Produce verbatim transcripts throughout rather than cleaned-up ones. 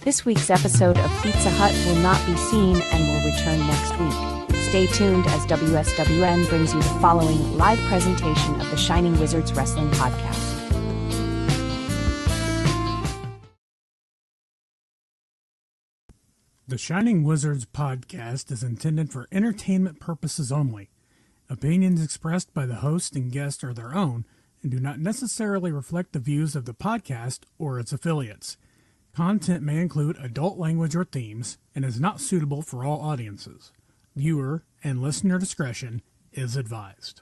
This week's episode of Pizza Hut will not be seen and will return next week. Stay tuned as W S W N brings you the following live presentation of the Shining Wizards Wrestling Podcast. The Shining Wizards Podcast is intended for entertainment purposes only. Opinions expressed by the host and guest are their own and do not necessarily reflect the views of the podcast or its affiliates. Content may include adult language or themes and is not suitable for all audiences. Viewer and listener discretion is advised.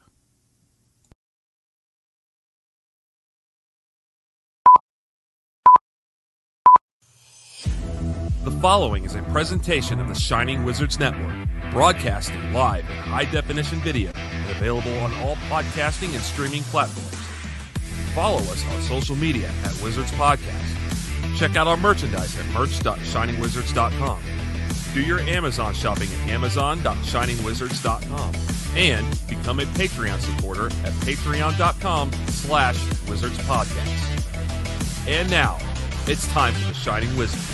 The following is a presentation of the Shining Wizards Network, broadcasting live in high-definition video and available on all podcasting and streaming platforms. Follow us on social media at Wizards Podcast. Check out our merchandise at merch dot shining wizards dot com. Do your Amazon shopping at amazon dot shining wizards dot com. And become a Patreon supporter at patreon dot com slash wizards podcast. And now, it's time for the Shining Wizards.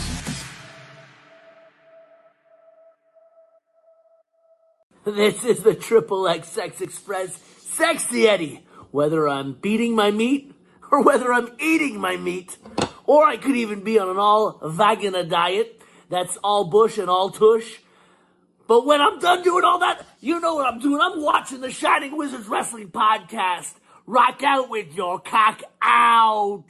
This is the Triple X Sex Express Sexy Eddie. Whether I'm beating my meat or whether I'm eating my meat, or I could even be on an all-vagina diet that's all bush and all tush. But when I'm done doing all that, you know what I'm doing. I'm watching the Shining Wizards Wrestling Podcast. Rock out with your cock out.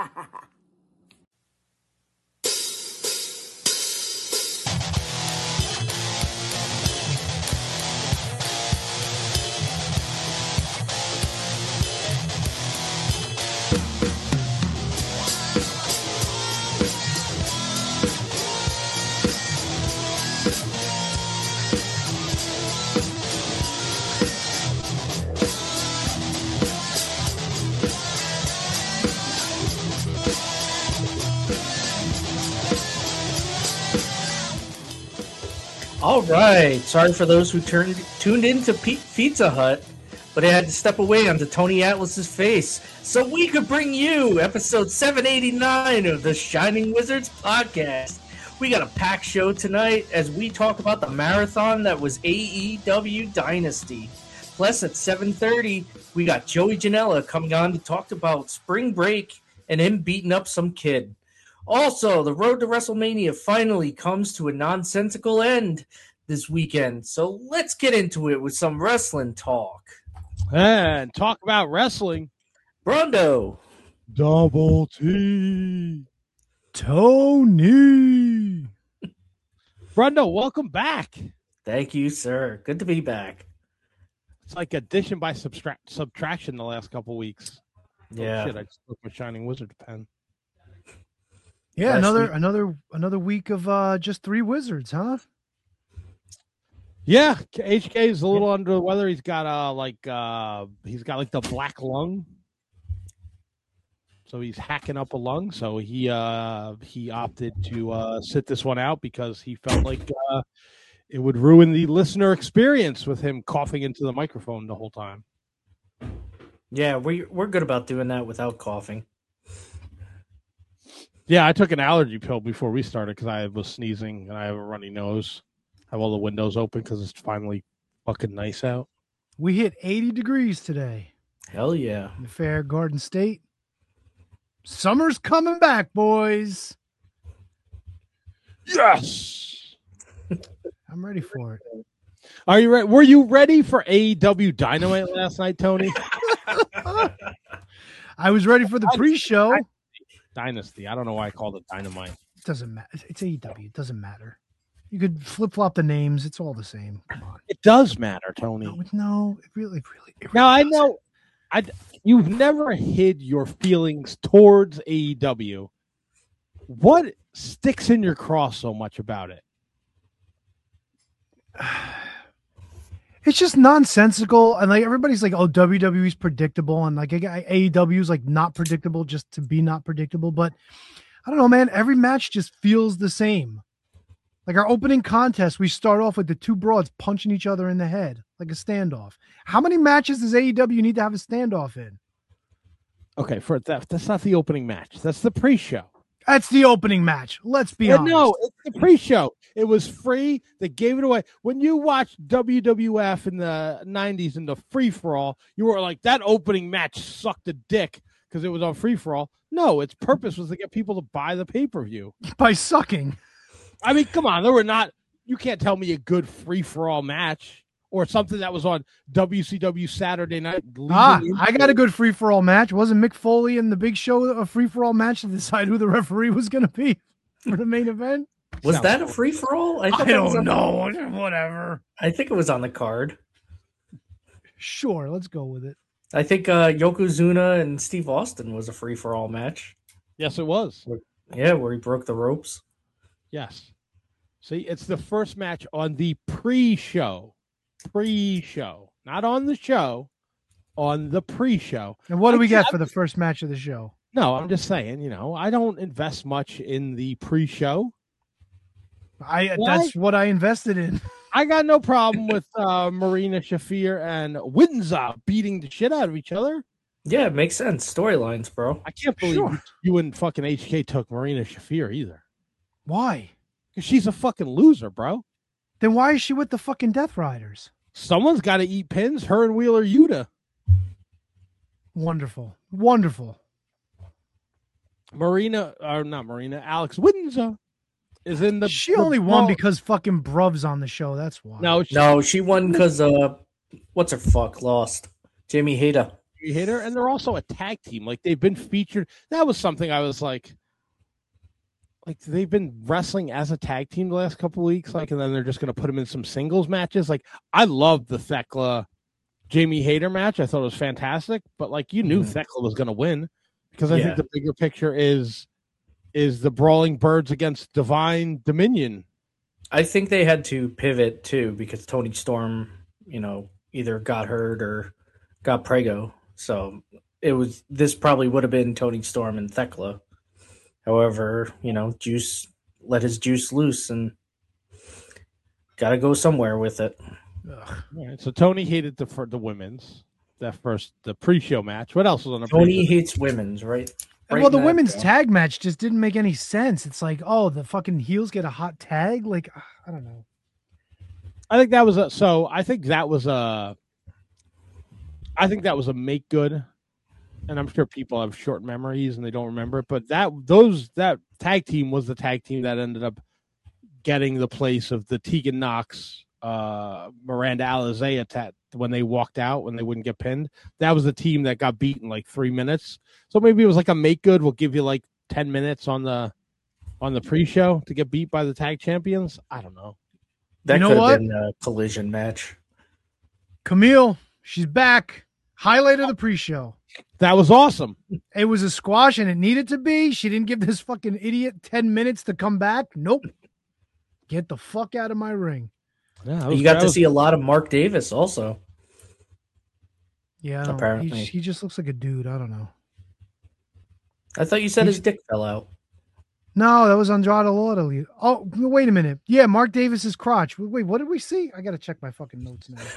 All right. Sorry for those who turned tuned into P- Pizza Hut, but I had to step away onto Tony Atlas's face so we could bring you episode seven eighty-nine of the Shining Wizards Podcast. We got a packed show tonight as we talk about the marathon that was A E W Dynasty. Plus, at seven thirty, we got Joey Janela coming on to talk about spring break and him beating up some kid. Also, the road to WrestleMania finally comes to a nonsensical end this weekend. So let's get into it with some wrestling talk. And talk about wrestling. Brondo. Double T. Tony. Brondo, welcome back. Thank you, sir. Good to be back. It's like addition by subtract subtraction the last couple weeks. Yeah. Oh, shit, I just took my Shining Wizard pen. Yeah, Last another week. another another week of uh, just three wizards, huh? Yeah, H K is a little under the weather. He's got uh like uh he's got like the black lung. So he's hacking up a lung. So he uh he opted to uh sit this one out because he felt like uh it would ruin the listener experience with him coughing into the microphone the whole time. Yeah, we, we're good about doing that without coughing. Yeah, I took an allergy pill before we started because I was sneezing and I have a runny nose. I have all the windows open because it's finally fucking nice out. We hit eighty degrees today Hell yeah. in the Fair Garden State. Summer's coming back, boys. Yes. I'm ready for it. Are you ready? Were you ready for A E W Dynamite last night, Tony? I was ready for the pre-show. It Dynasty. I don't know why I called it Dynamite. doesn't matter. It's A E W. It doesn't matter. You could flip-flop the names. It's all the same. Come on. It does matter, Tony. No, it- no it really, really. It really Now I doesn't. know, I you've never hid your feelings towards A E W. What sticks in your craw so much about it? It's just nonsensical, and like everybody's like, "Oh, W W E's predictable," and like A E W is like not predictable just to be not predictable. But I don't know, man. Every match just feels the same. Like our opening contest, we start off with the two broads punching each other in the head like a standoff. How many matches does A E W need to have a standoff in? Okay, for that, that's not the opening match. That's the pre-show. That's the opening match. Let's be And honest. no, it's the pre-show. It was free. They gave it away. When you watched W W F in the nineties in the free-for-all, you were like, that opening match sucked a dick because it was on free-for-all. No, its purpose was to get people to buy the pay-per-view. By sucking. I mean, come on. There were not – you can't tell me a good free-for-all match or something that was on W C W Saturday night. Ah, I got a good free-for-all match. Wasn't Mick Foley in the Big Show a free-for-all match to decide who the referee was going to be for the main event? Was Sounds that a cool. free for all? I don't know. Whatever. I think it was on the card. Sure, let's go with it. I think uh, Yokozuna and Steve Austin was a free for all match. Yes, it was. Yeah, where he broke the ropes. Yes. See, it's the first match on the pre-show. Pre-show. Not on the show. On the pre-show. And what do I we can't- get for the first match of the show? No, I'm just saying, you know, I don't invest much in the pre-show. I Why? That's what I invested in. I got no problem with uh, Marina Shafir and Windsor beating the shit out of each other. Yeah, it makes sense. Storylines, bro. I can't believe Sure. you and fucking H K took Marina Shafir either. Why? Because she's a fucking loser, bro. Then why is she with the fucking Death Riders? Someone's got to eat pins. Her and Wheeler Yuta. Wonderful. Wonderful. Marina, or not Marina, Alex Windsor is in the. She the only won brawl. because fucking Bruv's on the show. That's why. No, she, No, she won because uh, what's her fuck lost? Jamie Hayter. you hit her, and they're also a tag team. Like they've been featured. That was something I was like, like they've been wrestling as a tag team the last couple of weeks. Like, and then they're just going to put them in some singles matches. Like, I loved the Thekla Jamie Hayter match. I thought it was fantastic. But like, you knew Mhm. Thekla was going to win because I Yeah. think the bigger picture is is the Brawling Birds against Divine Dominion. I think they had to pivot too because Tony Storm, you know, either got hurt or got prego. So it was this probably would have been Tony Storm and Thekla. However, you know, Juice let his juice loose and got to go somewhere with it. Ugh. All right, so Tony hated the for the women's that first the pre-show match. What else was on the Tony pre-show? hates women's, right? Right Well, the in that, women's uh, tag match just didn't make any sense. It's like, oh, the fucking heels get a hot tag. Like, ah, I don't know. I think that was a so I think that was a I think that was a make good, and I'm sure people have short memories and they don't remember it. But that those that tag team was the tag team that ended up getting the place of the Tegan Knox, uh, Miranda Alizé tat when they walked out when they wouldn't get pinned. That was the team that got beat in like three minutes. So maybe it was like a make good. We'll give you like ten minutes on the on the pre-show to get beat by the tag champions. I don't know. That You know could what? have been a collision match. Camille, she's back. Highlight of the pre-show. That was awesome. It was a squash and it needed to be. She didn't give this fucking idiot ten minutes to come back. Nope. Get the fuck out of my ring. Yeah, that was- You got that to was- see a lot of Mark Davis also. Yeah, I don't, Apparently. he, he just looks like a dude. I don't know. I thought you said his dick fell out. No, that was Andrade Lawley. Oh, wait a minute. Yeah, Mark Davis's crotch. Wait, what did we see? I got to check my fucking notes now.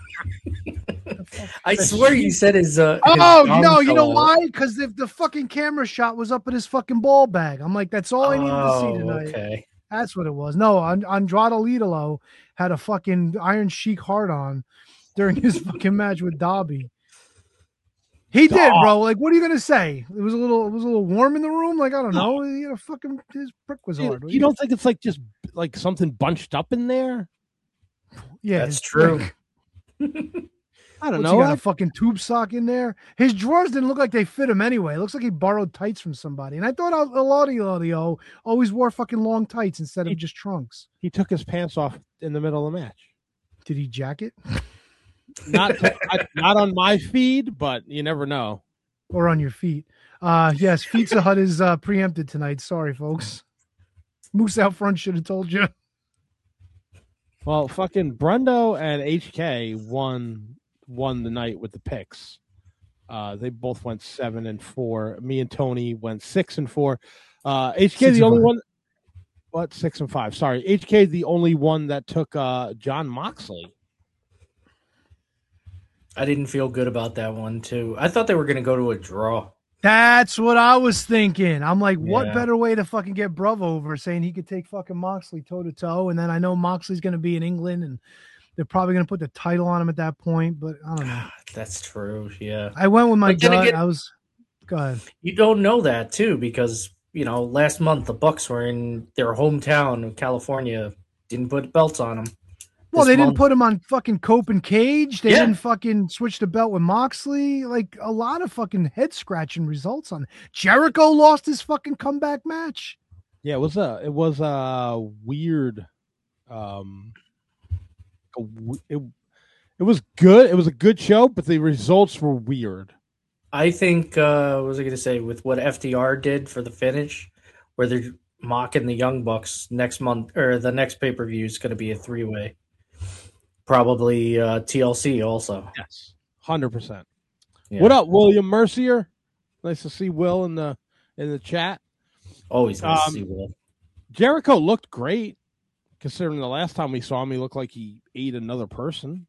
I swear you said his. Uh, his Oh dong no! You know fell out. why? Because if the fucking camera shot was up at his fucking ball bag, I'm like, that's all I needed to see Oh, tonight. okay. That's what it was. No, And- Andrade Lidolo had a fucking Iron Sheik heart on during his fucking match with Dobby. He did, bro. Like, what are you gonna say? It was a little, it was a little warm in the room. Like, I don't know. You know, fucking his prick was You, hard. What you don't think it's like just like something bunched up in there? Yeah, That's his true. prick. I don't What's know. he got I- a fucking tube sock in there? His drawers didn't look like they fit him anyway. It looks like he borrowed tights from somebody. And I thought Eladio Audio always wore fucking long tights instead of He- just trunks. he took his pants off in the middle of the match. Did he jack it? Not not, not on my feed, but you never know. Or on your feet? Uh yes, Pizza Hut is uh preempted tonight. Sorry, folks. Moose out front should have told you. Well, fucking Brundo and H K won won the night with the picks. Uh, they both went seven and four. Me and Tony went six and four. Uh, H K Six the and only five. one. What six and five? Sorry, H K the only one that took uh, John Moxley. I didn't feel good about that one too. I thought they were going to go to a draw. That's what I was thinking. I'm like, what Yeah. better way to fucking get Bravo over saying he could take fucking Moxley toe to toe, and then I know Moxley's going to be in England, and they're probably going to put the title on him at that point. But I don't know. That's true. Yeah. I went with my But then gut. again- I was. Go ahead. You don't know that too because you know last month the Bucks were in their hometown of California, didn't put belts on them. Well, This they didn't month- put him on fucking Cope and Cage. They Yeah. didn't fucking switch the belt with Moxley. Like a lot of fucking head scratching results on Jericho lost his fucking comeback match. Yeah, it was a it was a weird. Um, a w- it it was good. It was a good show, but the results were weird. I think uh, what was I going to say with what F D R did for the finish, where they're mocking the Young Bucks next month or the next pay per view is going to be a three way, probably uh, T L C also. Yes, hundred percent. Yeah. What up, William Mercier? Nice to see Will in the in the chat. Always nice Um, to see Will. Jericho looked great, considering the last time we saw him, he looked like he ate another person.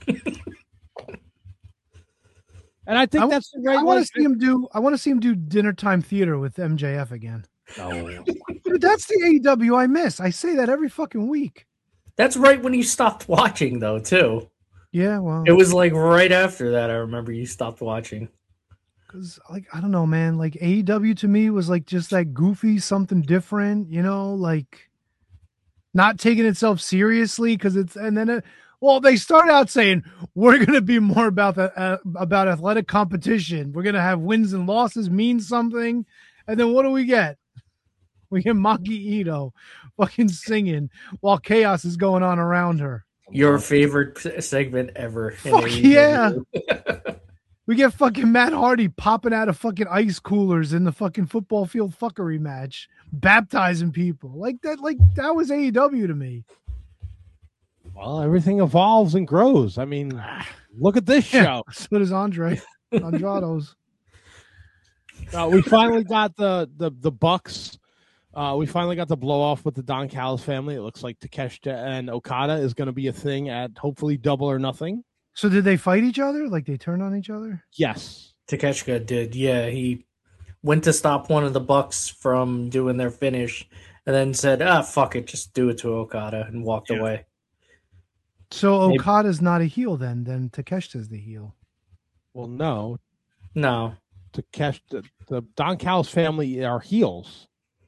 And I think I- that's the right I want way. to see him do. I want to see him do dinner time theater with M J F again. No. Dude, that's the A E W I miss. I say that every fucking week. That's right when you stopped watching though too. Yeah, well, It was like right after that. I remember you stopped watching. because like I don't know, man. Like A E W to me was like just that goofy something different, you know, like not taking itself seriously because it's and then it, well they start out saying we're gonna be more about the uh, about athletic competition. We're gonna have wins and losses mean something, and then what do we get? We get Maki Ito fucking singing while chaos is going on around her. Your favorite segment ever. in Fuck A E W. yeah. We get fucking Matt Hardy popping out of fucking ice coolers in the fucking football field fuckery match, baptizing people. Like that, like that was A E W to me. Well, everything evolves and grows. I mean, look at this Yeah. show. So does Andre Andrado's. Uh, we finally got the the the Bucks. Uh, we finally got the blow off with the Don Callis family. It looks like Takeshita and Okada is going to be a thing at hopefully Double or Nothing. So did they fight each other? Like they turned on each other? Yes. Takeshita did. Yeah, he went to stop one of the Bucks from doing their finish, and then said, "Ah, fuck it, just do it to Okada," and walked Yeah. away. So Maybe- Okada's not a heel then. Then Takeshita's the heel. Well, no. No, Takeshita, the Don Callis family are heels.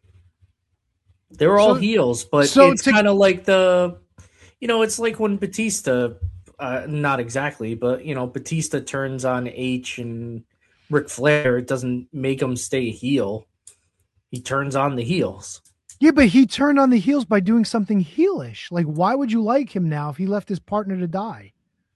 they were all So- heels, but so it's to- kind of like the, you know, it's like when Batista, uh, not exactly, but you know, Batista turns on H and Ric Flair. It doesn't make him stay heel. He turns on the heels. Yeah, but he turned on the heels by doing something heelish. Like, why would you like him now if he left his partner to die?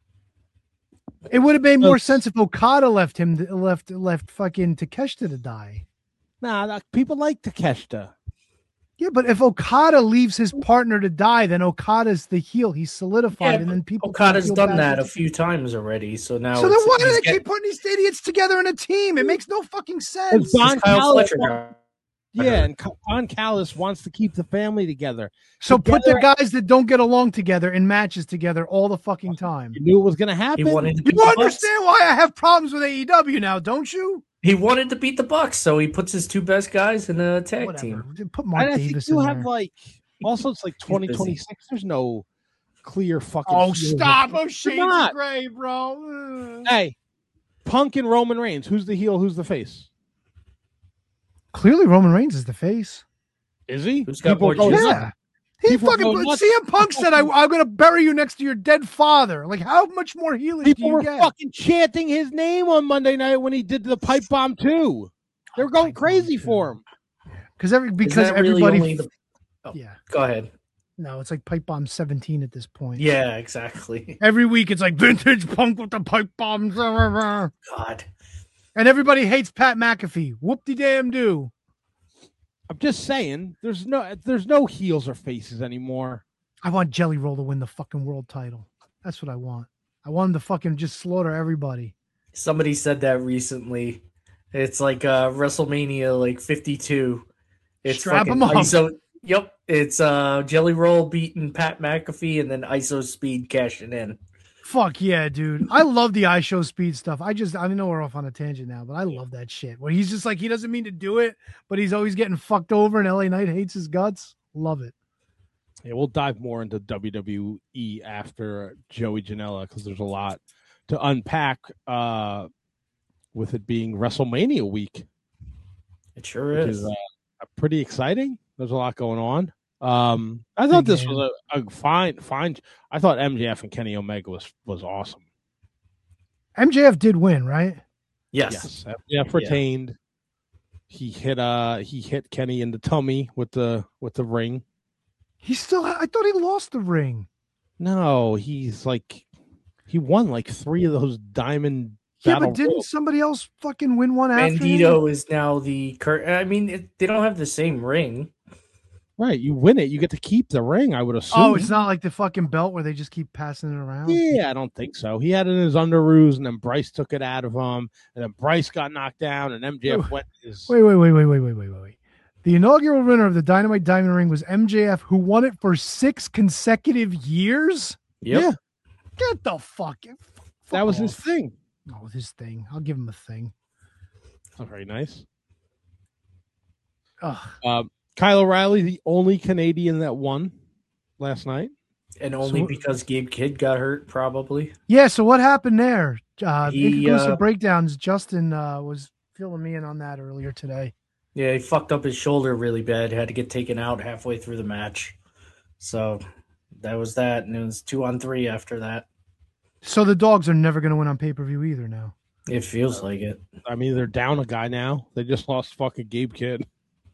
It would have made more That's- sense if Okada left him, left left fucking Takeshita to die. Nah, nah, people like Takeshita. Yeah, but if Okada leaves his partner to die, then Okada's the heel. He's solidified, Yeah, and then people. Okada's feel done bad that for- a few times already, so now. So then it's- why do he's they get- keep putting these idiots together in a team? It makes no fucking sense. It's Don Kyle Callis. Fletcher now. Yeah, and Don Callis wants to keep the family together. So put the together- guys that don't get along together in matches together all the fucking time. You knew it was going to He happen. wanted to You beat the Bucks. understand why I have problems with A E W now, don't you? He wanted to beat the Bucks, so he puts his two best guys in a tag Whatever. team. Put Mark and I think Davis you in have there. like also it's like busy. twenty twenty-six. There's no clear fucking. Oh, heel. stop! Oh, You're shades not. of gray, bro. Ugh. Hey, Punk and Roman Reigns. Who's the heel? Who's the face? Clearly, Roman Reigns is the face. Is he? Who's got People more go juice? nuts. Yeah. He People fucking go nuts. C M Punk said, I, "I'm gonna bury you next to your dead father." Like, how much more heelish do People you were get? fucking chanting his name on Monday night when he did the pipe bomb too. They were going Pipe bomb crazy too. for him. Because every Is because that really everybody, only the- Oh. yeah, Go ahead. no, it's like pipe bomb seventeen at this point. Yeah, exactly. Every week it's like vintage Punk with the pipe bombs, and God. everybody hates Pat McAfee. Whoop de damn do. I'm just saying, there's no there's no heels or faces anymore. I want Jelly Roll to win the fucking world title. That's what I want. I want him to fucking just slaughter everybody. Somebody said that recently. It's like uh WrestleMania like fifty-two. It's Strap fucking him up. I S O. Yep. It's uh Jelly Roll beating Pat McAfee and then I S O Speed cashing in. Fuck yeah, dude. I love the I Show Speed stuff. I just, I know we're off on a tangent now, but I love that shit. Where he's just like, he doesn't mean to do it, but he's always getting fucked over and L A Knight hates his guts. Love it. Yeah, we'll dive more into W W E after Joey Janela because there's a lot to unpack uh, with it being WrestleMania week. It sure which is. is uh, pretty exciting. There's a lot going on. Um, I thought this was a, a fine, fine. I thought M J F and Kenny Omega was was awesome. M J F did win, right? Yes. Yes, M J F retained. Yeah. He hit uh he hit Kenny in the tummy with the with the ring. He still, I thought he lost the ring. No, he's like he won like three of those diamond. Yeah, but didn't royals. somebody else fucking win one after Bandito him? is now the current. I mean, it, they don't have the same ring. Right, you win it, you get to keep the ring, I would assume. Oh, it's not like the fucking belt where they just keep passing it around? Yeah, I don't think so. He had it in his underoos, and then Bryce took it out of him, and then Bryce got knocked down, and M J F went his... Wait, wait, wait, wait, wait, wait, wait, wait, wait. The inaugural winner of the Dynamite Diamond Ring was M J F, who won it for six consecutive years? Yep. Yeah. Get the fuck... fuck that was off. his thing. Oh, his thing. I'll give him a thing. That's very nice. Ugh. Um, Kyle O'Reilly, the only Canadian that won last night. And only so, because Gabe Kidd got hurt, probably. Yeah, so what happened there? Uh, he, Inconclusive uh, breakdowns. Justin uh, was filling me in on that earlier today. Yeah, he fucked up his shoulder really bad. Had to get taken out halfway through the match. So that was that. And it was two on three after that. So the Dogs are never going to win on pay-per-view either now. It feels like it. I mean, they're down a guy now. They just lost fucking Gabe Kidd.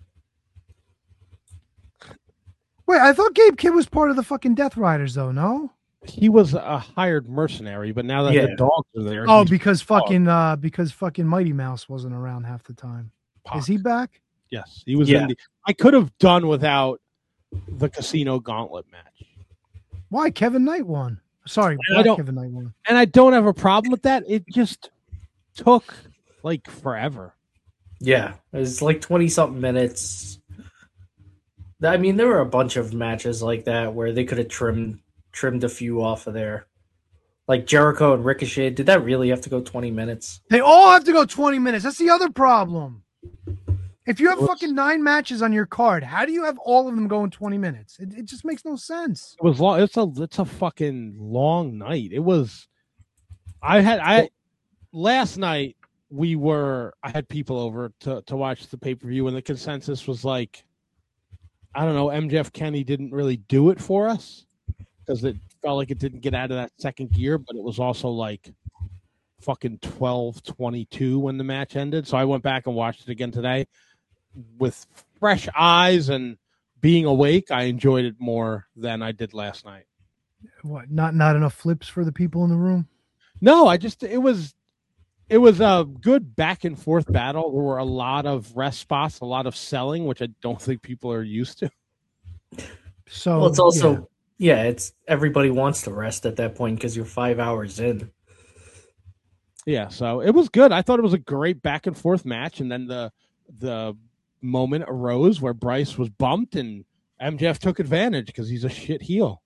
Wait, I thought Gabe Kidd was part of the fucking Death Riders, though, no? He was a hired mercenary, but now that Yeah. the Dogs are there... Oh, because fucking uh, because fucking Mighty Mouse wasn't around half the time. Pac. Is he back? Yes, he was Yeah. in the... I could have done without the Casino Gauntlet match. Why? Kevin Knight won. Sorry, I don't- Kevin Knight won. And I don't have a problem with that. It just took, like, forever. Yeah, it was like twenty-something minutes. I mean, there were a bunch of matches like that where they could have trimmed trimmed a few off of there. Like Jericho and Ricochet, did that really have to go twenty minutes? They all have to go twenty minutes. That's the other problem. If you have fucking nine matches on your card, how do you have all of them going twenty minutes? It, it just makes no sense. It was long. It's a it's a fucking long night. It was. I had I last night we were. I had people over to to watch the pay per view, and the consensus was like, I don't know. M J F Kenny didn't really do it for us because it felt like it didn't get out of that second gear, but it was also like fucking twelve twenty-two when the match ended. So I went back and watched it again today with fresh eyes and being awake. I enjoyed it more than I did last night. What? Not not enough flips for the people in the room? No, I just it was it was a good back and forth battle. There were a lot of rest spots, a lot of selling, which I don't think people are used to. So Well, it's also yeah, yeah it's everybody wants to rest at that point because you're five hours in. Yeah, so it was good. I thought it was a great back and forth match, and then the the moment arose where Bryce was bumped and M J F took advantage because he's a shit heel.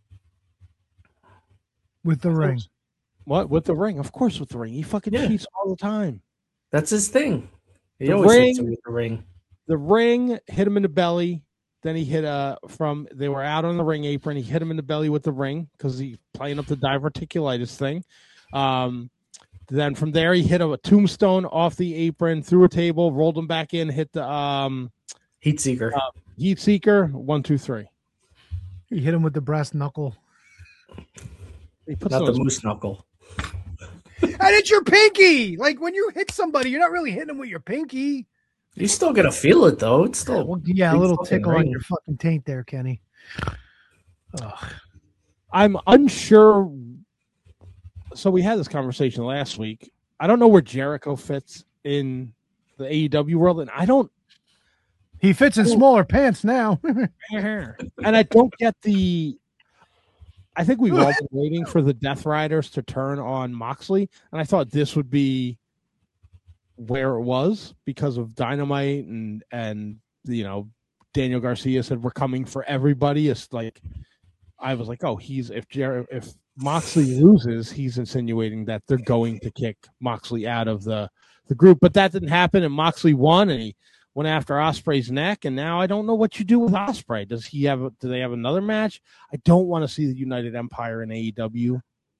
with the ring. What? With the ring? Of course with the ring. He fucking Yeah. cheats all the time. That's his thing. He The always hits ring- it with the ring. The ring hit him in the belly. Then he hit a from they were out on the ring apron. He hit him in the belly with the ring because he's playing up the diverticulitis thing. Um, then from there he hit a, a tombstone off the apron, threw a table, rolled him back in, hit the um, Heat Seeker. uh, heat seeker. One, two, three. He hit him with the brass knuckle. He puts Not those, the moose knuckle. And it's your pinky. Like when you hit somebody, you're not really hitting them with your pinky. You still gonna feel it though. It's still Well, yeah, a big little fucking tickle on ring. your fucking taint there, Kenny. Ugh. I'm unsure. So we had this conversation last week. I don't know where Jericho fits in the A E W world, and I don't He fits in smaller pants now. and I don't get the. I think we've all been waiting for the Death Riders to turn on Moxley, and I thought this would be where it was because of Dynamite and and you know Daniel Garcia said we're coming for everybody. It's like I was like, oh, he's if Jer- if Moxley loses, he's insinuating that they're going to kick Moxley out of the, the group. But that didn't happen, and Moxley won, and he went after Ospreay's neck, and now I don't know what you do with Ospreay. Does he have? A, do they have another match? I don't want to see the United Empire in A E W.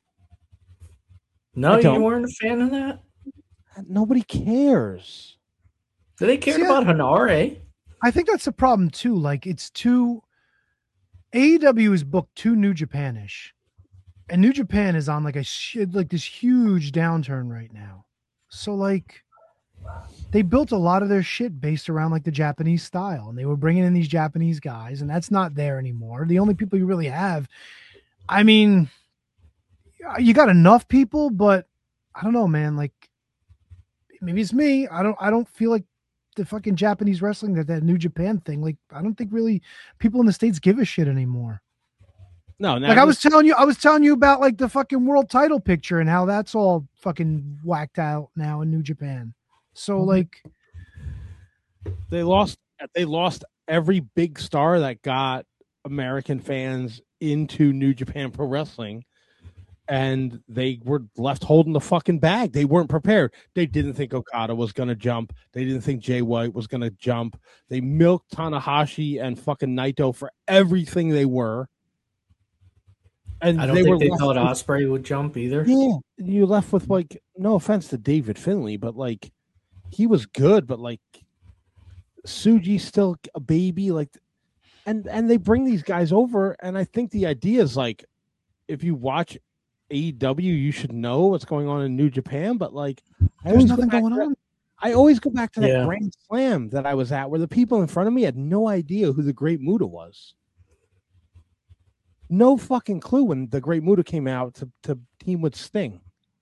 No, you weren't a fan of that? Nobody cares. Do they care See, about Hanare? I think that's the problem too. Like it's too A E W is booked too New Japanish, and New Japan is on like a shit like this huge downturn right now. So like they built a lot of their shit based around like the Japanese style, and they were bringing in these Japanese guys, and that's not there anymore. The only people you really have, I mean, you got enough people, but I don't know, man. Like maybe it's me. I don't. I don't feel like the fucking Japanese wrestling, that that New Japan thing. Like I don't think really people in the States give a shit anymore. No, like I was telling you, I was telling you about like the fucking world title picture and how that's all fucking whacked out now in New Japan. So Mm-hmm. like they lost. They lost every big star that got American fans into New Japan Pro Wrestling. And they were left holding the fucking bag. They weren't prepared. They didn't think Okada was going to jump. They didn't think Jay White was going to jump. They milked Tanahashi and fucking Naito for everything they were. And I don't they think were they left thought with, Ospreay would jump either. Yeah, you left with like, no offense to David Finlay, but like he was good, but like Suji's still a baby. Like, and and they bring these guys over, and I think the idea is like, if you watch A E W, you should know what's going on in New Japan, but like I there's always go nothing back going to that- on. I always go back to that Yeah. Grand Slam that I was at where the people in front of me had no idea who the Great Muta was. No fucking clue when the Great Muta came out to, to team with Sting.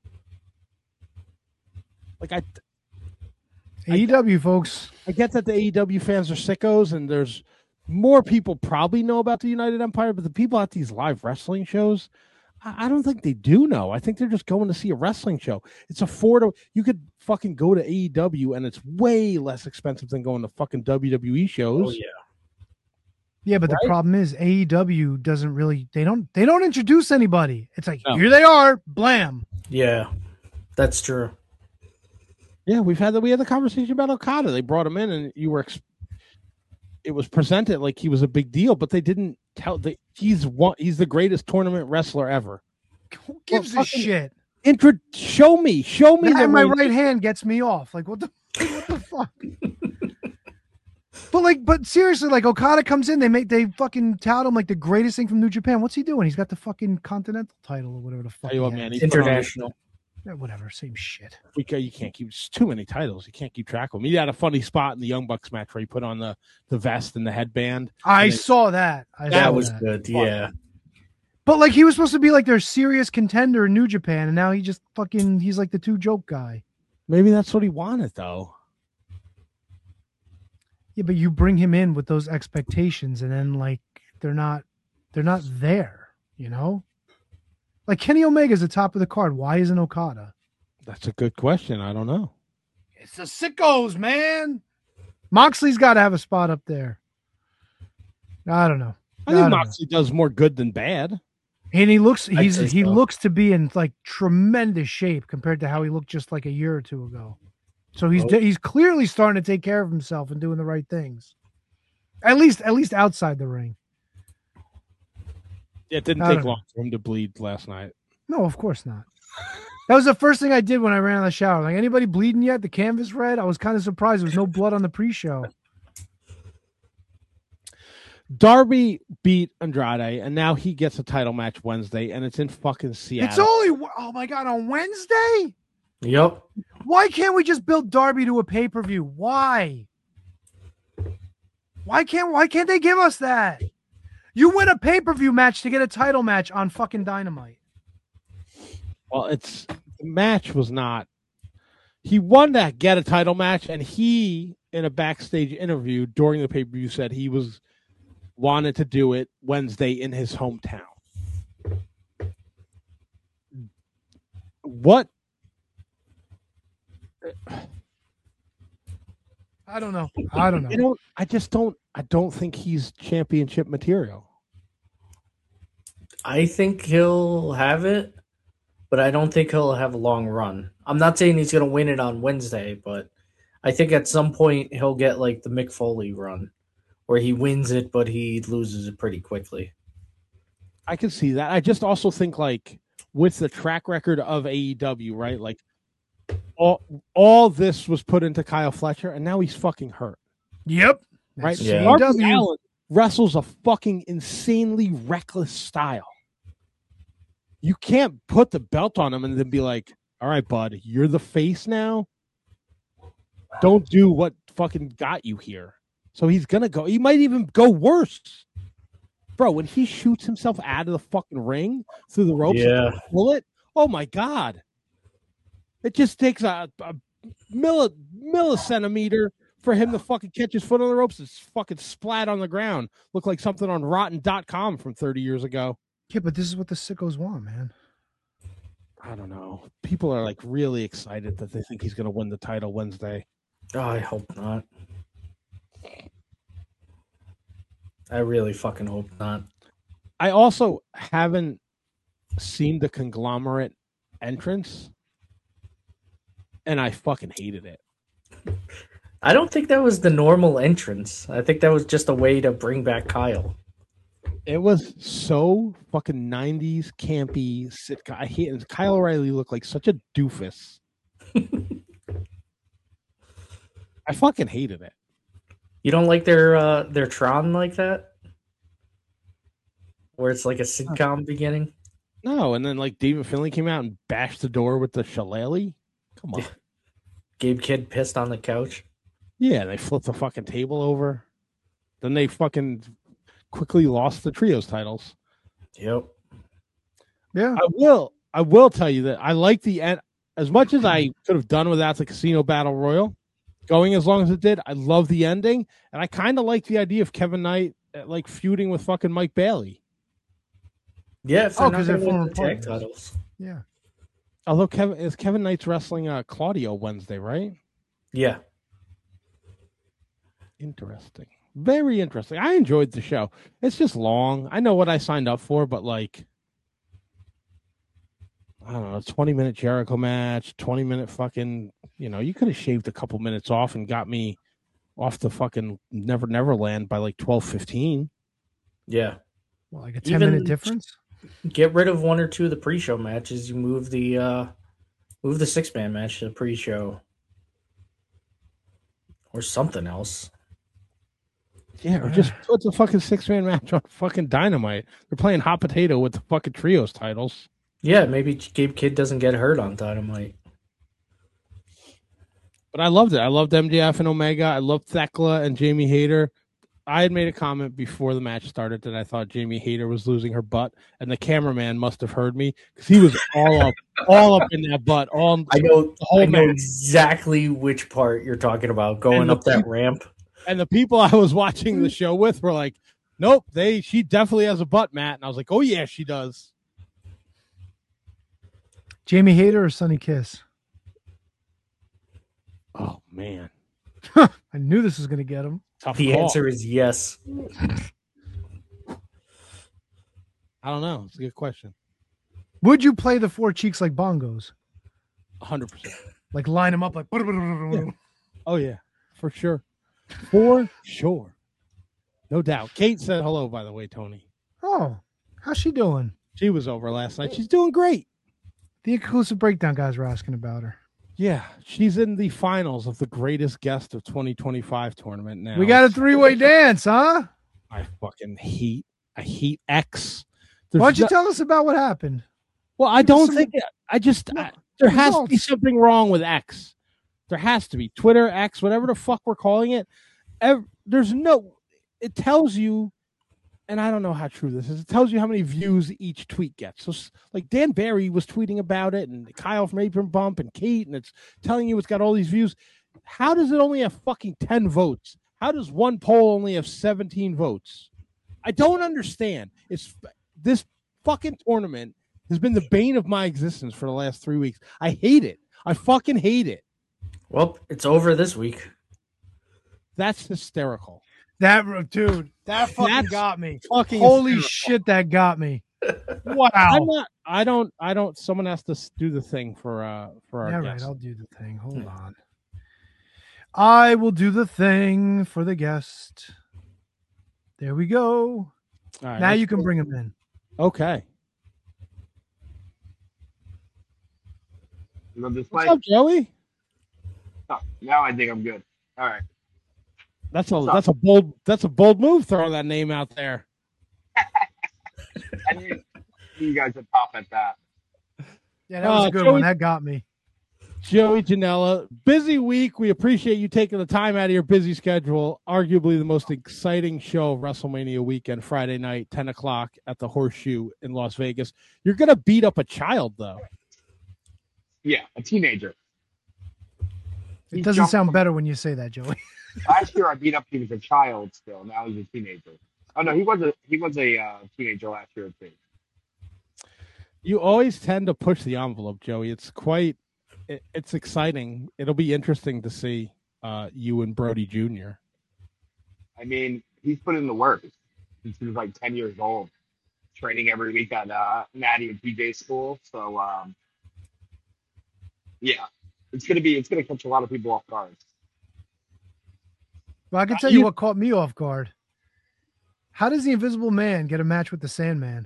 Like I A E W folks. I get that the A E W fans are sickos and there's more people probably know about the United Empire, but the people at these live wrestling shows, I I don't think they do know. I think they're just going to see a wrestling show. It's affordable. You could fucking go to A E W and it's way less expensive than going to fucking W W E shows. Oh yeah. Yeah, but Right? the problem is A E W doesn't really they don't they don't introduce anybody. It's like No. here they are, blam. Yeah. That's true. Yeah, we've had the we had the conversation about Okada. They brought him in, and you were. Ex- it was presented like he was a big deal, but they didn't tell. The, he's one. He's the greatest tournament wrestler ever. Who gives Well, a fucking- shit? Intro. Show me. Show me. That the in my way- right hand gets me off. Like what the what the fuck? But like, but seriously, like Okada comes in, they make they fucking tout him like the greatest thing from New Japan. What's he doing? He's got the fucking Continental title or whatever the fuck. Tell you he what, has. man. He put on- International. Yeah, whatever, same shit. we ca- you can't keep it's too many titles. You can't keep track of them. He had a funny spot in the Young Bucks match where he put on the, the vest and the headband. I And they- saw that. I That saw was that. good. Yeah. But like, he was supposed to be like their serious contender in New Japan, and now he just fucking he's like the two joke guy. Maybe that's what he wanted, though. Yeah, but you bring him in with those expectations, and then like they're not they're not there. You know, like Kenny Omega's the top of the card. Why isn't Okada? That's a good question. I don't know. It's the sickos, man. Moxley's got to have a spot up there. I don't know. I think don't know. Moxley does more good than bad. And he looks I'd he's say he so. looks to be in like tremendous shape compared to how he looked just like a year or two ago. So he's Oh. he's clearly starting to take care of himself and doing the right things. At least at least outside the ring. It didn't I take don't know. long for him to bleed last night. No, of course not. That was the first thing I did when I ran out of the shower. Like, anybody bleeding yet? The canvas red? I was kind of surprised there was no blood on the pre-show. Darby beat Andrade, and now he gets a title match Wednesday, and it's in fucking Seattle. It's only oh my god, on Wednesday? Yep. Why can't we just build Darby to a pay-per-view? Why? Why can't why can't they give us that? You win a pay-per-view match to get a title match on fucking Dynamite. Well, it's the match was not. He won that get a title match, and he in a backstage interview during the pay per view said he was wanted to do it Wednesday in his hometown. What? I don't know. I don't I know. don't. I just don't. I don't think he's championship material. I think he'll have it, but I don't think he'll have a long run. I'm not saying he's going to win it on Wednesday, but I think at some point he'll get like the Mick Foley run where he wins it, but he loses it pretty quickly. I can see that. I just also think like with the track record of A E W, right? Like all all this was put into Kyle Fletcher, and now he's fucking hurt. Yep. Right? Yeah. Darby A E W. Allin wrestles a fucking insanely reckless style. You can't put the belt on him and then be like, all right, bud, you're the face now. Don't do what fucking got you here. So he's going to go. He might even go worse. Bro, when he shoots himself out of the fucking ring through the ropes, Yeah. bullet, oh my God. It just takes a, a milli, millicentimeter for him to fucking catch his foot on the ropes and fucking splat on the ground. Look like something on rotten dot com from thirty years ago. Yeah, but this is what the sickos want, man. I don't know. People are like really excited that they think he's going to win the title Wednesday. Oh, I hope not. I really fucking hope not. I also haven't seen the conglomerate entrance, and I fucking hated it. I don't think that was the normal entrance. I think that was just a way to bring back Kyle. It was so fucking nineties campy sitcom. I hate it. Kyle O'Reilly looked like such a doofus. I fucking hated it. You don't like their uh, their Tron like that, where it's like a sitcom beginning. No, and then like David Finlay came out and bashed the door with the shillelagh. Come on. Gabe Kidd pissed on the couch. Yeah, they flipped the fucking table over. Then they fucking quickly lost the trios titles. Yep. Yeah. I will. I will tell you that I like the end as much as I could have done without the Casino Battle Royal going as long as it did. I love the ending, and I kind of like the idea of Kevin Knight uh, like feuding with fucking Mike Bailey. Yeah, if they're Oh, not 'cause they're gonna win former the tag partners. titles. Yeah. Although Kevin is Kevin Knight's wrestling uh, Claudio Wednesday, right? Yeah. Interesting. Very interesting. I enjoyed the show. It's just long. I know what I signed up for, but like, I don't know, twenty minute Jericho match, twenty minute fucking, you know, you could have shaved a couple minutes off and got me off the fucking Never Neverland by like twelve fifteen. Yeah. Well, like a ten Even- minute difference. Get rid of one or two of the pre-show matches. You move the uh, move the six man match to the pre-show, or something else. Yeah, or just put the fucking six man match on fucking Dynamite. They're playing hot potato with the fucking trios titles. Yeah, maybe Gabe Kidd doesn't get hurt on Dynamite. But I loved it. I loved M J F and Omega. I loved Thekla and Jamie Hayter. I had made a comment before the match started that I thought Jamie Hayter was losing her butt, and the cameraman must have heard me because he was all up, all up in that butt. All I know, the whole I know match. exactly which part you're talking about. Going And the up that people- ramp. And the people I was watching the show with were like, "Nope, they she definitely has a butt, Matt." And I was like, "Oh yeah, she does." Jamie Hayter or Sonny Kiss? Oh man, I knew this was going to get him. tough The call. answer is yes. I don't know. It's a good question. Would you play the four cheeks like bongos? A hundred percent. Like line them up like. Oh yeah, for sure, for sure, no doubt. Kate said hello, by the way, Tony. Oh, how's she doing? She was over last night. She's doing great. The exclusive breakdown guys were asking about her. Yeah, she's in the finals of the greatest guest of twenty twenty-five tournament now. We got a three way dance, huh? I fucking hate. I hate X. There's Why don't you no- tell us about what happened? Well, I Give us don't some- think. I just No, I, there has to be results. something wrong with X. There has to be Twitter, X, whatever the fuck we're calling it. Ev- there's no. It tells you, and I don't know how true this is. It tells you how many views each tweet gets. So, s- like Dan Barry was tweeting about it, and Kyle from Apron Bump, and Kate, and it's telling you it's got all these views. How does it only have fucking ten votes? How does one poll only have seventeen votes? I don't understand. It's this fucking tournament has been the bane of my existence for the last three weeks. I hate it. I fucking hate it. Well, it's over this week. That's hysterical. That dude, that fucking That's got me. Fucking Holy hysterical. shit, that got me. I'm Wow. not. I don't. I don't. Someone has to s- do the thing for uh for our Yeah, right. guest. I'll do the thing. Hold on. I will do the thing for the guest. There we go. All right, Now let's you can go- bring him in. Okay. You know this What's way? up, Joey? Oh, now I think I'm good. All right. That's a What's up? that's a bold that's a bold move throwing that name out there. I knew you guys would pop at that. Yeah, that was Uh, a good Joey- one. That got me. Joey Janela, busy week. We appreciate you taking the time out of your busy schedule. Arguably the most exciting show of WrestleMania weekend, Friday night, ten o'clock at the Horseshoe in Las Vegas. You're gonna beat up a child, though. Yeah, a teenager. It He doesn't jumped sound from- better when you say that, Joey. Last year I beat up. He was a child still. Now he's a teenager. Oh no, he was a he was a uh, teenager last year too. You always tend to push the envelope, Joey. It's quite, it, it's exciting. It'll be interesting to see uh, you and Brody Junior I mean, he's put in the work since he was like ten years old, training every week at uh, Natty and P J school. So um, yeah, it's gonna be it's gonna catch a lot of people off guard. Well, I can Uh, tell you you- what caught me off guard. How does the Invisible Man get a match with the Sandman?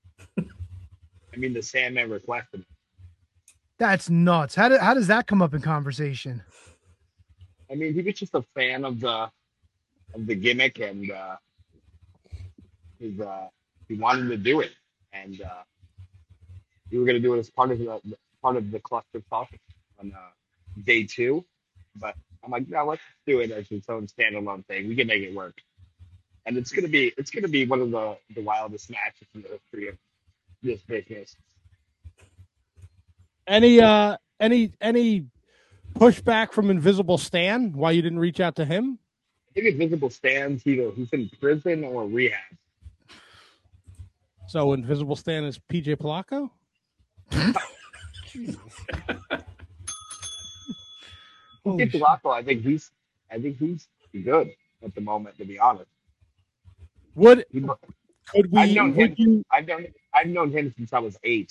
I mean, the Sandman requested it. That's nuts. How, do, how does that come up in conversation? I mean, he was just a fan of the of the gimmick, and uh, his, uh, he wanted to do it, and uh, we were going to do it as part of the part of the cluster talk on uh, day two. But I'm like, no, let's do it as its own standalone thing. We can make it work, and it's gonna be it's gonna be one of the the wildest matches in the history of this business. Any uh, any any pushback from Invisible Stan? Why you didn't reach out to him? I think Invisible Stan's either he's in prison or rehab. So Invisible Stan is P J Polacco. Holy Skip shit. Polanco, I think he's I think he's good at the moment, to be honest. Would He, could we? I've known him. Would you? I've known I've known him since I was eight.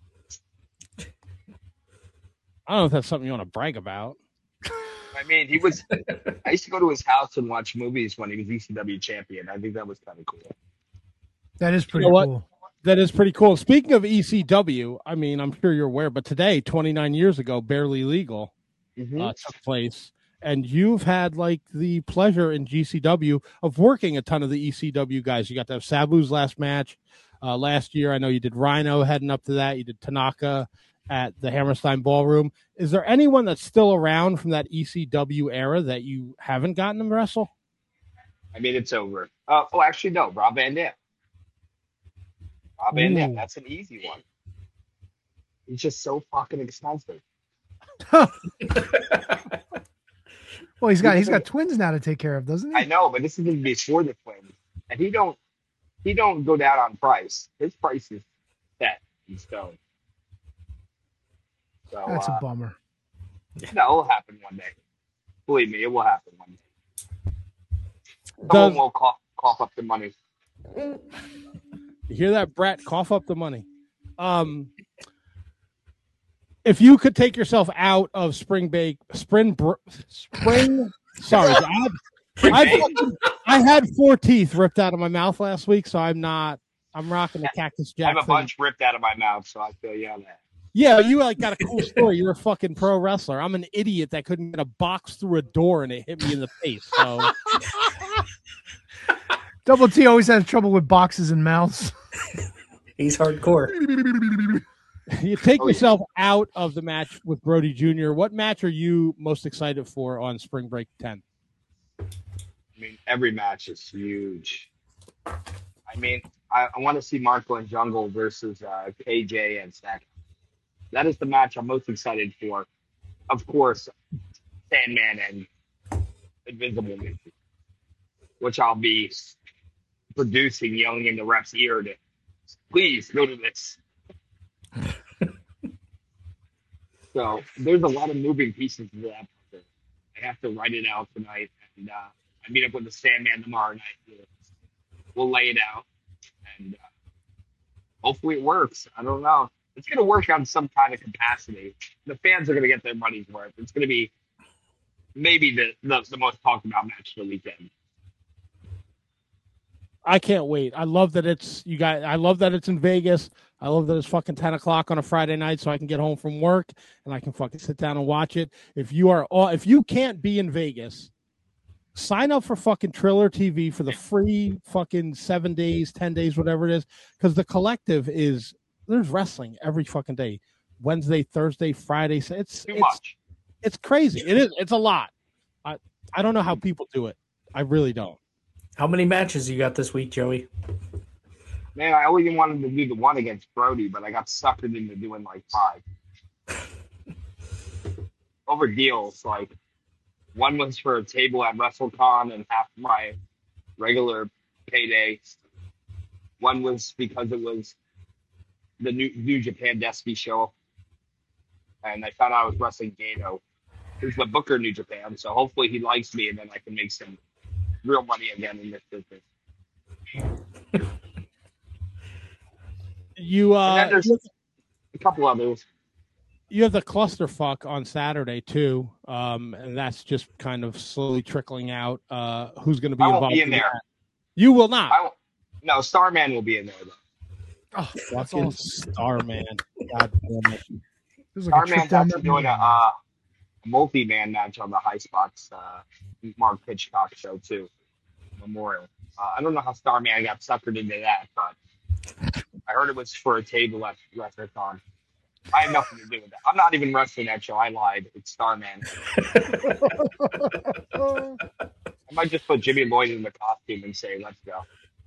I don't know if that's something you want to brag about. I mean, he was. I used to go to his house and watch movies when he was E C W champion. I think that was kind of cool. That is pretty You know what? cool. That is pretty cool. Speaking of E C W, I mean, I'm sure you're aware, but today, twenty-nine years ago, Barely Legal Mhm. uh, took place, and you've had like the pleasure in G C W of working a ton of the E C W guys. You got to have Sabu's last match uh, last year. I know you did Rhino heading up to that. You did Tanaka at the Hammerstein Ballroom. Is there anyone that's still around from that E C W era that you haven't gotten to wrestle? I mean, it's over. Uh, oh, actually, no. Rob Van Dam. Rob Van Dam. Ooh. That's an easy one. He's just so fucking expensive. Well, he's got he's got twins now to take care of, doesn't he? I know, but this is before the twins, and he don't he don't go down on price. His price is set in stone. So That's uh, a bummer. that will happen one day. Believe me, it will happen one day. Does- Someone will cough, cough up the money. You hear that, Brett? Cough up the money. Um, if you could take yourself out of spring bake, spring, br- spring. Sorry, I had, I, had, I had four teeth ripped out of my mouth last week, so I'm not. I'm rocking the Cactus I Jack. have a thing. bunch ripped out of my mouth, so I feel you on that. Yeah, you like got a cool story. You're a fucking pro wrestler. I'm an idiot that couldn't get a box through a door and it hit me in the face. So Double T always has trouble with boxes and mouths. He's hardcore. you take Oh, yeah. yourself out of the match with Brody Junior What match are you most excited for on Spring Break ten? I mean, every match is huge. I mean, I, I want to see Marco and Jungle versus uh, K J and Stack. That is the match I'm most excited for. Of course, Sandman and Invincible Man, which I'll be producing, yelling in the ref's ear to please go to this. So there's a lot of moving pieces to that. I have to write it out tonight, and uh, I meet up with the Sandman tomorrow night. We'll lay it out, and uh, hopefully it works. I don't know. It's going to work on some kind of capacity. The fans are going to get their money's worth. It's going to be maybe the, the, the most talked about match of the weekend. I can't wait. I love that it's you guys. I love that it's in Vegas. I love that it's fucking ten o'clock on a Friday night, so I can get home from work and I can fucking sit down and watch it. If you are, all, if you can't be in Vegas, sign up for fucking Triller T V for the free fucking seven days, ten days, whatever it is, because the collective is there's wrestling every fucking day, Wednesday, Thursday, Friday. So it's Too it's much. it's crazy. It is. It's a lot. I I don't know how people do it. I really don't. How many matches you got this week, Joey? Man, I only wanted to do the one against Brody, but I got suckered into doing like five. Over deals, like one was for a table at WrestleCon and half my regular payday. One was because it was the New, New Japan Despy show, and I found out I was wrestling Gato, who's the booker New Japan. So hopefully he likes me, and then I can make some real money again in this business. You And uh, then there's a couple others. you have the clusterfuck on Saturday too, um, and that's just kind of slowly trickling out. Uh, who's going to be I won't involved be in in there. that? You will not. I won't, no, Starman will be in there though. Oh, that's Fucking awesome. Starman. God damn it. This is like a trip Starman's down actually memory doing a lane. uh, multi-man match on the High Spots uh, Mark Hitchcock show too. Memorial. Uh, I don't know how Starman got suckered into that, but I heard it was for a table at WrestleCon. I have nothing to do with that. I'm not even wrestling that show. I lied. It's Starman. I might just put Jimmy Lloyd in the costume and say, "Let's go."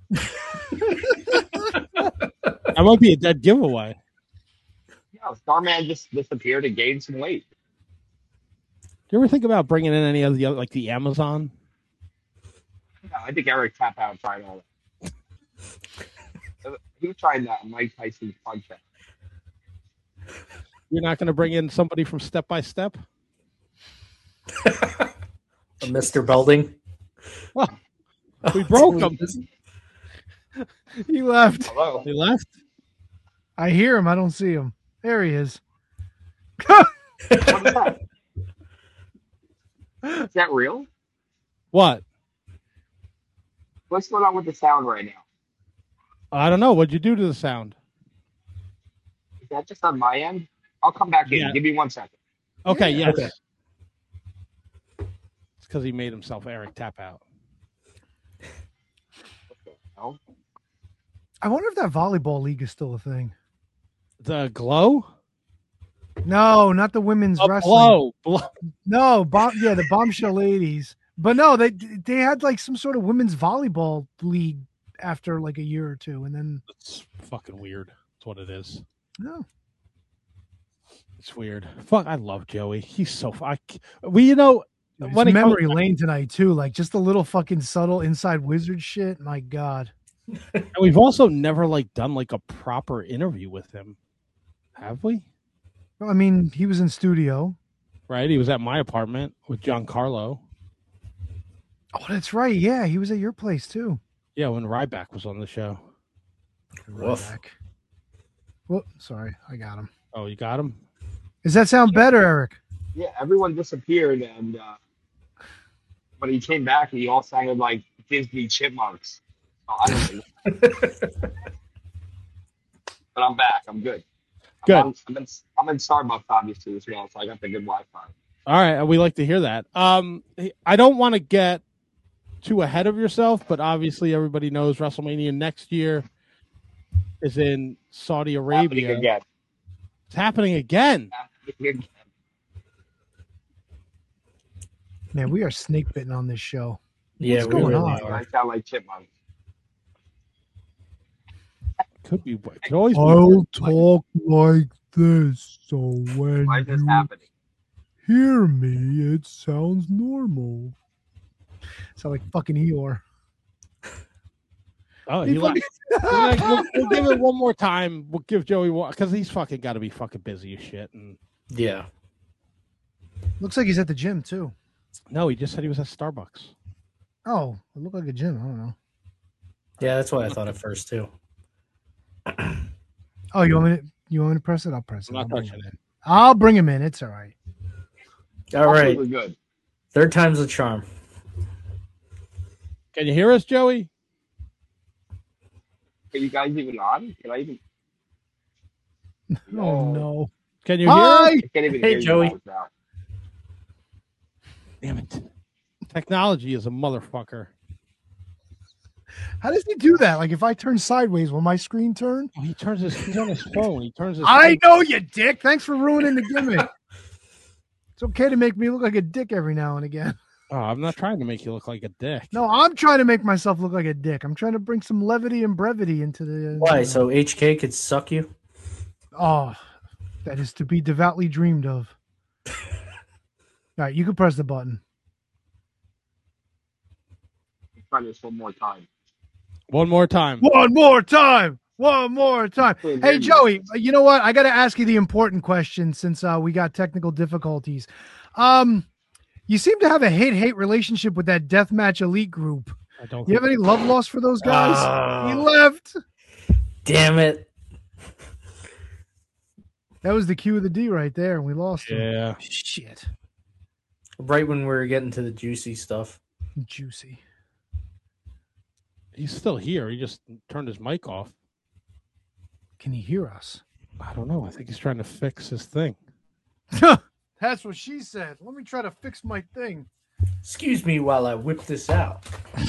That might be a dead giveaway. Yeah, Starman just disappeared and gained some weight. Do you ever think about bringing in any of the other, like the Amazon? No, I think Eric Tapout tried all that. He was trying that Mike Tyson's punch out. You're not going to bring in somebody from Step by Step? Mister Belding. Oh, we broke him. He left. Hello. He left. I hear him. I don't see him. There he is. What is that? Is that real? What? What's going on with the sound right now? I don't know. What'd you do to the sound? Is that just on my end? I'll come back in. Yeah. Give me one second. Okay, Yeah. yes. Okay. It's because he made himself Eric Tapout. No? I wonder if that volleyball league is still a thing. The Glow? No, not the women's Oh, wrestling. Blow. Blow. No, bomb. Yeah, the bombshell ladies. But no, they they had like some sort of women's volleyball league after like a year or two, and then It's fucking weird. That's what it is. no. It's weird. Fuck, I love Joey. He's so I, we, you know, It's when it comes- memory lane tonight too. Like just a little fucking subtle inside wizard shit. My God. and we've also never like done like a proper interview with him, have we? Well, I mean, he was in studio. Right? He was at my apartment with Giancarlo. Oh, that's right. Yeah, he was at your place too. Yeah, when Ryback was on the show. Woof. Back. Whoop, sorry, I got him. Oh, you got him? Does that sound better, Eric? Yeah, everyone disappeared, and uh, when he came back, he all sounded like Disney chipmunks. Oh, I don't know. But I'm back. I'm good. Good. I'm, on, I'm, in, I'm in Starbucks, obviously, as well, so I got the good Wi-Fi. All right, we like to hear that. Um, I don't want to get too ahead of yourself, but obviously everybody knows WrestleMania next year is in Saudi Happening Arabia. again. It's happening again. Happening again. Man, we are snake bitten on this show. Yeah, What's we going really on? are. I sound like chipmunks. Could be. Could always be. I'll talk like this, so when Why is this you happening? hear me, it sounds normal. Sound like fucking Eeyore. Oh, he left. We'll, we'll- we'll give it one more time. We'll give Joey one because he's fucking got to be fucking busy as shit. And Yeah. Looks like he's at the gym too. no, he just said he was at Starbucks. Oh, it looked like a gym. I don't know. Yeah, that's what I thought at first too. Oh, you want me to? You want me to press it? I'll press it. I'm not I'll bring touching him it. in. I'll bring him in. It's all right. All right. We're good. Third time's the charm. Can you hear us, Joey? Are you guys even on? Can I even? Oh no! Can you Hi. hear us? I can't even Hey, hear Joey. you guys now. Damn it. Technology is a motherfucker. How does he do that? Like if I turn sideways, will my screen turn? Oh, he turns his he's on his phone. He turns his I phone. know you, dick. Thanks for ruining the gimmick. It's okay to make me look like a dick every now and again. Oh, I'm not trying to make you look like a dick. No, I'm trying to make myself look like a dick. I'm trying to bring some levity and brevity into the. Why? So H K could suck you? Oh, that is to be devoutly dreamed of. All right, you can press the button. Try this one more time. One more time. One more time. One more time. Hey, Joey, you know what? I got to ask you the important question since uh, we got technical difficulties. Um, you seem to have a hate-hate relationship with that deathmatch elite group. I don't You have any love lost for those guys? Oh. He left. Damn it. That was the Q of the D right there, and we lost him. Yeah. Shit. Right when we were getting to the juicy stuff. Juicy. He's still here. He just turned his mic off. Can he hear us? I don't know. I think he's trying to fix his thing. That's what she said. Let me try to fix my thing. Excuse me while I whip this out.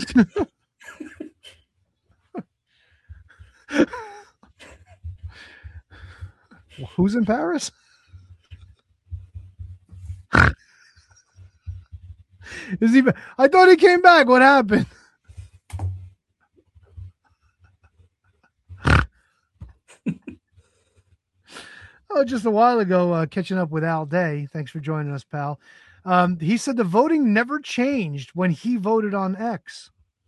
Who's in Paris? Is he? I thought he came back. What happened? Oh, just a while ago, uh, catching up with Al Day. Thanks for joining us, pal. Um, he said the voting never changed when he voted on X.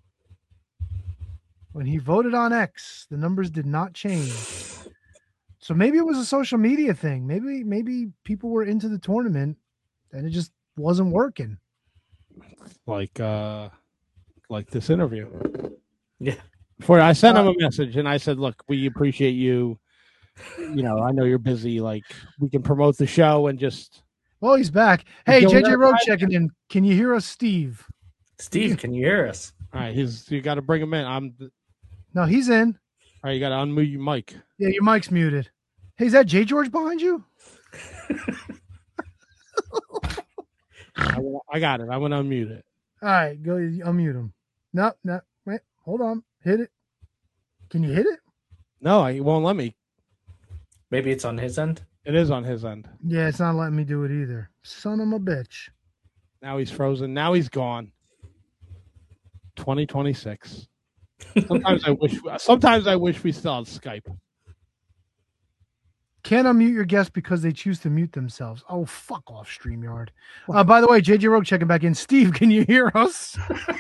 When he voted on X, the numbers did not change. So maybe it was a social media thing. Maybe maybe people were into the tournament and it just wasn't working. Like uh like this interview. Yeah. Before I sent him a message and I said, look, we appreciate you. You know, I know you're busy. Like, we can promote the show and just. Well, he's back. Hey, Joe, J J that- Road checking in. Can you hear us, Steve? Steve, can you hear us? All right, he's you got to bring him in. I'm. All No, he's in. right, you got to unmute your mic. Yeah, your mic's muted. Hey, is that J George behind you? I, I got it. I'm gonna unmute it. All right, go unmute him. No, no, wait, hold on. Hit it. Can you hit it? No, he won't let me. Maybe it's on his end. It is on his end. Yeah, it's not letting me do it either. Son of a bitch. Now he's frozen. Now he's gone. twenty twenty-six. Sometimes I wish. Sometimes I wish we still had Skype. Can't unmute your guests because they choose to mute themselves. Oh, fuck off, StreamYard. Uh, by the way, J J Rogue checking back in. Steve, can you hear us?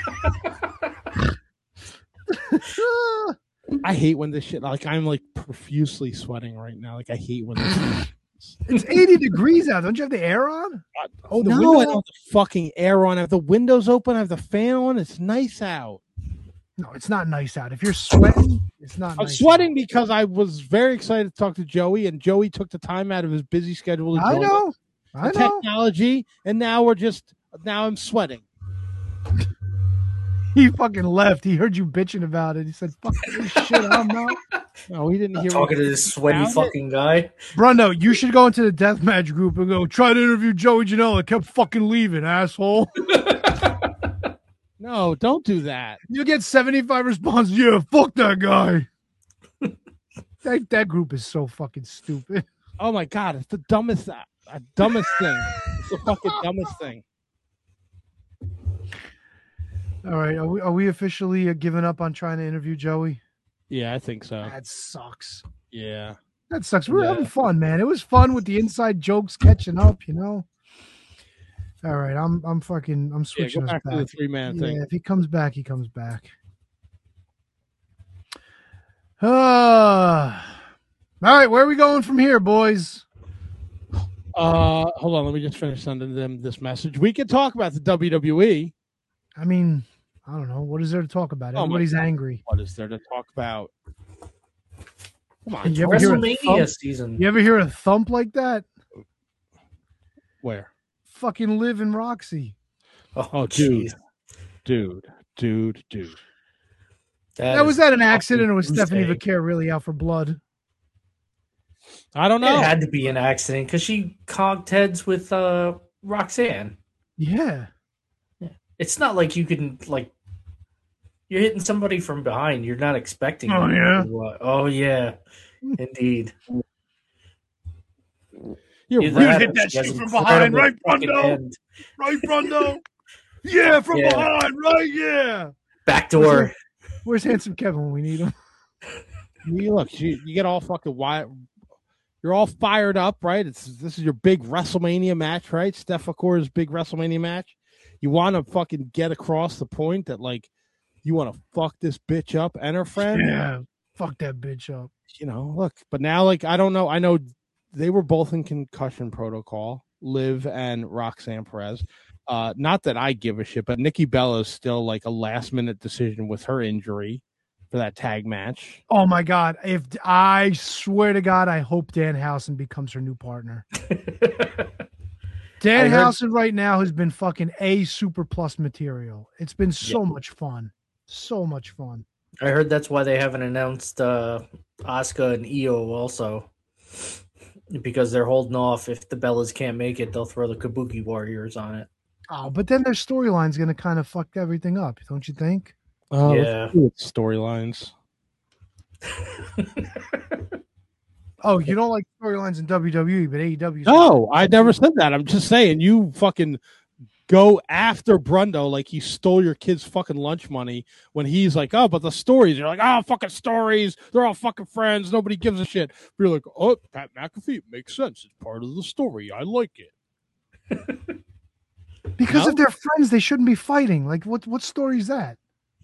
I hate when this shit. Like I'm like profusely sweating right now. Like I hate when this. It's eighty degrees out. Don't you have the air on? Oh the no! window- I don't have the fucking air on. I have the windows open. I have the fan on. It's nice out. No, it's not nice out. If you're sweating, it's not I'm nice sweating out. because I was very excited to talk to Joey, and Joey took the time out of his busy schedule to I join know. us. I The know. technology, and now we're just now I'm sweating. He fucking left. He heard you bitching about it. He said, fuck this shit, I'm out. No, he didn't hear Talking me. to this sweaty Found it. fucking guy. Bruno, you should go into the deathmatch group and go, try to interview Joey Janela. Kept fucking leaving, asshole. No, don't do that. You get seventy-five responses. Yeah, fuck that guy. that, that group is so fucking stupid. Oh my god, it's the dumbest, uh, uh, dumbest thing. It's the fucking dumbest thing. All right. Are we, are we officially uh, giving up on trying to interview Joey? Yeah, I think so. That sucks. Yeah. That sucks. We were Yeah. having fun, man. It was fun with the inside jokes catching up, you know. All right, I'm I'm fucking I'm Yeah, switching go us back back. to the three man Yeah, thing. if he comes back, he comes back. Uh, all right, where are we going from here, boys? Uh, hold on, let me just finish sending them this message. We can talk about the W W E. I mean, I don't know. What is there to talk about? Oh, my Everybody's God. angry. What is there to talk about? Come on, You ever, hear a WrestleMania thump? season. you ever hear a thump like that? where? Fucking Liv and Roxy. Oh, dude. jeez. Dude, dude, dude. That, was is that an accident, or was fucking Stephanie Tuesday. Vaquer really out for blood? I don't It know. had to be an accident because she cogged heads with uh, Roxanne. Yeah. It's not like you can like you're hitting somebody from behind. You're not expecting. Oh, it. yeah? What? Oh yeah, indeed. You're Either right. that hit or that she has shit from incredible behind, right, fucking Brundo? hand. Right, Brundo? Yeah, from Yeah. behind, right? Yeah. Backdoor. Where's Handsome Kevin when we need him? You look, you, you get all fucking wild. You're all fired up, right? It's this is your big WrestleMania match, right? Steph Vaquer's big WrestleMania match. You want to fucking get across the point that like you want to fuck this bitch up and her friend. Yeah. Fuck that bitch up. You know, look, but now like I don't know. I know they were both in concussion protocol, Liv and Roxanne Perez. Uh, not that I give a shit, but Nikki Bella is still like a last minute decision with her injury for that tag match. Oh my God. If I swear to God, I hope Danhausen becomes her new partner. Danhausen right now has been fucking A super plus material. It's been so Yeah. much fun. So much fun. I heard that's why they haven't announced uh, Asuka and Io also, because they're holding off. If the Bellas can't make it, they'll throw the Kabuki Warriors on it. Oh, but then their storyline's going to kind of fuck everything up, don't you think? Oh, Yeah. storylines. Oh, you don't like storylines in W W E, but A E W. No, I never said that. I'm just saying you fucking go after Brundo like he stole your kid's fucking lunch money when he's like, oh, but the stories. You're like, oh, fucking stories. They're all fucking friends. Nobody gives a shit. But you're like, oh, Pat McAfee, it makes sense. It's part of the story. I like it. Because No? if they're friends, they shouldn't be fighting. Like, what what story is that?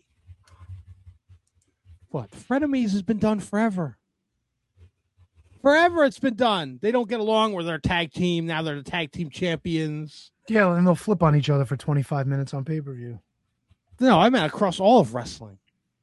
What? Frenemies has been done forever. Forever it's been done. They don't get along with their tag team. Now they're the tag team champions. Yeah, and they'll flip on each other for twenty-five minutes on pay-per-view. No, I meant across all of wrestling.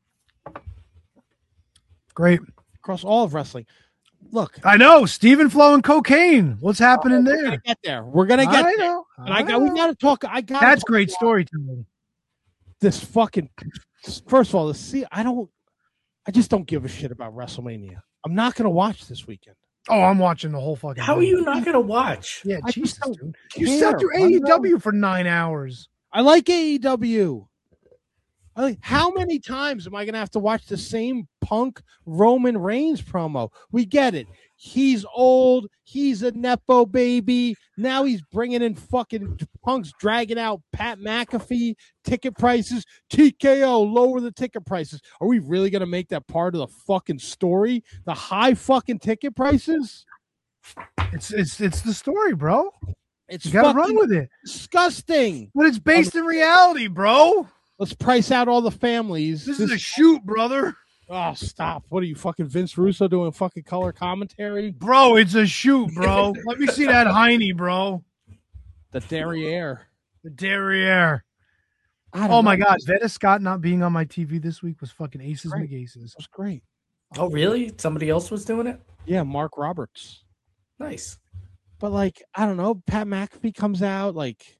Great. Across all of wrestling. Look. I know. Stephen Flow and cocaine. What's happening We're there? gonna get there. We're gonna get I there. know. And I got we know. gotta talk. I got That's great storytelling. This fucking first of all, the see I don't I just don't give a shit about WrestleMania. I'm not gonna watch this weekend. Oh, I'm watching the whole fucking How are thing. you not going to watch? Yeah, I Jesus, just don't dude. You care, sat through A E W for nine hours. I like A E W. I like, how many times am I gonna have to watch the same Punk Roman Reigns promo? We get it. He's old. He's a nepo baby. Now he's bringing in fucking Punk's dragging out Pat McAfee. Ticket prices. T K O lower the ticket prices. Are we really gonna make that part of the fucking story? The high fucking ticket prices. It's it's it's the story, bro. It's You gotta fucking run with it. disgusting. But it's based in reality, bro. Let's price out all the families. This is a shoot, brother. Oh, stop. What are you, fucking Vince Russo doing fucking color commentary? Bro, it's a shoot, bro. Let me see that Heine, bro. The derriere. The derriere. I don't Oh my know. God, Veda Scott not being on my T V this week was fucking aces Right. McAces. That was great. Oh, really? Somebody else was doing it? Yeah, Mark Roberts. Nice. But like, I don't know, Pat McAfee comes out, like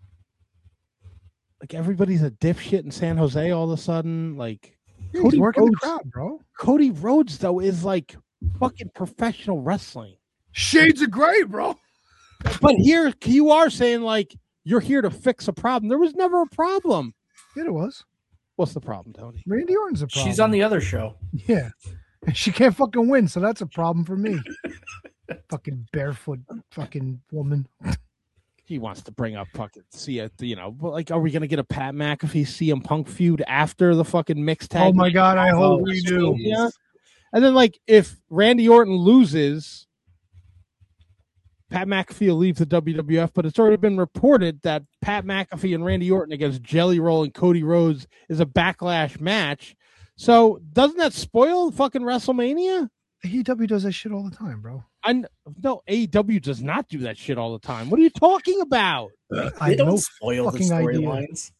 like everybody's a dipshit in San Jose all of a sudden. Like He's Cody working Rhodes, the crowd, bro. Cody Rhodes, though, is like fucking professional wrestling. Shades of gray, bro. But here you are saying like you're here to fix a problem. There was never a problem. Yeah, it was. What's the problem, Tony? Randy Orton's a problem. She's on the other show. Yeah. And she can't fucking win, so that's a problem for me. Fucking barefoot fucking woman. He wants to bring up fucking see it, you know, but like, are we gonna get a Pat McAfee C M Punk feud after the fucking mixed tag? Oh my God, I hope Oh, we do. Yeah. And then like if Randy Orton loses, Pat McAfee will leave the W W F, but it's already been reported that Pat McAfee and Randy Orton against Jelly Roll and Cody Rhodes is a backlash match. So doesn't that spoil fucking WrestleMania? A E W does that shit all the time, bro. I no A E W does not do that shit all the time. What are you talking about? I They don't know spoil the fucking idea. storylines.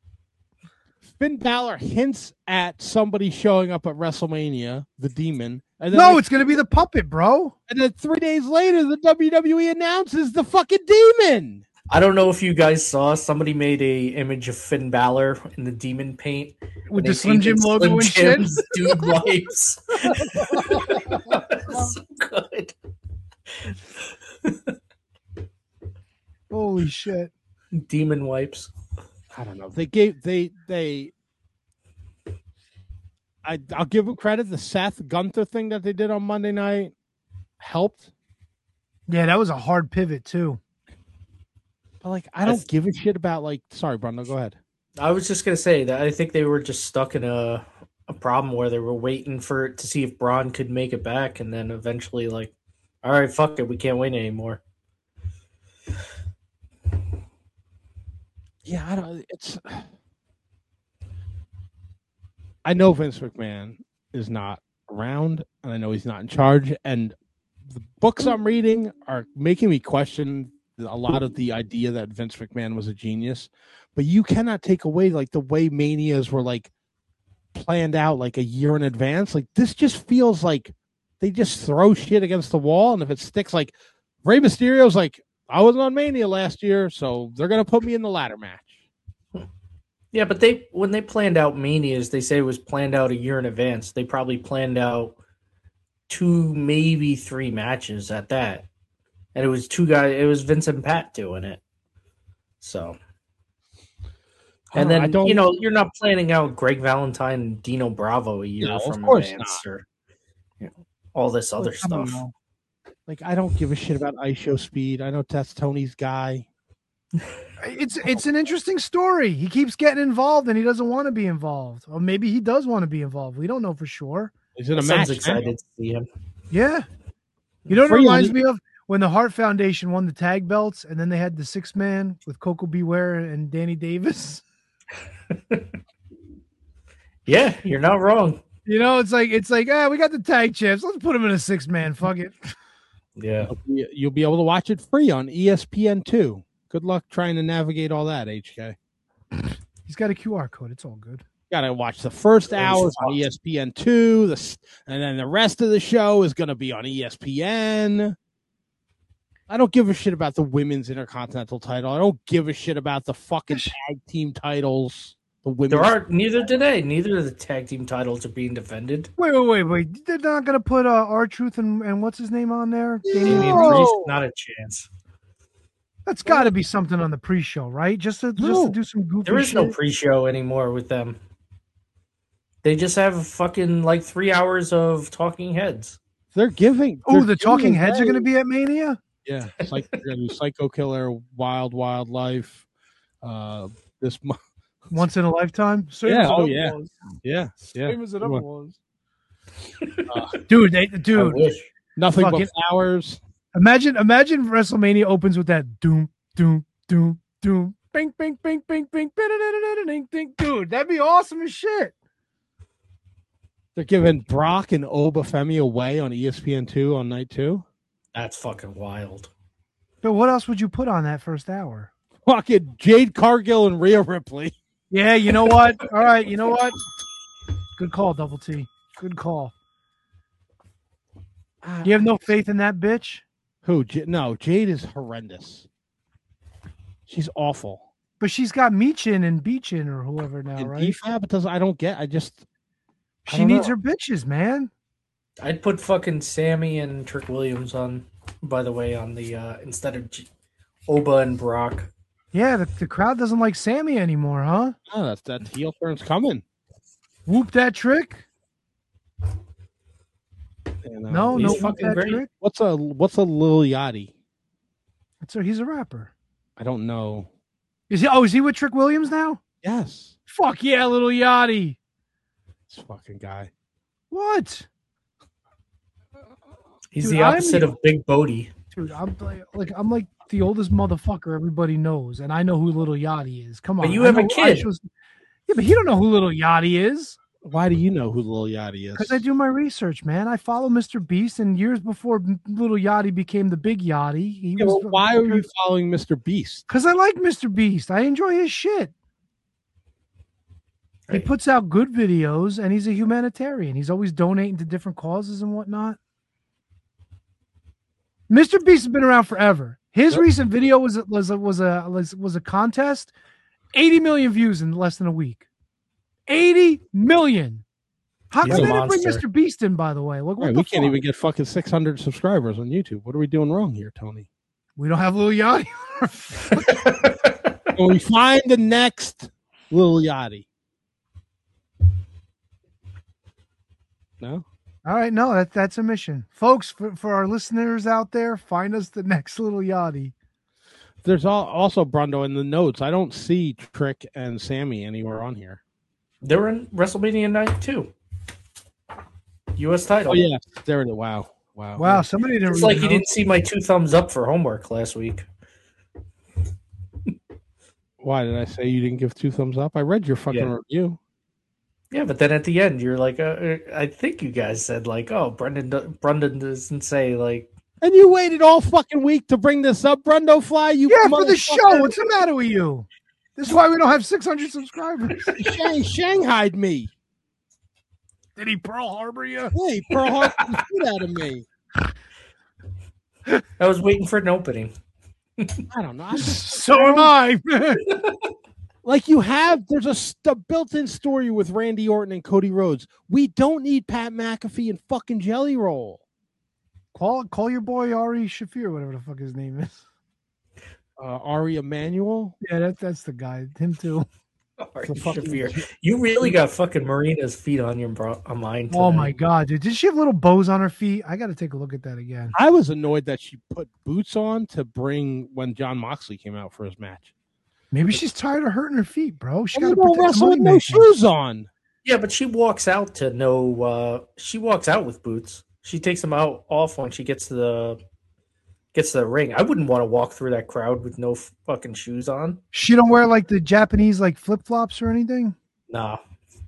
Finn Balor hints at somebody showing up at WrestleMania, the Demon, And then, No, like, it's gonna be the puppet, bro. and then three days later, the W W E announces the fucking demon. I don't know if you guys saw. Somebody made a image of Finn Balor in the demon paint With and the they Slim Jim painted logo and shit. Jim's dude wipes. So good. Holy shit. Demon wipes. I don't know. They gave they they. I I'll give them credit. The Seth Gunther thing that they did on Monday night helped. Yeah, that was a hard pivot too. But like, I don't give a shit about like. Sorry, Bruno, go ahead. I was just gonna say that I think they were just stuck in a a problem where they were waiting for to see if Braun could make it back, and then eventually, like, all right, fuck it, we can't wait anymore. Yeah, I don't. It's. I know Vince McMahon is not around, and I know he's not in charge. And the books I'm reading are making me question a lot of the idea that Vince McMahon was a genius. But you cannot take away like the way Manias were like planned out like a year in advance. Like this just feels like they just throw shit against the wall, and if it sticks, like Rey Mysterio's like, I was on Mania last year, so they're gonna put me in the ladder match. Yeah, but they when they planned out Manias, they say it was planned out a year in advance. They probably planned out two, maybe three matches at that, and it was two guys. It was Vince and Pat doing it. So, and I then don't- you know you're not planning out Greg Valentine and Dino Bravo a year No, of from course advance not. or you know, all this other I don't stuff. know. Like I don't give a shit about I Show Speed. I know that's Tony's guy. It's it's an interesting story. He keeps getting involved and he doesn't want to be involved. Or maybe he does want to be involved. We don't know for sure. He's in a Sounds match. excited to see him. Yeah. You know what it Free reminds money. me of? When the Hart Foundation won the tag belts and then they had the six man with Coco Beware and Danny Davis. Yeah, you're not wrong. You know, it's like it's like, ah, we got the tag champs. Let's put them in a six man. Fuck it. Yeah. You'll be, you'll be able to watch it free on E S P N two. Good luck trying to navigate all that, H K. He's got a Q R code. It's all good. Got to watch the first Nice hours on watch. E S P N two, the, s- and then the rest of the show is going to be on E S P N. I don't give a shit about the women's intercontinental title. I don't give a shit about the fucking tag team titles. The women's. There are neither today. Neither of the tag team titles are being defended. Wait, wait, wait, wait. They're not gonna put uh, R-Truth and, and what's his name on there? Damian Damian Priest? Priest, not a chance. That's got to be something on the pre-show, right? Just to just No. to do some goofy. There is no shit? pre-show anymore with them. They just have fucking like three hours of talking heads. They're giving. Oh, they're the giving Talking Heads are away- going to be at Mania. Yeah, Psycho, they're gonna do Psycho Killer, Wild Wildlife. Uh, this month. Once in a lifetime. Same Yeah, as it oh, ever yeah. was. Yeah, yeah. Same as it ever Well, was. uh, Dude, they, I dude, wish. nothing but Fucking- flowers. imagine, imagine WrestleMania opens with that doom, doom, doom, doom, bing, bing, bing, bing, bing, ding, ding, dude, that'd be awesome as shit. They're giving Brock and Obafemi away on E S P N two on night two. That's fucking wild. But what else would you put on that first hour? Fucking Jade Cargill and Rhea Ripley. Yeah, you know what? All right, you know what? Good call, Double T. Good call. You have no faith in that bitch? Who? J- no, Jade is horrendous. She's awful. But she's got Meechin and Beechin or whoever now, And right? D F A B does. I don't get. I just. I She don't needs know. her bitches, man. I'd put fucking Sammy and Trick Williams on, by the way, on the uh instead of G- Oba and Brock. Yeah, the, the crowd doesn't like Sammy anymore, huh? Oh, that's that heel turn's coming. Whoop that trick? And, uh, No, he's no whoop fucking that great. trick. What's a what's a Lil Yachty? So he's a rapper. I don't know. Is he? Oh, is he with Trick Williams now? Yes, Fuck yeah, little Yachty. this fucking guy. What? He's Dude, the I'm opposite the- of Big Bodie. Dude, I'm like, like I'm like the oldest motherfucker everybody knows, and I know who Little Yachty is. Come on, But you I have a know- kid. I should- yeah, but he don't know who Little Yachty is Why do you know who Lil Yachty is? because I do my research, man. I follow Mister Beast, and years before Little Yachty became the Big Yachty, he Yeah, was. well, why are you following Mister Beast? Because I like Mister Beast. I enjoy his shit. He puts out good videos, and he's a humanitarian. He's always donating to different causes and whatnot. Mister Beast has been around forever. His yep. recent video was was a, was a was was a contest, eighty million views in less than a week. eighty million. How come they didn't bring Mister Beast in? By the way, like, what right, the we fuck? can't even get fucking six hundred subscribers on YouTube. What are we doing wrong here, Tony? We don't have Lil Yachty. Can we find the next Lil Yachty? No. All right, no, that that's a mission, folks. For, for our listeners out there, find us the next Little Yachty. There's all, also Brundo in the notes. I don't see Trick and Sammy anywhere on here. They were in WrestleMania night too. U S title. Oh yeah, there it is. Wow, wow, wow. Somebody didn't. It's like you didn't see my two thumbs up for homework last week. Why did I say you didn't give two thumbs up? I read your fucking yeah. review. Yeah, but then at the end, you're like, uh, I think you guys said like, oh, Brendan, Brendan doesn't say like. And you waited all fucking week to bring this up, Brundo Fly. You yeah, for the show. What's the matter with you? This is why we don't have six hundred subscribers. Shang Shanghaied me. Did he Pearl Harbor you? Yeah, he Pearl Harbor the shit out of me. I was waiting for an opening. I don't know. I'm just, so am I. Like you have, there's a st- built-in story with Randy Orton and Cody Rhodes. We don't need Pat McAfee and fucking Jelly Roll. Call call your boy Ari Shafir, whatever the fuck his name is. Uh, Ari Emanuel? Yeah, that, that's the guy. Him too. Ari Shafir. You really got fucking Marina's feet on your bro- on mine today. Oh my god, dude. Did she have little bows on her feet? I got to take a look at that again. I was annoyed that she put boots on to bring when John Moxley came out for his match. Maybe she's tired of hurting her feet, bro. She got to wrestle with no shoes on. Yeah, but she walks out to no. Uh, she walks out with boots. She takes them out off when she gets to the gets to the ring. I wouldn't want to walk through that crowd with no fucking shoes on. She don't wear like the Japanese like flip flops or anything. Nah.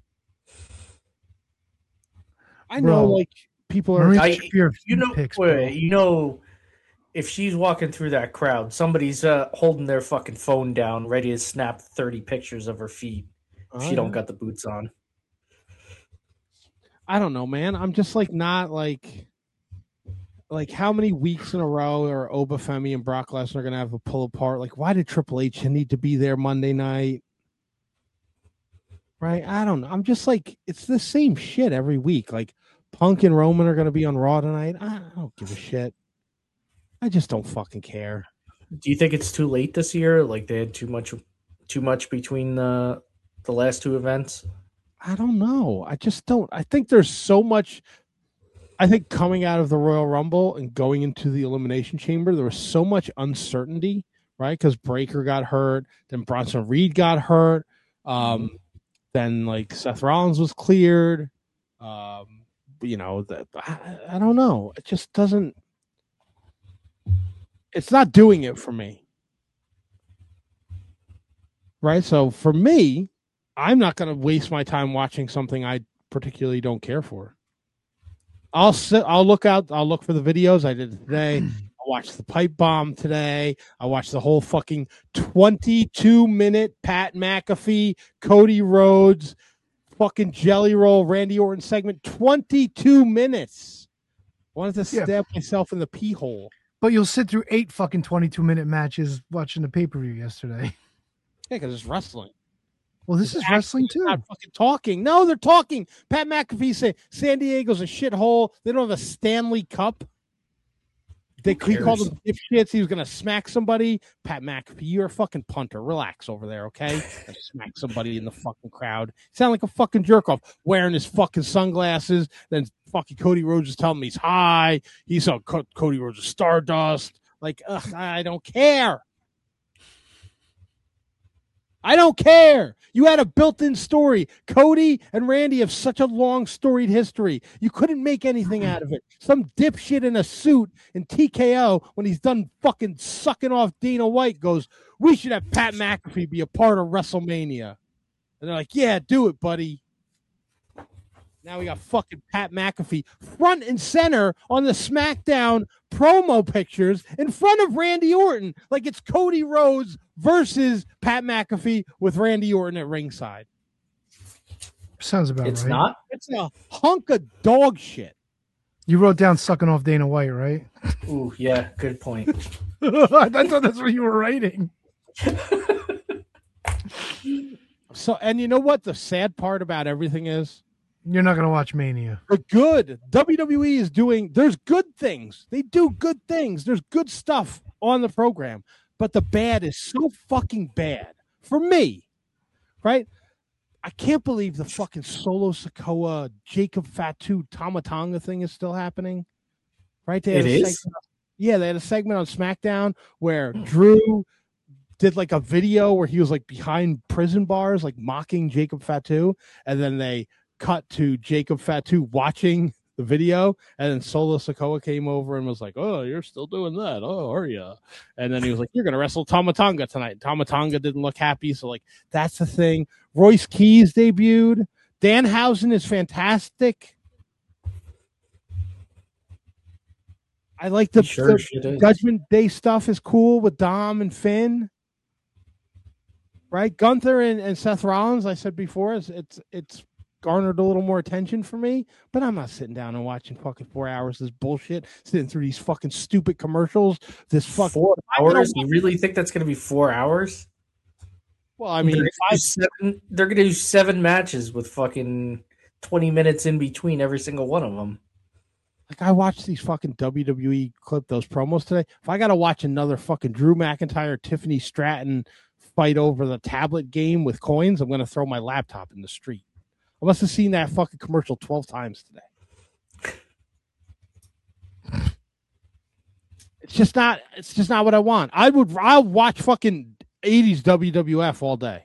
I know, Bro, like people are. I, you know, picks, wait, you know. If she's walking through that crowd, somebody's uh, holding their fucking phone down, ready to snap thirty pictures of her feet. If she oh, don't got the boots on. I don't know, man. I'm just like not like, like how many weeks in a row are Obafemi and Brock Lesnar gonna have a pull apart? Like, why did Triple H need to be there Monday night? Right? I don't know. I'm just like, it's the same shit every week. Like, Punk and Roman are gonna be on Raw tonight. I don't give a shit. I just don't fucking care. Do you think it's too late this year? Like they had too much, too much between the the last two events? I don't know. I just don't. I think there's so much. I think coming out of the Royal Rumble and going into the Elimination Chamber, there was so much uncertainty, right? Because Breakker got hurt, then Bronson Reed got hurt, um, mm-hmm. then like Seth Rollins was cleared. Um, you know, that I, I don't know. It just doesn't. It's not doing it for me. Right? So for me, I'm not going to waste my time watching something I particularly don't care for. I'll sit, I'll look out, I'll look for the videos I did today. I watched the pipe bomb today. I watched the whole fucking twenty-two minute Pat McAfee, Cody Rhodes, fucking Jelly Roll, Randy Orton segment. twenty-two minutes. I wanted to stab yeah. myself in the pee hole. But you'll sit through eight fucking twenty-two minute matches watching the pay-per-view yesterday. Yeah, because it's wrestling. Well, this it's is wrestling too. Not fucking talking. No, they're talking. Pat McAfee said San Diego's a shithole. They don't have a Stanley Cup. They he called them dipshits. He was gonna smack somebody. Pat McAfee, you're a fucking punter. Relax over there, okay? And smack somebody in the fucking crowd. Sound like a fucking jerk off wearing his fucking sunglasses. Then fucking Cody Rhodes is telling me he's high. He saw Co- Cody Rhodes' Stardust. Like, ugh, I don't care. I don't care. You had a built-in story. Cody and Randy have such a long storied history. You couldn't make anything out of it. Some dipshit in a suit in T K O, when he's done fucking sucking off Dana White, goes, we should have Pat McAfee be a part of WrestleMania. And they're like, yeah, do it, buddy. Now we got fucking Pat McAfee front and center on the SmackDown promo pictures in front of Randy Orton, like it's Cody Rhodes versus Pat McAfee with Randy Orton at ringside. Sounds about It's right. not. It's a hunk of dog shit. You wrote down sucking off Dana White, right? Ooh, yeah, good point. I thought that's what you were writing. So, and you know what the sad part about everything is? You're not gonna watch Mania. The good W W E is doing. There's good things. They do good things. There's good stuff on the program, but the bad is so fucking bad for me, right? I can't believe the fucking Solo Sikoa, Jacob Fatu, Tamatanga thing is still happening. Right? They had It a is? segment, yeah, they had a segment on SmackDown where Drew did like a video where he was like behind prison bars, like mocking Jacob Fatu, and then they cut to Jacob Fatu watching the video, and then Solo Sikoa came over and was like, "Oh, you're still doing that? Oh, are you?" And then he was like, "You're gonna wrestle Tamatanga tonight." Tamatanga didn't look happy, so like that's the thing. Royce Keys debuted. Danhausen is fantastic. I like the, Sure the shit is. Judgment Day stuff is cool with Dom and Finn. Right, Gunther and, and Seth Rollins. I said before, it's it's it's garnered a little more attention for me, but I'm not sitting down and watching fucking four hours of this bullshit, sitting through these fucking stupid commercials. This fucking Four I'm gonna hours? watch- You really think that's going to be four hours? Well, I mean, they're five, going to seven, they're gonna do seven matches with fucking twenty minutes in between every single one of them. like I watched these fucking W W E clip those promos today. If I got to watch another fucking Drew McIntyre, Tiffany Stratton fight over the tablet game with coins, I'm going to throw my laptop in the street. I must have seen that fucking commercial twelve times today. It's just not. It's just not what I want. I would. I'll watch fucking eighties W W F all day.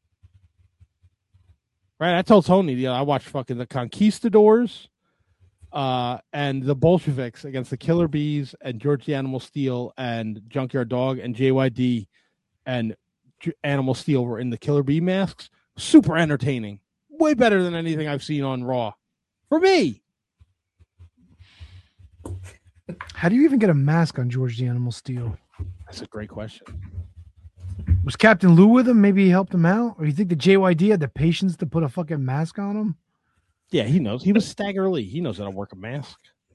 Right. I told Tony the I watched fucking the Conquistadors, uh, and the Bolsheviks against the Killer Bees and George the Animal Steel and Junkyard Dog and J Y D and J- Animal Steel were in the Killer Bee masks. Super entertaining. Way better than anything I've seen on Raw. For me. How do you even get a mask on George the Animal Steel? That's a great question. Was Captain Lou with him? Maybe he helped him out? Or you think the J Y D had the patience to put a fucking mask on him? Yeah, he knows. He was Stagger Lee. He knows how to work a mask.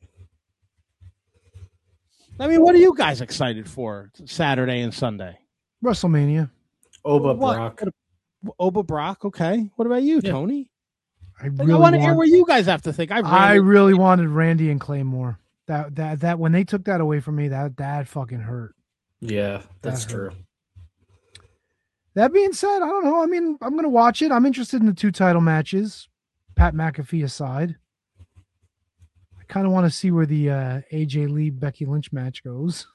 I mean, what are you guys excited for Saturday and Sunday? WrestleMania. Oba What? Brock. Oba Brock, okay. What about you, Yeah. Tony? I Like, really I want to hear want- what you guys have to think. I, I really, really wanted Randy and Claymore. That that that when they took that away from me, that that fucking hurt. Yeah, that's That true. hurt. That being said, I don't know. I mean, I'm gonna watch it. I'm interested in the two title matches, Pat McAfee aside. I kind of want to see where the uh, A J Lee Becky Lynch match goes.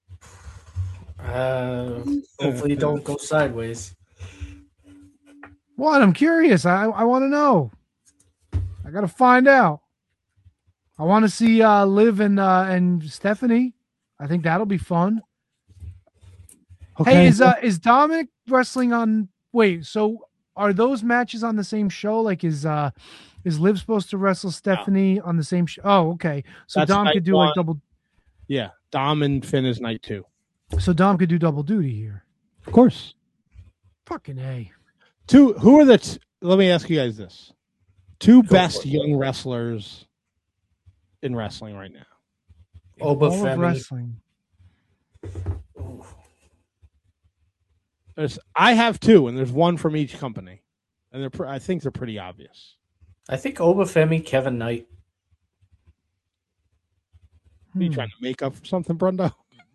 Uh, hopefully, it don't go sideways. What? I'm curious. I I want to know. I gotta find out. I want to see uh, Liv and uh, and Stephanie. I think that'll be fun. okay. Hey, is uh is Dominic wrestling on? Wait, so are those matches on the same show? Like, is uh is Liv supposed to wrestle Stephanie on the same show? Oh, okay. So That's Dom night could do one. like double. Yeah, Dom and Finn is night two. So Dom could do double duty here. Of course. Fucking A. Two. Who are the? T- let me ask you guys this: two Go best for it. young wrestlers in wrestling right now. Oba All of Femi. wrestling. There's, I have two, and there's one from each company, and they're. Pr- I think they're pretty obvious. I think Oba Femi, Kevin Knight. Are you Hmm. trying to make up for something, Brundo?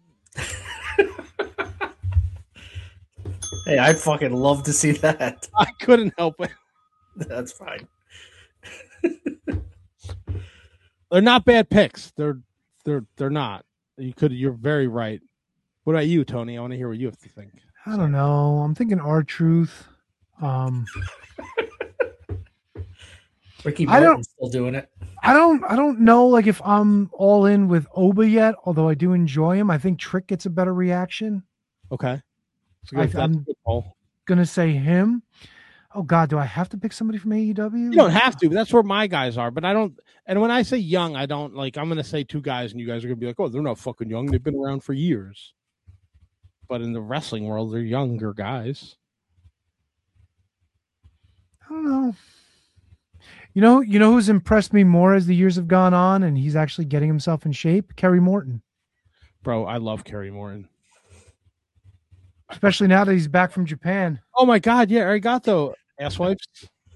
Hey, I'd fucking love to see that. I couldn't help it. That's fine. They're not bad picks. They're they're they're not. You could. You're very right. What about you, Tony? I want to hear what you have to think. I don't know. I'm thinking R-Truth. Um, Ricky I don't- Martin's still doing it. I don't I don't know like if I'm all in with Oba yet, although I do enjoy him. I think Trick gets a better reaction. Okay. So I- that's I'm- a good call. Gonna say him. Oh God, do I have to pick somebody from A E W? You don't have to, but that's where my guys are. But I don't. And when I say young, I don't like. I'm going to say two guys, and you guys are going to be like, "Oh, they're not fucking young. They've been around for years." But in the wrestling world, they're younger guys. I don't know. You know, you know who's impressed me more as the years have gone on, and he's actually getting himself in shape? Kerry Morton. Bro, I love Kerry Morton. Especially now that he's back from Japan. Oh my God, yeah, arigato, asswipes.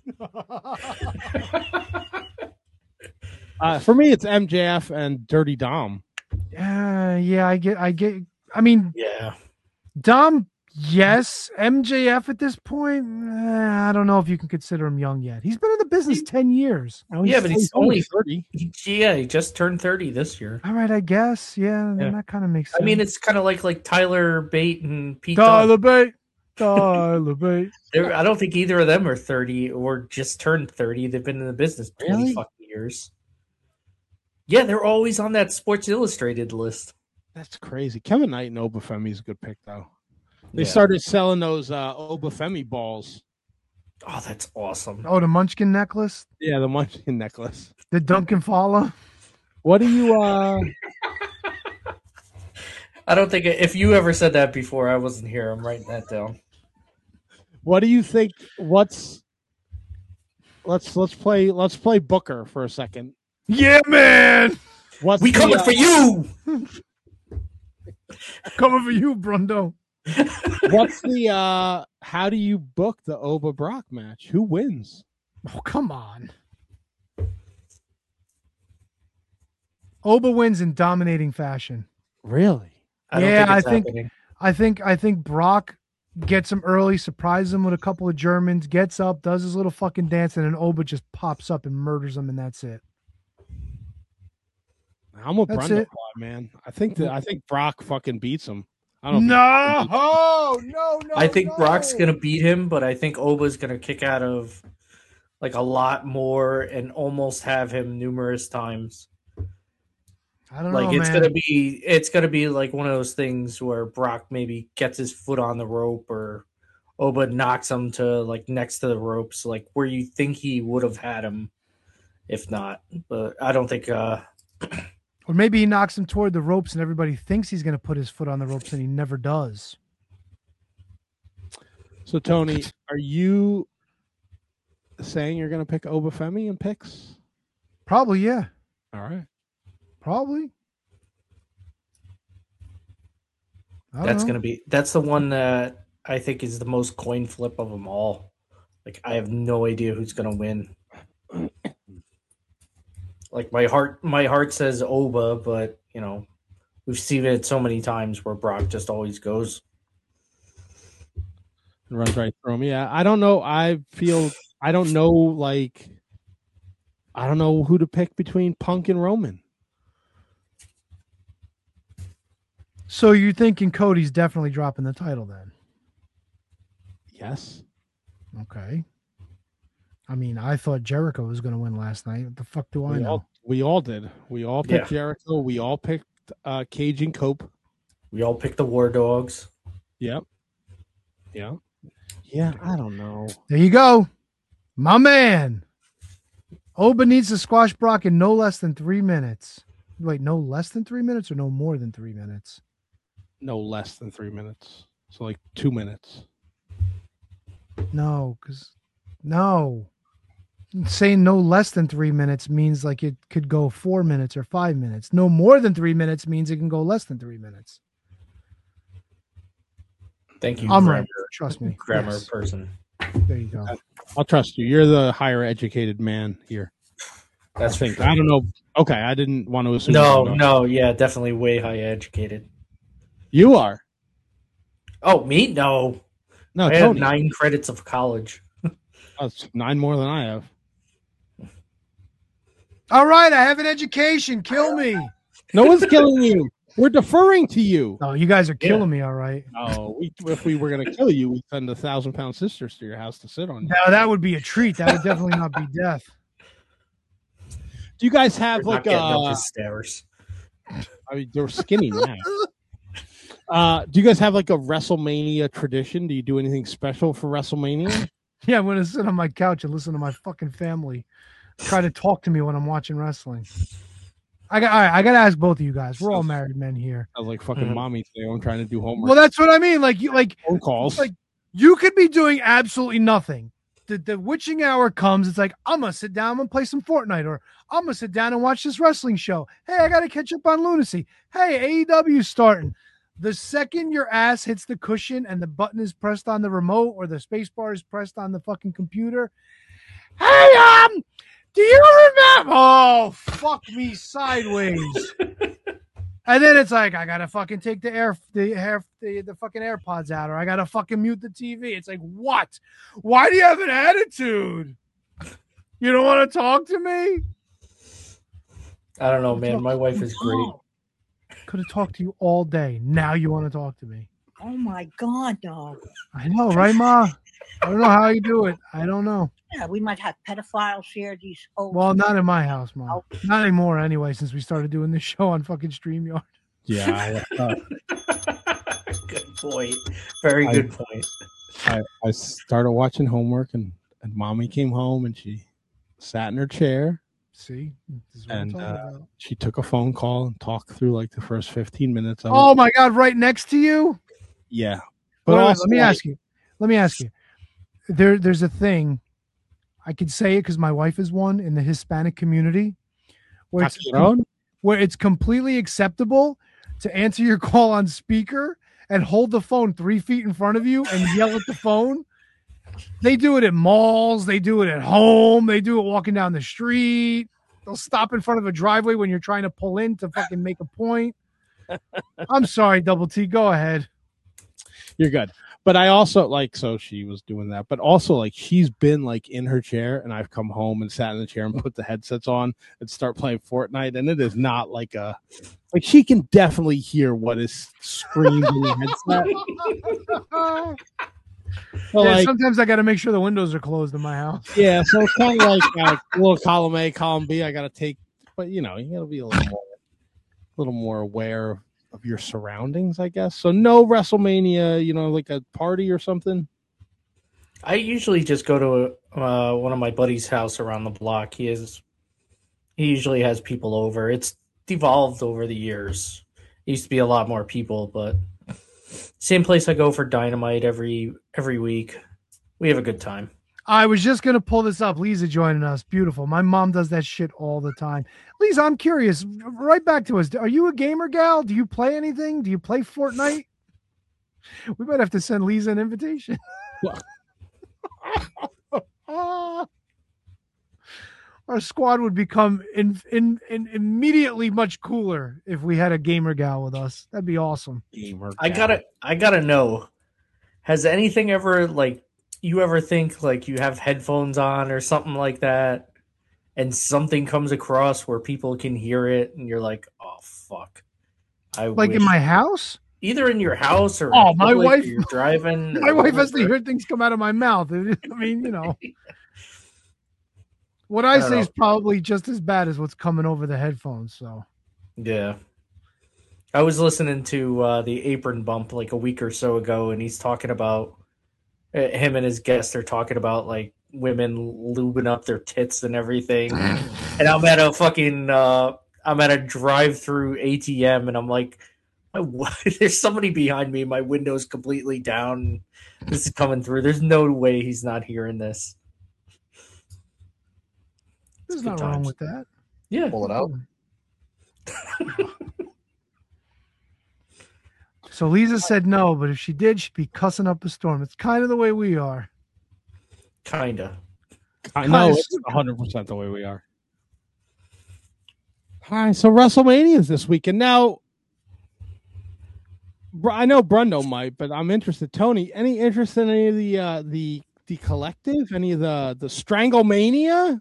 uh, for me, it's M J F and Dirty Dom. Yeah, uh, yeah, I get, I get. I mean, Yeah. Dom, yes. M J F at this point, eh, I don't know if you can consider him young yet. He's been in the business ten years. Oh, Yeah, but he's only thirty. He, yeah, he just turned thirty this year. All right, I guess. Yeah, then Yeah. that kind of makes sense. I mean, it's kind of like like Tyler Bate and Pete Tyler Dunne. Bate. Tyler Bate. They're- I don't think either of them are thirty or just turned thirty. They've been in the business twenty Really? fucking years. Yeah, they're always on that Sports Illustrated list. That's crazy. Kevin Knight and Obafemi is a good pick, though. They Yeah. started selling those uh, Obafemi balls. Oh, that's awesome. Oh, the Munchkin necklace. Yeah, the Munchkin necklace. The Duncan Fowler. What do you? uh I don't think if you ever said that before, I wasn't here. I'm writing that down. What do you think? What's? Let's let's play let's play Booker for a second. Yeah, man. What's We the, coming uh, for you. Coming for you, Brundo. What's the? uh How do you book the Oba Brock match? Who wins? Oh, come on. Oba wins in dominating fashion. Really? I don't Yeah, think it's I think- happening. I think I think Brock gets him early, surprises him with a couple of Germans, gets up, does his little fucking dance, and then Oba just pops up and murders him, and that's it. I'm with That's Brundle, it. man. I think that I think Brock fucking beats him. I don't. No, oh, no, no. I think no. Brock's gonna beat him, but I think Oba's gonna kick out of like a lot more and almost have him numerous times. I don't Like know, it's man. gonna be it's gonna be like one of those things where Brock maybe gets his foot on the rope or Oba knocks him to like next to the ropes, like where you think he would have had him if not. But I don't think uh Or maybe he knocks him toward the ropes, and everybody thinks he's going to put his foot on the ropes, and he never does. So Tony, are you saying you're going to pick Obafemi in picks? Probably, yeah. All right. Probably. I don't that's know. gonna be that's the one that I think is the most coin flip of them all. Like I have no idea who's gonna win. Like my heart, my heart says Oba, but you know, we've seen it so many times where Brock just always goes. It runs right through him. Yeah, I don't know. I feel I don't know. Like I don't know who to pick between Punk and Roman. So you're thinking Cody's definitely dropping the title then? Yes. Okay. I mean, I thought Jericho was going to win last night. What the fuck do I We know? all, we all did. We all picked Yeah. Jericho. We all picked uh, Cage and Cope. We all pick the War Dogs. Yep. Yeah. Yeah. I don't know. There you go. My man. Oba needs to squash Brock in no less than three minutes. Wait, no less than three minutes or no more than three minutes? No less than three minutes. So like two minutes. No, because no. Saying no less than three minutes means like it could go four minutes or five minutes. No more than three minutes means it can go less than three minutes. Thank you, I'm grammar, right. Trust me. grammar Yes. person. There you go. I'll trust you. You're the higher educated man here. That's I think. I don't know. Okay, I didn't want to assume. No, you know. no, yeah, definitely way high educated. You are. Oh, me? No. No, I have Tony. nine credits of college. That's nine more than I have. All right, I have an education. Kill me. No one's killing you. We're deferring to you. Oh, you guys are killing Yeah. me. All right. Oh, we, if we were going to kill you, we'd send a thousand pound sisters to your house to sit on you. Now that would be a treat. That would definitely not be death. Do you guys have We're like not getting up a? his stairs. I mean, they're skinny now. Uh, do you guys have like a WrestleMania tradition? Do you do anything special for WrestleMania? Yeah, I'm gonna sit on my couch and listen to my fucking family try to talk to me when I'm watching wrestling. I got. All right, I got to ask both of you guys. We're all married men here. I was like fucking Mhm. mommy today. I'm trying to do homework. Well, that's what I mean. Like you, like phone calls. like you could be doing absolutely nothing, the, the witching hour comes, it's like, I'm going to sit down and play some Fortnite, or I'm going to sit down and watch this wrestling show. Hey, I got to catch up on Lunacy. Hey, A E W starting. The second your ass hits the cushion and the button is pressed on the remote or the space bar is pressed on the fucking computer. Hey, um, do you remember? Oh, fuck me sideways. And then it's like, I got to fucking take the air, the air, the, the fucking AirPods out, or I got to fucking mute the T V. It's like, what? Why do you have an attitude? You don't want to talk to me? I don't know, man. My wife is great. Could have talked to you all day. Now you want to talk to me. Oh my God, dog. I know, right, Ma? I don't know how you do it. I don't know. Yeah, we might have pedophiles share these old. Well, not in my house, Mom. Not anymore, anyway, since we started doing this show on fucking StreamYard. Yeah. I, uh, Good point. Very I- good point. I, I started watching homework, and, and mommy came home, and she sat in her chair, See? This is what I'm and talking uh, about. she took a phone call and talked through like the first fifteen minutes of Oh it. my God, right next to you? Yeah. But But also, let me like, ask you. Let me ask you. There, there's a thing. I can say it because my wife is one in the Hispanic community, where it's, Taqueron? where it's completely acceptable to answer your call on speaker and hold the phone three feet in front of you and yell at the phone. They do it at malls. They do it at home. They do it walking down the street. They'll stop in front of a driveway when you're trying to pull in to fucking make a point. I'm sorry, Double T. Go ahead. You're good. But I also like, so she was doing that, but also like she's been like in her chair, and I've come home and sat in the chair and put the headsets on and start playing Fortnite. And it is not like a, like she can definitely hear what is screamed in the headset. But Yeah, like, sometimes I got to make sure the windows are closed in my house. yeah, so it's kind of like uh, a little column A, column B. I got to take, but you know, you got to be a little more, a little more aware of, of your surroundings, I guess. So no WrestleMania, you know, like a party or something. I usually just go to uh, one of my buddy's house around the block. He is, he usually has people over. It's devolved over the years. It used to be a lot more people, but same place I go for Dynamite every every week. We have a good time. I was just going to pull this up. Lisa joining us. Beautiful. My mom does that shit all the time. Lisa, I'm curious. Right back to us. Are you a gamer gal? Do you play anything? Do you play Fortnite? We might have to send Lisa an invitation. Our squad would become in, in, in immediately much cooler if we had a gamer gal with us. That'd be awesome. Gamer I gal. gotta I gotta know. Has anything ever like you ever think like you have headphones on or something like that, and something comes across where people can hear it, and you're like, oh fuck. I Like in wish- my house? either in your house or Oh, in my public, or wife- you're driving. My or wife has to whatever. hear things come out of my mouth. I mean, you know. What I, I don't say know. is probably just as bad as what's coming over the headphones. So Yeah. I was listening to uh, the Apron Bump like a week or so ago, and he's talking about uh, him and his guests are talking about like women lubing up their tits and everything. And I'm at a fucking uh, I'm at a drive-through A T M, and I'm like, what? There's somebody behind me. My window's completely down. This is coming through. There's no way he's not hearing this. there's good not wrong times. with that. Yeah. Pull it out. So Lisa said no, but if she did, she'd be cussing up a storm. It's kind of the way we are. Kinda. I know Guys- it's one hundred percent the way we are. All right, so WrestleMania is this weekend. Now, Br- I know Brundo might, but I'm interested. Tony, any interest in any of the uh, the the collective? Any of the the Stranglemania?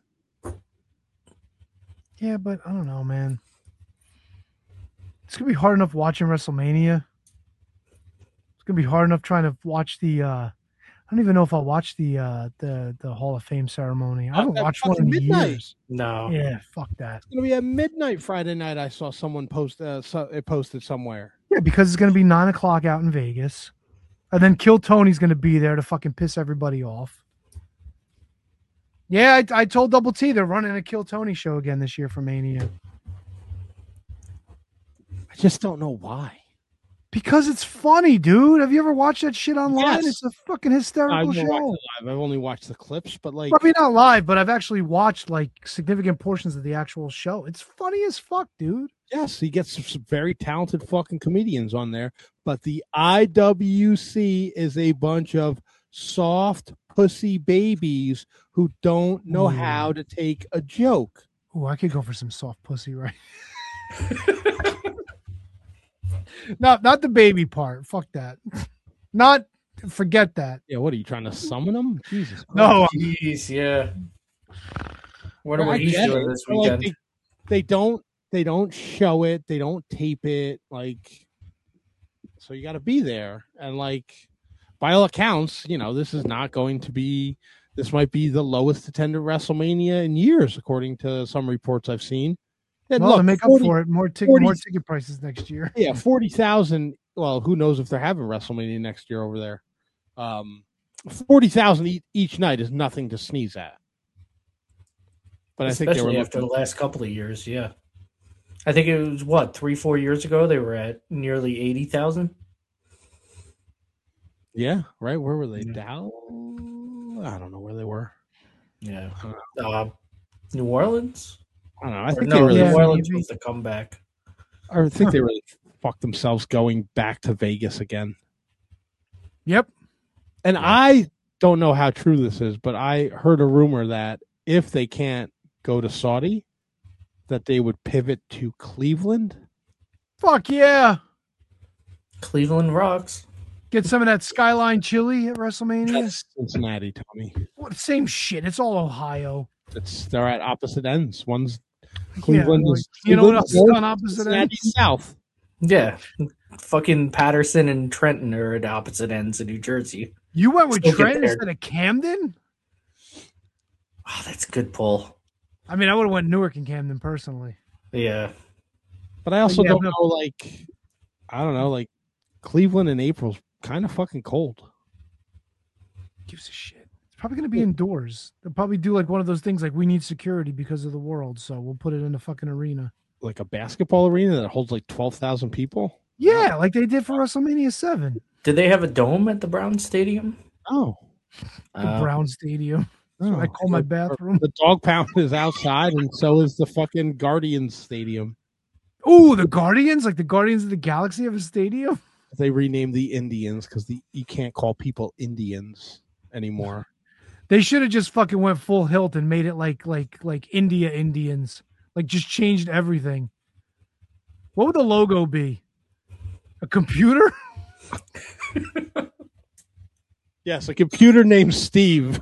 Yeah, but I don't know, man. It's gonna be hard enough watching WrestleMania. It's gonna be hard enough trying to watch the. uh I don't even know if I'll watch the uh the the Hall of Fame ceremony. I haven't At watched one in fucking midnight. years. No. Yeah, fuck that. It's gonna be at midnight Friday night. I saw someone post uh, so, it posted somewhere. Yeah, because it's gonna be nine o'clock out in Vegas, and then Kill Tony's gonna be there to fucking piss everybody off. Yeah, I, I told Double T they're running a Kill Tony show again this year for Mania. I just don't know why. Because it's funny, dude. Have you ever watched that shit online? Yes. It's a fucking I've hysterical never show. watched it live. I've only watched the clips, but like, Probably not live, but I've actually watched like significant portions of the actual show. It's funny as fuck, dude. yes, he gets some very talented fucking comedians on there. But the I W C is a bunch of soft pussy babies who don't know Ooh. how to take a joke. Oh, I could go for some soft pussy, right? not not the baby part. Fuck that. Not forget that. Yeah, what are you trying to summon them? Jesus Christ. No, Jeez, yeah. Wonder I what he's get doing it. this But, like, weekend. they, they don't they don't show it, they don't tape it, like, so you got to be there. And like, by all accounts, you know, this is not going to be, this might be the lowest attended WrestleMania in years, according to some reports I've seen. And well, look, to make forty up for it, more ticket, forty more ticket prices next year. Yeah, forty thousand. Well, who knows if they're having WrestleMania next year over there? Um, forty thousand e- each night is nothing to sneeze at. But I think they were Especially after the last couple of years, yeah. I think it was what three, four years ago they were at nearly eighty thousand. yeah, right. Where were they? Yeah. Dallas? I don't know where they were. Yeah, uh, New Orleans. I don't know. I Or think no, they really, Yeah, New Orleans maybe. was the comeback. I think they really fucked themselves going back to Vegas again. Yep. And I don't know how true this is, but I heard a rumor that if they can't go to Saudi, that they would pivot to Cleveland. Fuck yeah. Cleveland rocks. Get some of that Skyline chili at WrestleMania. That's Cincinnati, Tommy. What, same shit. It's all Ohio. It's they're at opposite ends. One's Cleveland yeah, is you know what Cleveland else is north, on opposite Cincinnati ends? south. Yeah, fucking Patterson and Trenton are at opposite ends of New Jersey. You went with Still get Trent there. instead of Camden? Oh, that's a good pull. I mean, I would have went Newark and Camden personally. Yeah, But I also Yeah, don't no- know, like, I don't know, like, Cleveland in April's kind of fucking cold. Gives a shit. It's probably going to be indoors. They'll probably do like one of those things like we need security because of the world, so we'll put it in the fucking arena. Like a basketball arena that holds like twelve thousand people. Yeah, like they did for WrestleMania seven. did they have a dome at the Brown Stadium? Oh. The Uh, Brown Stadium. That's what I Oh. call my bathroom. The dog pound is outside, and so is the fucking Guardians Stadium. Ooh, the Guardians, like the Guardians of the Galaxy have a stadium. They renamed the Indians because the you can't call people Indians anymore. They should have just fucking went full hilt and made it like like like India Indians. Like just changed everything. What would the logo be? A computer? Yes, a computer named Steve.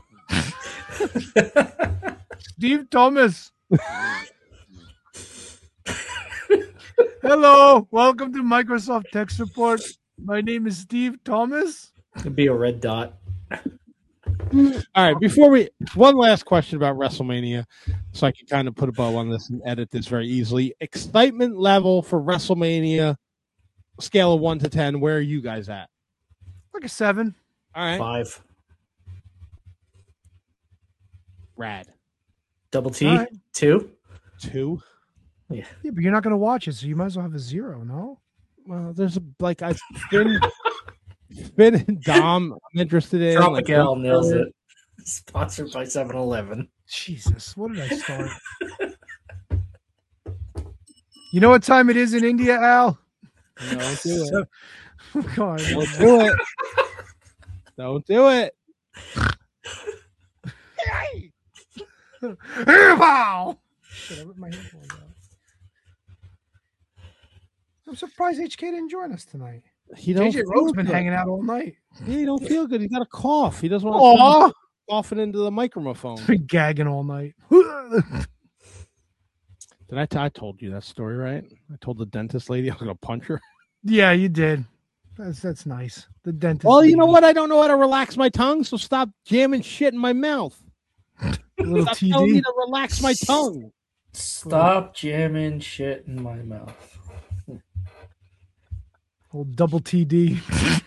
Steve Thomas. Hello, welcome to Microsoft Tech Support. My name is Steve Thomas. It'd be a red dot. All right, before we one last question about WrestleMania, so I can kind of put a bow on this and edit this very easily. Excitement level for WrestleMania, scale of one to ten. Where are you guys at? Like a seven. All right, Five. rad. Double T. All right. Two. Two. Yeah, but you're not going to watch it, so you might as well have a zero, no? Well, there's a like I've been, been and Dom. I'm interested in. Drop Like, Miguel nails it. Sponsored by seven eleven. Jesus, what did I start? You know what time it is in India, Al? Don't do it. So- God, Don't do it. Don't do it. Wow! Shit, I ripped my headphones out. I'm surprised H K didn't join us tonight. He don't J J feel Rhodes been good. hanging out all night. Yeah, he don't feel good. He's got a cough. He doesn't want Aw! to coughing into the microphone. Been gagging all night. Did I? T- I told you that story, right? I told the dentist lady I was gonna punch her. Yeah, you did. That's that's nice. The dentist. Well, you know lady. what? I don't know how to relax my tongue, so stop jamming shit in my mouth. A little Stop telling T me D. to relax my tongue. Stop jamming shit in my mouth. Old double T D.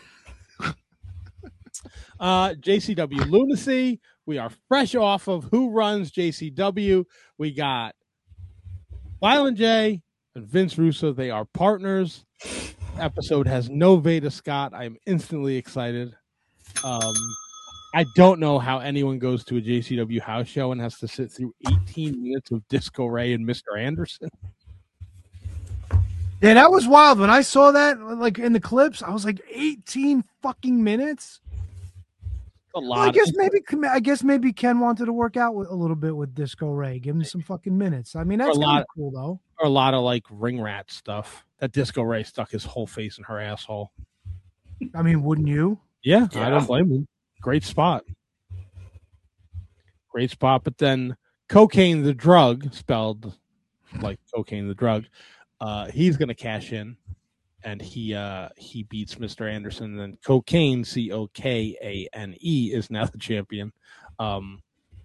Uh, J C W Lunacy. We are fresh off of Who Runs J C W. We got Violent J and Vince Russo. They are partners. episode has no Veda Scott. I'm instantly excited. Um, I don't know how anyone goes to a J C W house show and has to sit through eighteen minutes of Disco Ray and Mister Anderson. Yeah, that was wild. When I saw that, like in the clips, I was like, eighteen fucking minutes. A lot. Well, I guess maybe I guess maybe Ken wanted to work out with, a little bit with Disco Ray. Give him some fucking minutes. I mean, that's a kind lot of cool though. Or a lot of like ring rat stuff. That Disco Ray stuck his whole face in her asshole. I mean, wouldn't you? Yeah, Yeah. I don't blame him. Great spot. Great spot. But then Cocaine the drug, spelled like cocaine the drug, uh, he's gonna cash in. And he uh, he beats Mister Anderson. And then Cocaine, C O K A N E, is now the champion. Um,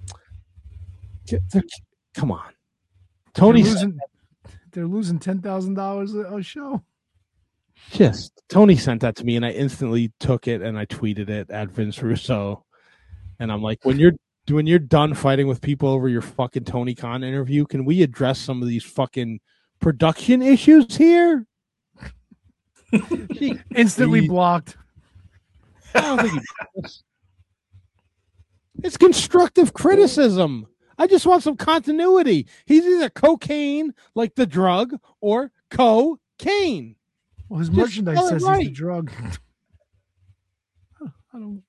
come on, Tony. They're losing, they're losing ten thousand dollars a show. Just Tony sent that to me, and I instantly took it and I tweeted it at Vince Russo. And I'm like, when you're when you're done fighting with people over your fucking Tony Khan interview, can we address some of these fucking production issues here? He, Instantly he, blocked. I don't think he does. It's constructive criticism. I just want some continuity. He's either cocaine, like the drug, or cocaine. Well, his Just merchandise spell it says right. he's the drug. I don't.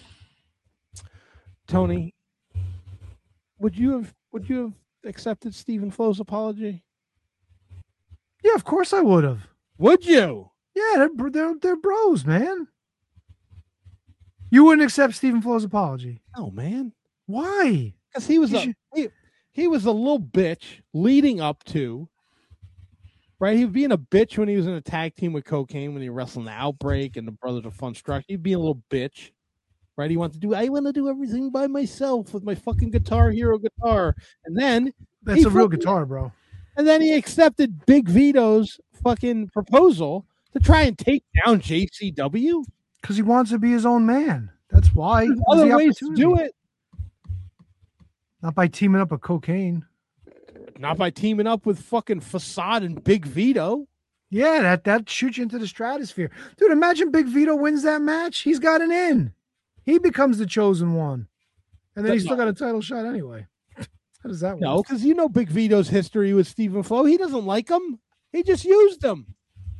Tony, would you have would you have accepted Stephen Flo's apology? Yeah, of course I would have. Would you? Yeah, they're, br- they're they're bros, man. You wouldn't accept Stephen Flo's apology. No, man. Why? Because he was You a should- he, he was a little bitch leading up to. Right, he was being a bitch when he was in a tag team with Cocaine when he wrestled in the Outbreak and the Brothers of Fun Struck. He'd be a little bitch. Right, he wanted to do. I want to do everything by myself with my fucking Guitar Hero guitar, and then That's he a real fucking- guitar, bro. And then he accepted Big Vito's fucking proposal to try and take down J C W. Because he wants to be his own man. That's why. There's It was other the ways to opportunity. do it. Not by teaming up with Cocaine. Not by teaming up with fucking Facade and Big Vito. Yeah, that that shoots you into the stratosphere, dude. Imagine Big Vito wins that match. He's got an in. He becomes the chosen one, and then he's still got a title shot anyway. How does that work? No, because you know Big Vito's history with Stephen Flo. He doesn't like him. He just used him.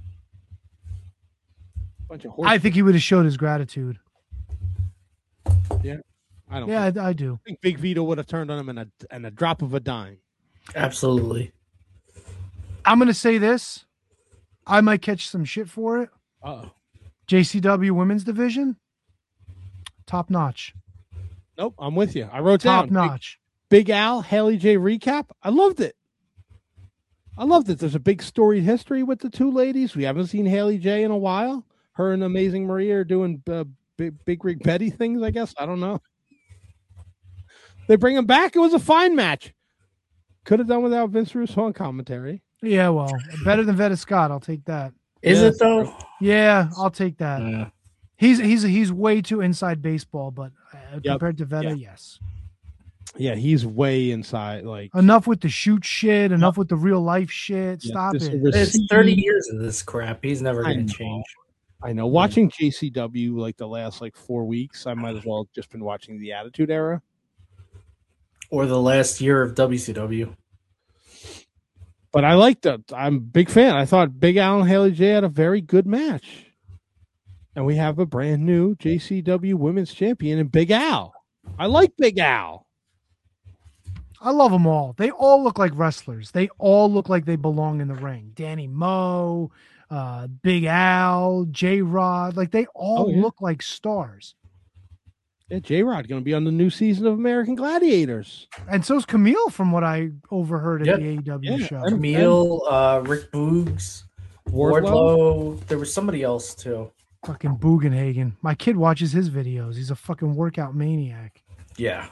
Bunch of horse. I think he would have showed his gratitude. yeah, I don't. Yeah, think, I, I do. I think Big Vito would have turned on him in a in a drop of a dime. Absolutely. I'm gonna say this. I might catch some shit for it. Uh-oh. J C W Women's Division, top notch. Nope, I'm with you. I wrote Top down notch. Big, Big Al, Haley J recap. I loved it. I loved it. There's a big storied history with the two ladies. We haven't seen Haley J in a while. Her and Amazing Maria are doing uh, big, big Rig Betty things, I guess. I don't know. They bring him back. It was a fine match. Could have done without Vince Russo on commentary. Yeah, well, better than Veda Scott. I'll take that. Is Yeah. it though? Yeah, I'll take that. Yeah. He's he's he's way too inside baseball, but uh, Yep. compared to Veda, Yeah. yes. Yeah, he's way inside. Like Enough with the shoot shit. Enough with the real life shit. yeah, Stop this it. receive- It's thirty years of this crap. He's never I going know. to change. I know. Watching J C W like the last like four weeks, I might as well have just been watching the Attitude Era. Or the last year of W C W. But I liked it. I'm a big fan. I thought Big Al and Haley J had a very good match. And we have a brand new J C W Women's Champion in Big Al. I like Big Al. I love them all. They all look like wrestlers. They all look like they belong in the ring. Danny Moe, uh, Big Al, J Rod. Like they all Oh, yeah. look like stars. Yeah, J-Rod going to be on the new season of American Gladiators. And so's Camille, from what I overheard at Yep. the A E W Yeah, show. and- Camille, uh, Rick Boogs, Wardlow. Wardlow. There was somebody else too. Fucking Bugenhagen. My kid watches his videos. He's a fucking workout maniac. Yeah.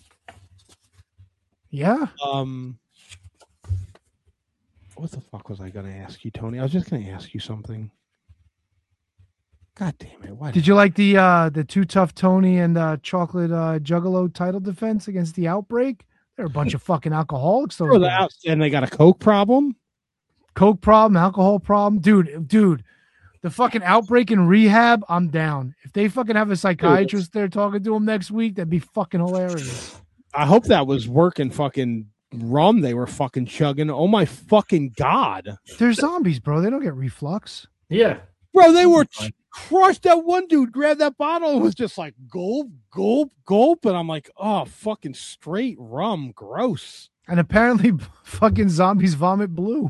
Yeah. Um, what the fuck was I going to ask you, Tony? I was just going to ask you something. God damn it! Why Did you like the uh the Too Tough Tony and uh Chocolate uh Juggalo title defense against the Outbreak? They're a bunch of fucking alcoholics. Those throw that guys. out? And they got a coke problem. Coke problem, alcohol problem, dude. Dude, The fucking Outbreak in rehab, I'm down. If they fucking have a psychiatrist there talking to him next week, that'd be fucking hilarious. I hope that was working fucking rum they were fucking chugging. Oh my fucking God. They're zombies, bro. They don't get reflux. Yeah. Bro, they were ch- crushed. That one dude grabbed that bottle and was just like gulp, gulp, gulp. And I'm like, oh, fucking straight rum. Gross. And apparently fucking zombies vomit blue.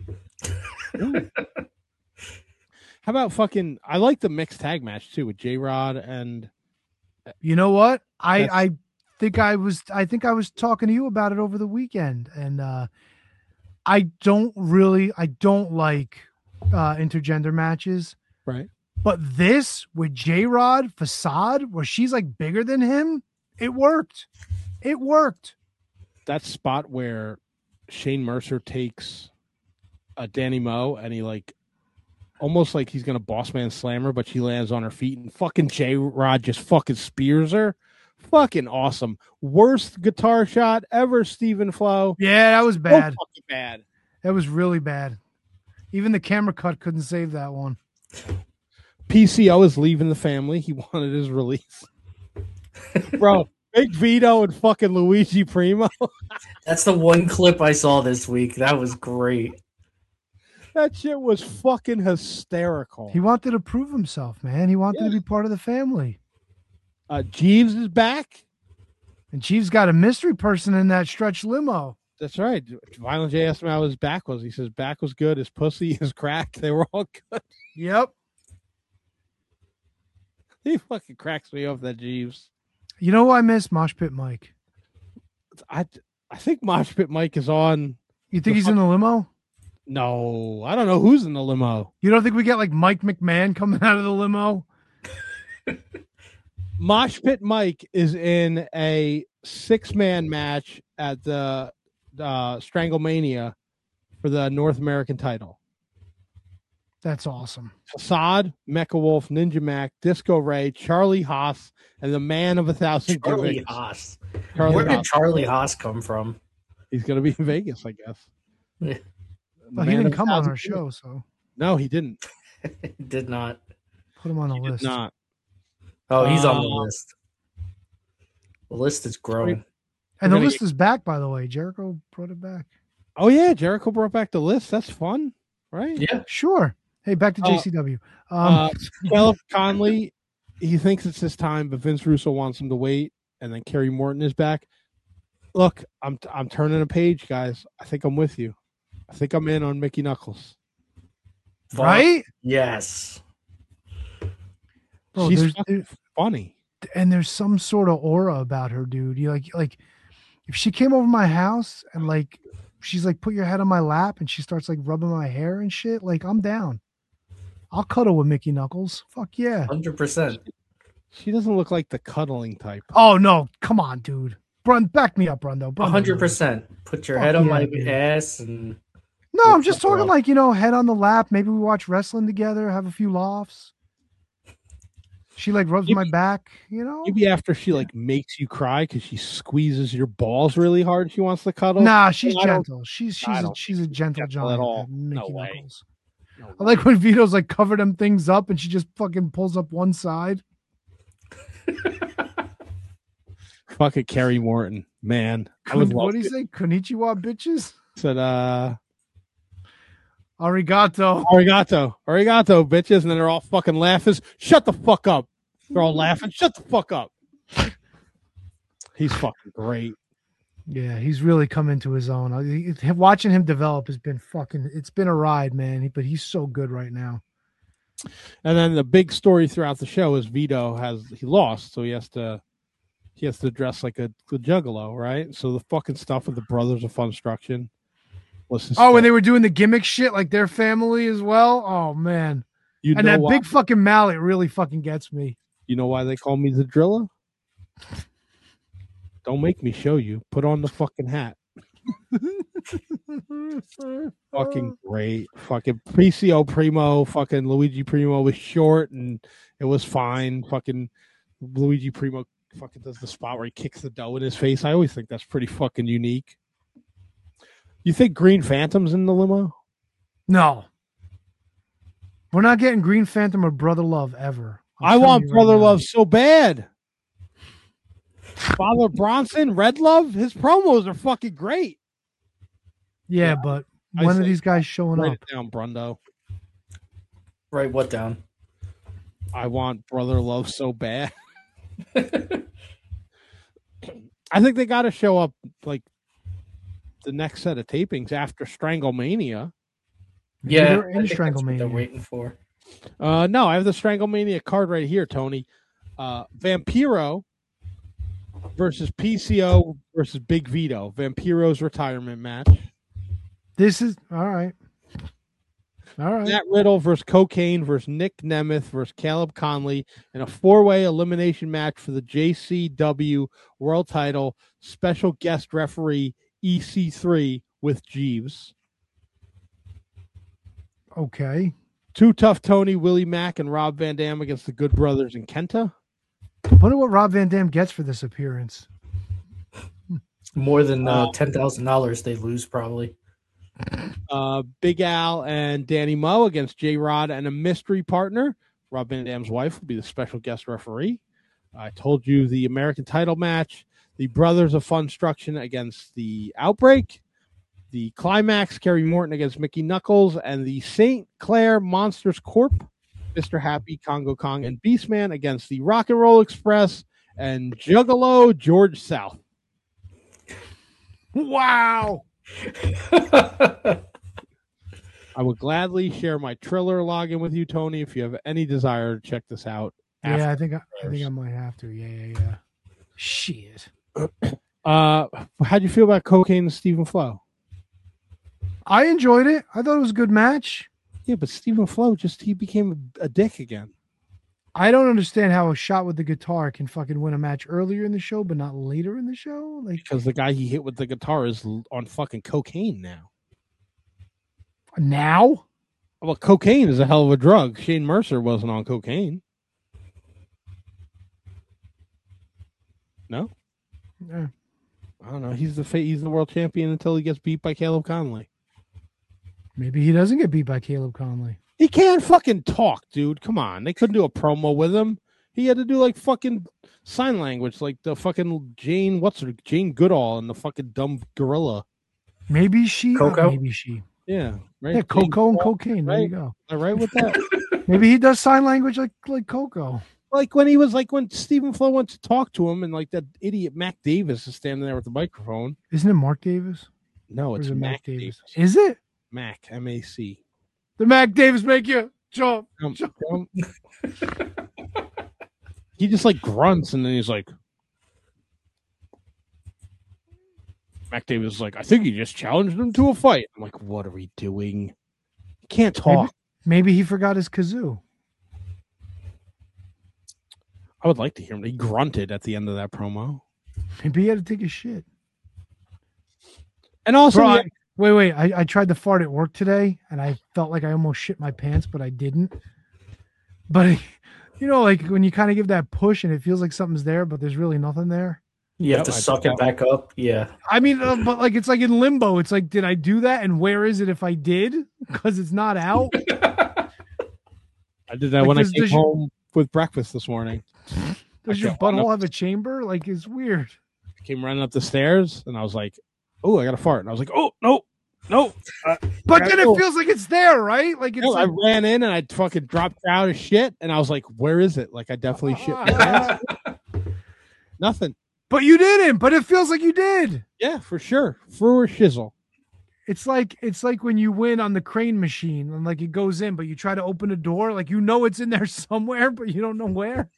How about fucking, I like the mixed tag match too with J-Rod and. You know what? I, I think I was, I think I was talking to you about it over the weekend, and uh, I don't really, I don't like uh, intergender matches. Right. But this with J-Rod Facade, where she's like bigger than him, it worked. It worked. That spot where Shane Mercer takes a Danny Moe and he like almost like he's gonna boss man slam her, but she lands on her feet and fucking J-Rod just fucking spears her. Fucking awesome. Worst guitar shot ever, Stephen Flo. Yeah, that was bad. So fucking bad. That was really bad. Even the camera cut couldn't save that one. P C O is leaving the family. He wanted his release. Bro, Big Vito and fucking Luigi Primo. That's the one clip I saw this week. That was great. That shit was fucking hysterical. He wanted to prove himself, man. He wanted Yeah. to be part of the family. Uh, Jeeves is back. And Jeeves got a mystery person in that stretch limo. That's right. Violent J asked him how his back was. He says back was good. His pussy, his crack, they were all good. Yep. He fucking cracks me off, that Jeeves. You know who I miss? Mosh Pit Mike. I, I think Mosh Pit Mike is on. You think The he's fuck- in the limo? No, I don't know who's in the limo. You don't think we get like Mike McMahon coming out of the limo? Mosh Pit Mike is in a six-man match at the uh, Stranglemania for the North American title. That's awesome. Facade, Mecha Wolf, Ninja Mac, Disco Ray, Charlie Haas, and the man of a thousand Charlie gimmicks. Haas. Charlie Where did Haas. Charlie Haas come from? He's going to be in Vegas, I guess. Yeah. The Well, he man didn't of a come on thousand our show, gimmicks. so No, he didn't. Did not. put him on the He did list. not. Oh, he's on the Uh, list. The list is growing. And We're the gonna list get- is back, by the way. Jericho brought it back. Oh, yeah, Jericho brought back the list. That's fun, right? Yeah. Sure. Hey, back to Uh, J C W. Um, Uh, Caleb Conley, he thinks it's his time, but Vince Russo wants him to wait, and then Kerry Morton is back. Look, I'm I'm turning a page, guys. I think I'm with you. I think I'm in on Mickey Knuckles. right? Yes. Bro, She's there's- fucking there- funny. and there's some sort of aura about her, dude. You like, like, if she came over my house and like, she's like, put your head on my lap, and she starts like rubbing my hair and shit. Like, I'm down. I'll cuddle with Mickey Knuckles. Fuck yeah. one hundred percent. She doesn't look like the cuddling type. Oh no, come on, dude. Brun, back me up, Brundo. Brundo. one hundred percent. Put your Fuck head on yeah, my dude. ass and No, I'm just Fuck her talking up. like, you know, head on the lap. Maybe we watch wrestling together, have a few laughs. She like rubs my Maybe- back, you know. Maybe after she like makes you cry because she squeezes your balls really hard, she wants to cuddle. Nah, she's I don't- gentle. She's I she's a, don't she's a gentle gentle giant. at all. that Mickey No way. Knuckles. No I like when Vito's like cover them things up and she just fucking pulls up one side. Fucking Kerry Morton, man. I would What love do you it. say? Konnichiwa, bitches. Said uh Arigato. Arigato, arigato, bitches, and then they're all fucking laughing. Shut the fuck up. They're all laughing. Shut the fuck up. He's fucking great. Yeah, he's really come into his own. I- he- Watching him develop has been fucking. It's been a ride, man. He- But he's so good right now. And then the big story throughout the show is Vito has he lost, so he has to he has to dress like a, a juggalo, right? So the fucking stuff with the Brothers of Funstruction was Oh, when they were doing the gimmick shit, like their family as well. Oh man, you and know that why, big fucking mallet really fucking gets me. you know why they call me the Driller? Don't make me show you. Put on the fucking hat. Fucking great. Fucking P C O Primo, fucking Luigi Primo was short and it was fine. Fucking Luigi Primo fucking does the spot where he kicks the dough in his face. I always think that's pretty fucking unique. You think Green Phantom's in the limo? No, We're not getting Green Phantom or Brother Love ever. I'm I telling want you right Brother now. Love so bad. Father Bronson, Red Love, his promos are fucking great. Yeah, Yeah. but I when are say- these guys showing Write up? it down, Brundo. Write what down? I want Brother Love so bad. I think they got to show up like the next set of tapings after Stranglemania. Maybe Yeah, they're I in think that's what they're Stranglemania. waiting for. Uh, no, I have the Stranglemania card right here, Tony. Uh, Vampiro versus P C O versus Big Vito. Vampiro's retirement match. This is all right. All right. Matt Riddle versus Cocaine versus Nick Nemeth versus Caleb Conley in a four-way elimination match for the J C W World Title. Special guest referee E C three with Jeeves. Okay. Too Tough Tony, Willie Mack, and Rob Van Dam against the Good Brothers and Kenta. Wonder what Rob Van Dam gets for this appearance. More than uh, Uh, ten thousand dollars they lose probably. Uh, Big Al and Danny Moe against J Rod and a mystery partner. Rob Van Dam's wife will be the special guest referee. I told you the American title match. The Brothers of Funstruction against the Outbreak. The Climax, Kerry Morton against Mickey Knuckles. And the Saint Clair Monsters Corp. Mister Happy, Congo Kong, and Beastman against the Rock and Roll Express and Juggalo George South. Wow. I would gladly share my Triller login with you, Tony, if you have any desire to check this out. Yeah, I think I, I think I might have to. Yeah, yeah, yeah. Shit. Uh, how'd you feel about Cocaine and Stephen Flo? I enjoyed it. I thought it was a good match. Yeah, but Stephen Flo just he became a, a dick again. I don't understand how a shot with the guitar can fucking win a match earlier in the show, but not later in the show. Like Because the guy he hit with the guitar is l- on fucking cocaine now. now? Well, cocaine is a hell of a drug. Shane Mercer wasn't on cocaine. No, Yeah. I don't know. He's the fa- he's the world champion until he gets beat by Caleb Conley. Maybe he doesn't get beat by Caleb Conley. He can't fucking talk, dude. Come on. They couldn't do a promo with him. He had to do like fucking sign language, like the fucking Jane, what's her, Jane Goodall and the fucking dumb gorilla. Maybe she. uh, Coco? maybe she. Yeah, right. Yeah, Jane Coco and Goodall, cocaine. There right? you go. Am I right with that? Maybe he does sign language like like Coco. Like when he was like when Stephen Flo went to talk to him, and like that idiot Mac Davis is standing there with the microphone. Isn't it Mark Davis? No, Or it's is it Mac Davis. Is it? Mac M A C. The Mac Davis make you jump. Um, jump. um, he just like grunts, and then he's like, Mac Davis is like, I think he just challenged him to a fight. I'm like, what are we doing? He can't talk. Maybe, maybe he forgot his kazoo. I would like to hear him. He grunted at the end of that promo. Maybe he had to take a shit. And also, Bro, yeah, I- wait, wait. I, I tried to fart at work today, and I felt like I almost shit my pants, but I didn't. But you know, like when you kind of give that push, and it feels like something's there, but there's really nothing there. You have Yep, to I suck did it that back up. Yeah. I mean, uh, but like it's like in limbo. It's like, did I do that, and where is it if I did? Because it's not out. I did that Like, when does- I came does your- home with breakfast this morning. Does I your kept running butthole up- have a chamber? Like it's weird. I came running up the stairs, and I was like, oh, I got to fart. And I was like, oh, no, no. Uh, But I then gotta it go. feels like it's there, right? Like it's No, I like, ran in and I fucking dropped out of shit, and I was like, "Where is it?" Like I definitely shit my pants. Nothing. but you didn't. But it feels like you did. Yeah, for sure. For a shizzle. It's like it's like when you win on the crane machine and like it goes in, but you try to open a door, like you know it's in there somewhere, but you don't know where.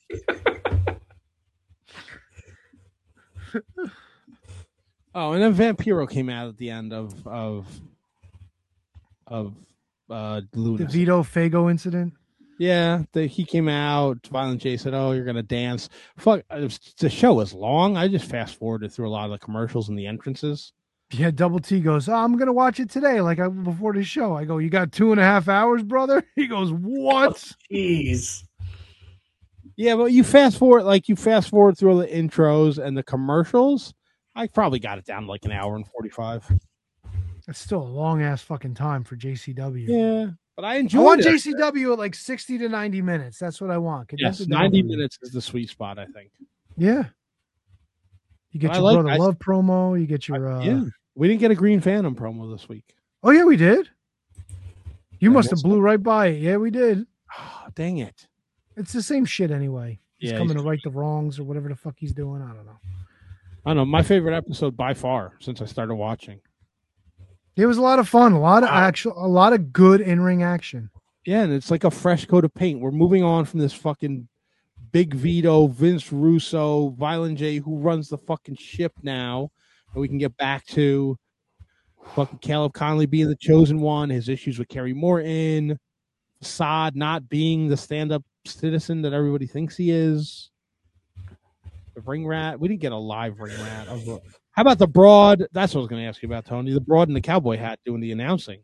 Oh, and then Vampiro came out at the end of of of uh The Luna. Vito Fago incident. Yeah, the, he came out. Violent J said, "Oh, you're gonna dance." Fuck, it was, the show was long. I just fast forwarded through a lot of the commercials and the entrances. Yeah, Double T goes, oh, I'm gonna watch it today, like I before the show. I go, you got two and a half hours, brother? He goes, what? Jeez. Yeah, but you fast forward, like you fast forward through all the intros and the commercials. I probably got it down to like an hour and forty-five. That's still a long ass fucking time for J C W. Yeah, But I I enjoy want it. J C W at like sixty to ninety minutes. That's what I want. Condense Yes, it down ninety for me. minutes is the sweet spot, I think. Yeah. You get But I your like- brother I- love promo. You get your uh Yeah, we didn't get a Green Phantom promo this week. Oh yeah, we did. You I must have missed blew right by it. Yeah, we did. Oh, dang it! It's the same shit anyway. He's Yeah, coming he's- to right the wrongs or whatever the fuck he's doing. I don't know. I don't know. My favorite episode by far since I started watching. It was a lot of fun. A lot of actual, a lot of good in ring action. Yeah, and it's like a fresh coat of paint. We're moving on from this fucking Big Vito, Vince Russo, Violent J, who runs the fucking ship now, and we can get back to fucking Caleb Conley being the chosen one, his issues with Kerry Morton, Saad not being the stand-up citizen that everybody thinks he is. The ring rat. We didn't get a live ring rat. I was- How about the broad? That's what I was going to ask you about, Tony. The broad in the cowboy hat doing the announcing.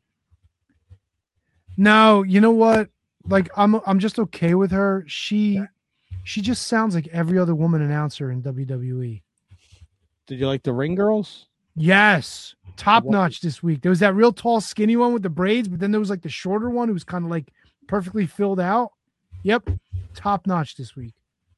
No, you know what? Like I'm, I'm just okay with her. She, she just sounds like every other woman announcer in W W E. Did you like the ring girls? Yes, top What- notch this week. There was that real tall, skinny one with the braids, but then there was like the shorter one who was kind of like perfectly filled out. Yep, top notch this week.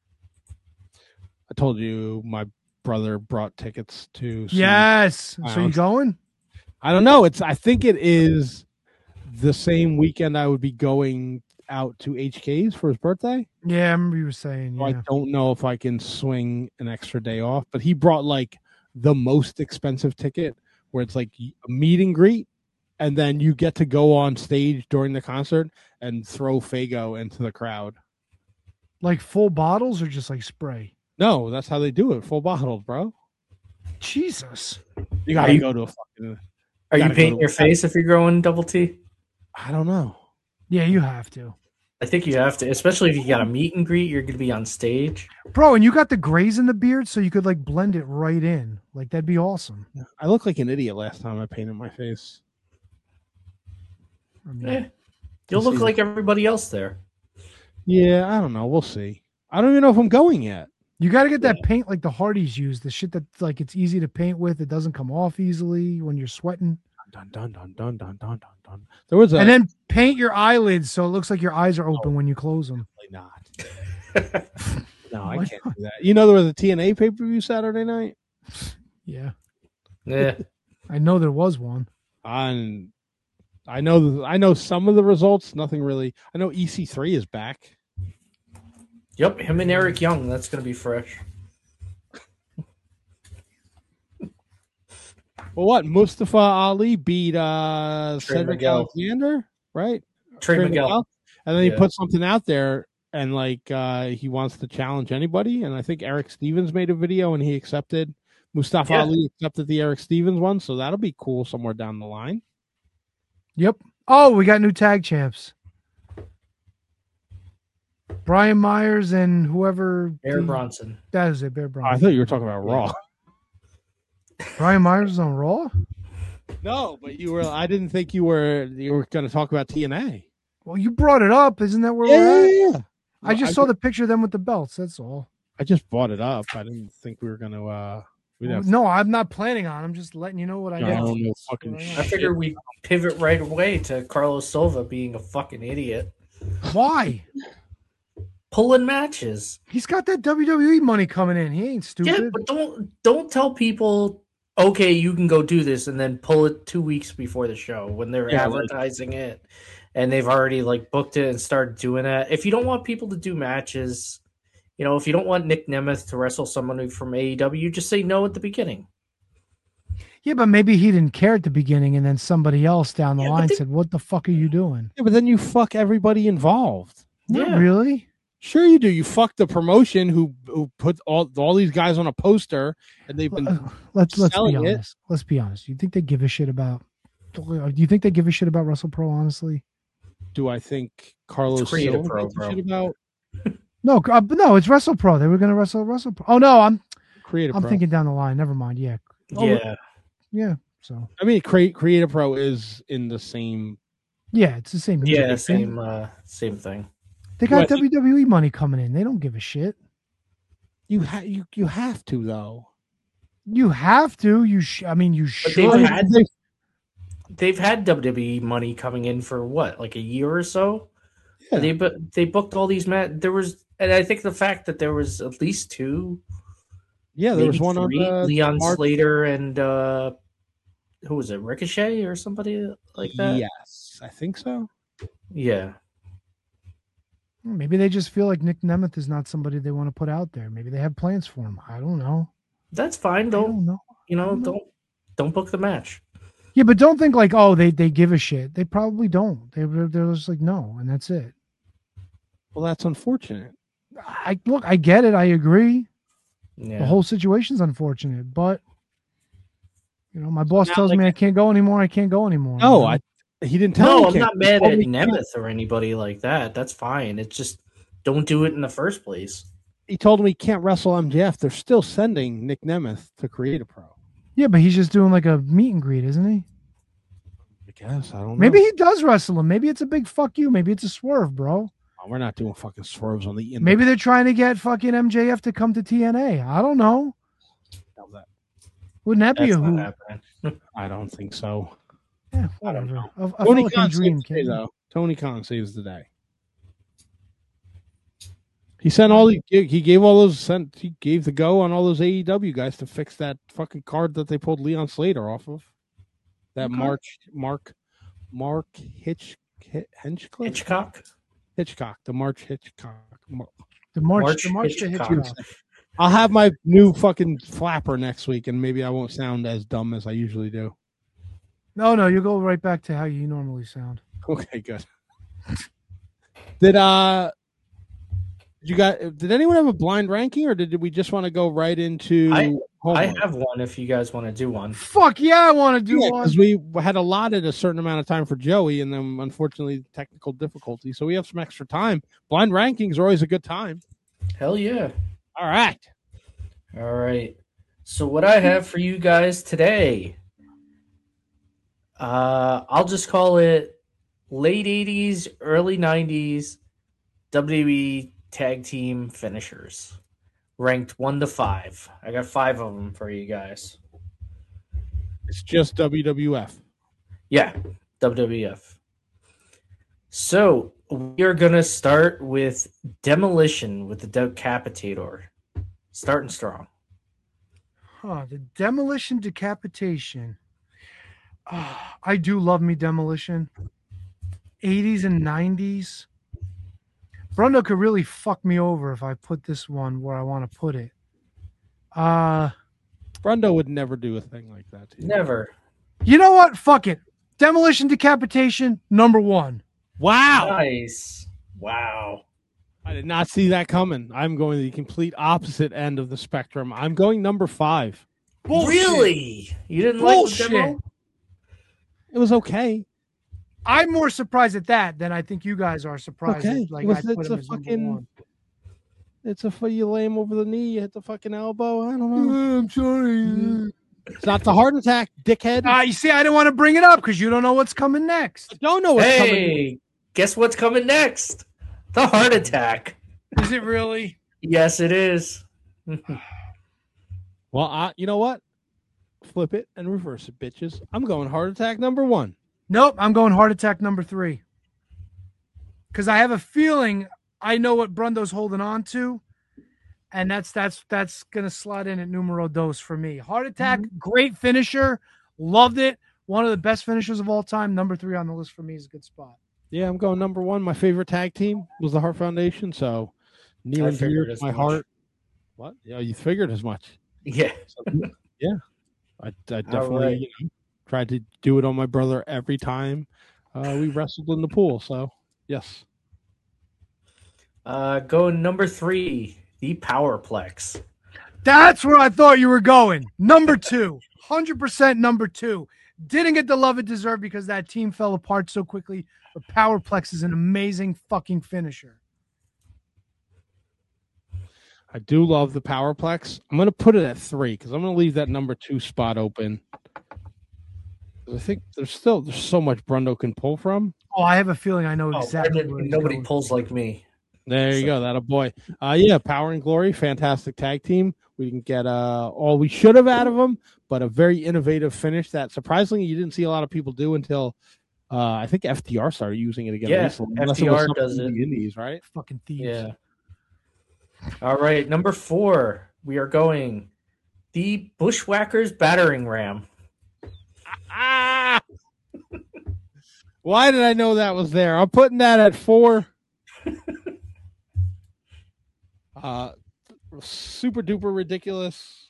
I told you my brother brought tickets to. see- Yes. So you Wow. going? I don't know. It's. I think it is the same weekend I would be going out to H K's for his birthday. Yeah, I remember you were saying. So I Yeah. don't know if I can swing an extra day off, but he brought like the most expensive ticket where it's like a meet and greet, and then you get to go on stage during the concert and throw Fago into the crowd. Like full bottles or just like spray? No, that's how they do it. Full bottles, bro. Jesus. You gotta you- go to a fucking. Are you gotta go painting to- your face if you're going double T? I don't know. Yeah, you have to. I think you have to, especially if you got a meet and greet. You're going to be on stage. Bro, and you got the grays in the beard so you could like blend it right in. Like that'd be awesome. I looked like an idiot last time I painted my face. I mean, Yeah, you'll We'll look see. like everybody else there. Yeah, I don't know. We'll see. I don't even know if I'm going yet. You got to get that paint like the Hardys use, the shit that's like it's easy to paint with. It doesn't come off easily when you're sweating. Dun dun dun dun dun dun dun dun. There was a And then paint your eyelids so it looks like your eyes are open when you close them. not. No, I Why can't do that. You know, there was a T N A pay per view Saturday night. Yeah, Yeah, I know there was one. And I know, I know some of the results. Nothing really. I know E C three is back. yep. Him and Eric Young. That's going to be fresh. Well, what Mustafa Ali beat uh Trey Cedric Miguel. Alexander, right? Trey Miguel. And then he Yeah. put something out there, and like uh he wants to challenge anybody. And I think Eric Stevens made a video, and he accepted. Mustafa Yeah. Ali accepted the Eric Stevens one, so that'll be cool somewhere down the line. Yep. Oh, we got new tag champs. Brian Myers and whoever. Bear the- Bronson. That is it, Bear Oh, I Bronson. thought you were talking about Raw. Brian Myers is on Raw? No, but you were. I didn't think you were. You were going to talk about T N A. Well, you brought it up. Isn't that where we're at? Yeah. I just I saw ju- the picture of them with the belts. That's all. I just brought it up. I didn't think we were going to. uh we'd have No, I'm not planning on. I'm just letting you know what I I know. don't know fucking Where I am. I shit. figured we pivot right away to Carlos Silva being a fucking idiot, Why? pulling matches. He's got that W W E money coming in. He ain't Yeah, stupid. but don't don't tell people. Okay, you can go do this, and then pull it two weeks before the show when they're Yeah, like- advertising it, and they've already like booked it and started doing that. If you don't want people to do matches, you know, if you don't want Nick Nemeth to wrestle someone from A E W, just say no at the beginning. Yeah, but maybe he didn't care at the beginning, and then somebody else down the Yeah, but line they- said, "What the fuck are you doing?" Yeah, but then you fuck everybody involved. Not Yeah. really. Sure, you do. You fuck the promotion who who put all all these guys on a poster, and they've been. Uh, Let's let's be selling it. honest. Let's be honest. You think they give a shit about? Do you think they give a shit about Russell Pro? Honestly, Do I think Carlos It's Creative Silva Pro, gives a bro. shit about no, uh, but no. It's Wrestle Pro. They were going to wrestle Wrestle Pro. Oh no, I'm Creative I'm Pro? thinking down the line. Never mind. Yeah, Oh, Yeah, yeah. So I mean, Cre- Creative Pro is in the same. yeah, it's the same. yeah, music. same uh, same thing. They got What? W W E money coming in. They don't give a shit. You ha- you you have to though. You have to. You sh- I mean, you But should. they've had they've had W W E money coming in for what, like a year or so. Yeah. They bu- they booked all these mat. There was, and I think the fact that there was at least two. Yeah, there was maybe one on three, uh, Leon March- Slater and uh, who was it, Ricochet or somebody like that? Yes, I think so. Yeah. Maybe they just feel like Nick Nemeth is not somebody they want to put out there. Maybe they have plans for him. I don't know. That's fine. I Don't, don't know. you know, don't know. don't don't book the match. Yeah, but don't think like, oh, they they give a shit. They probably don't. They they're just like, no, and that's it. Well, that's unfortunate. I look, I get it. I agree. Yeah. The whole situation's unfortunate, but you know, my boss Now, tells like- me I can't go anymore. I can't go anymore. No, you know? I. He didn't tell me. No, he I'm can't. not He mad told at me he can't. Nemeth or anybody like that. That's fine. It's just don't do it in the first place. He told me he can't wrestle M J F. They're still sending Nick Nemeth to Create a Pro. Yeah, but he's just doing like a meet and greet, isn't he? I guess I don't. Maybe know. he does wrestle him. Maybe it's a big fuck you. Maybe it's a swerve, bro. Oh, we're not doing fucking swerves on the. Ind- Maybe they're trying to get fucking M J F to come to T N A. I don't know. How's that? Wouldn't that be That's a not who? happening. I don't think so. Yeah, I don't whatever. know. A, a Tony fucking Khan dream, saves the day, kid. though. Tony Khan saves the day. He sent all the he gave all those sent he gave the go on all those A E W guys to fix that fucking card that they pulled Leon Slater off of. That Okay. March Mark Mark Hitch Hitchcliff? Hitchcock. Hitchcock, the March Hitchcock. Mar- The March, March the March to Hitchcock. Hitchcock. I'll have my new fucking flapper next week, and maybe I won't sound as dumb as I usually do. No, no, you go right back to how you normally sound. Okay, good. Did uh, did you got? Did anyone have a blind ranking, or did we just want to go right into? I- homework? I have one if you guys want to do one. Fuck yeah, I want to do Yeah, one. because we had allotted a certain amount of time for Joey, and then unfortunately technical difficulty, so we have some extra time. Blind rankings are always a good time. Hell yeah. All right. All right. So what I have for you guys today, uh, I'll just call it late eighties, early nineties W W E tag team finishers, ranked one to five. I got five of them for you guys. It's just W W F. Yeah, W W F. So we are gonna start with Demolition with the Decapitator, starting strong. Huh, the Demolition Decapitation. Ah, I do love me Demolition. eighties and nineties. Brundo could really fuck me over if I put this one where I want to put it. Uh, Brundo would never do a thing like that to you. Never. you know what? Fuck it. Demolition Decapitation, number one. Wow. Nice. Wow. I did not see that coming. I'm going the complete opposite end of the spectrum. I'm going number five. Bullshit. Really? You didn't Bullshit. like the demo? It was okay. I'm more surprised at that than I think you guys are surprised. Okay. At, like It was- I put it's him a as number fucking- one. It's a f- you lay him over the knee, you hit the fucking elbow. I don't know. I'm sorry. It's not the heart attack, dickhead. Uh, you see, I didn't want to bring it up because you don't know what's coming next. I don't know what's coming. Hey, guess what's coming next? The heart attack. Is it really? Yes, it is. Well, I, you know what? Flip it and reverse it, bitches. I'm going heart attack number one. Nope, I'm going heart attack number three. Because I have a feeling I know what Brundo's holding on to, and that's that's that's gonna slide in at numero dos for me. Heart attack, great finisher, loved it. One of the best finishers of all time. Number three on the list for me is a good spot. Yeah, I'm going number one. My favorite tag team was the Heart Foundation, so near I and dear figured to as my much. heart. What? Yeah, you figured as much. Yeah. So, yeah, I, I definitely right. you know, tried to do it on my brother every time uh, we wrestled in the pool. So yes, Uh, going number three, the Powerplex. That's where I thought you were going. Number two, one hundred percent number two. Didn't get the love it deserved because that team fell apart so quickly. But Powerplex is an amazing fucking finisher. I do love the Powerplex. I'm going to put it at three because I'm going to leave that number two spot open. I think there's still there's so much Brundo can pull from. Oh, I have a feeling I know Oh, exactly Brendan, where he's nobody going. pulls like me. There you So- go. That a boy. Uh, yeah, Power and Glory, fantastic tag team. We didn't get uh, all we should have out of them, but a very innovative finish that surprisingly you didn't see a lot of people do until uh, I think F T R started using it again. Yeah, recently, unless it F T was R something does in it. the Indies, right? Fucking thieves. Yeah. All right, number four. We are going the Bushwhackers battering ram. Ah! Why did I know that was there? I'm putting that at four. uh, super duper ridiculous.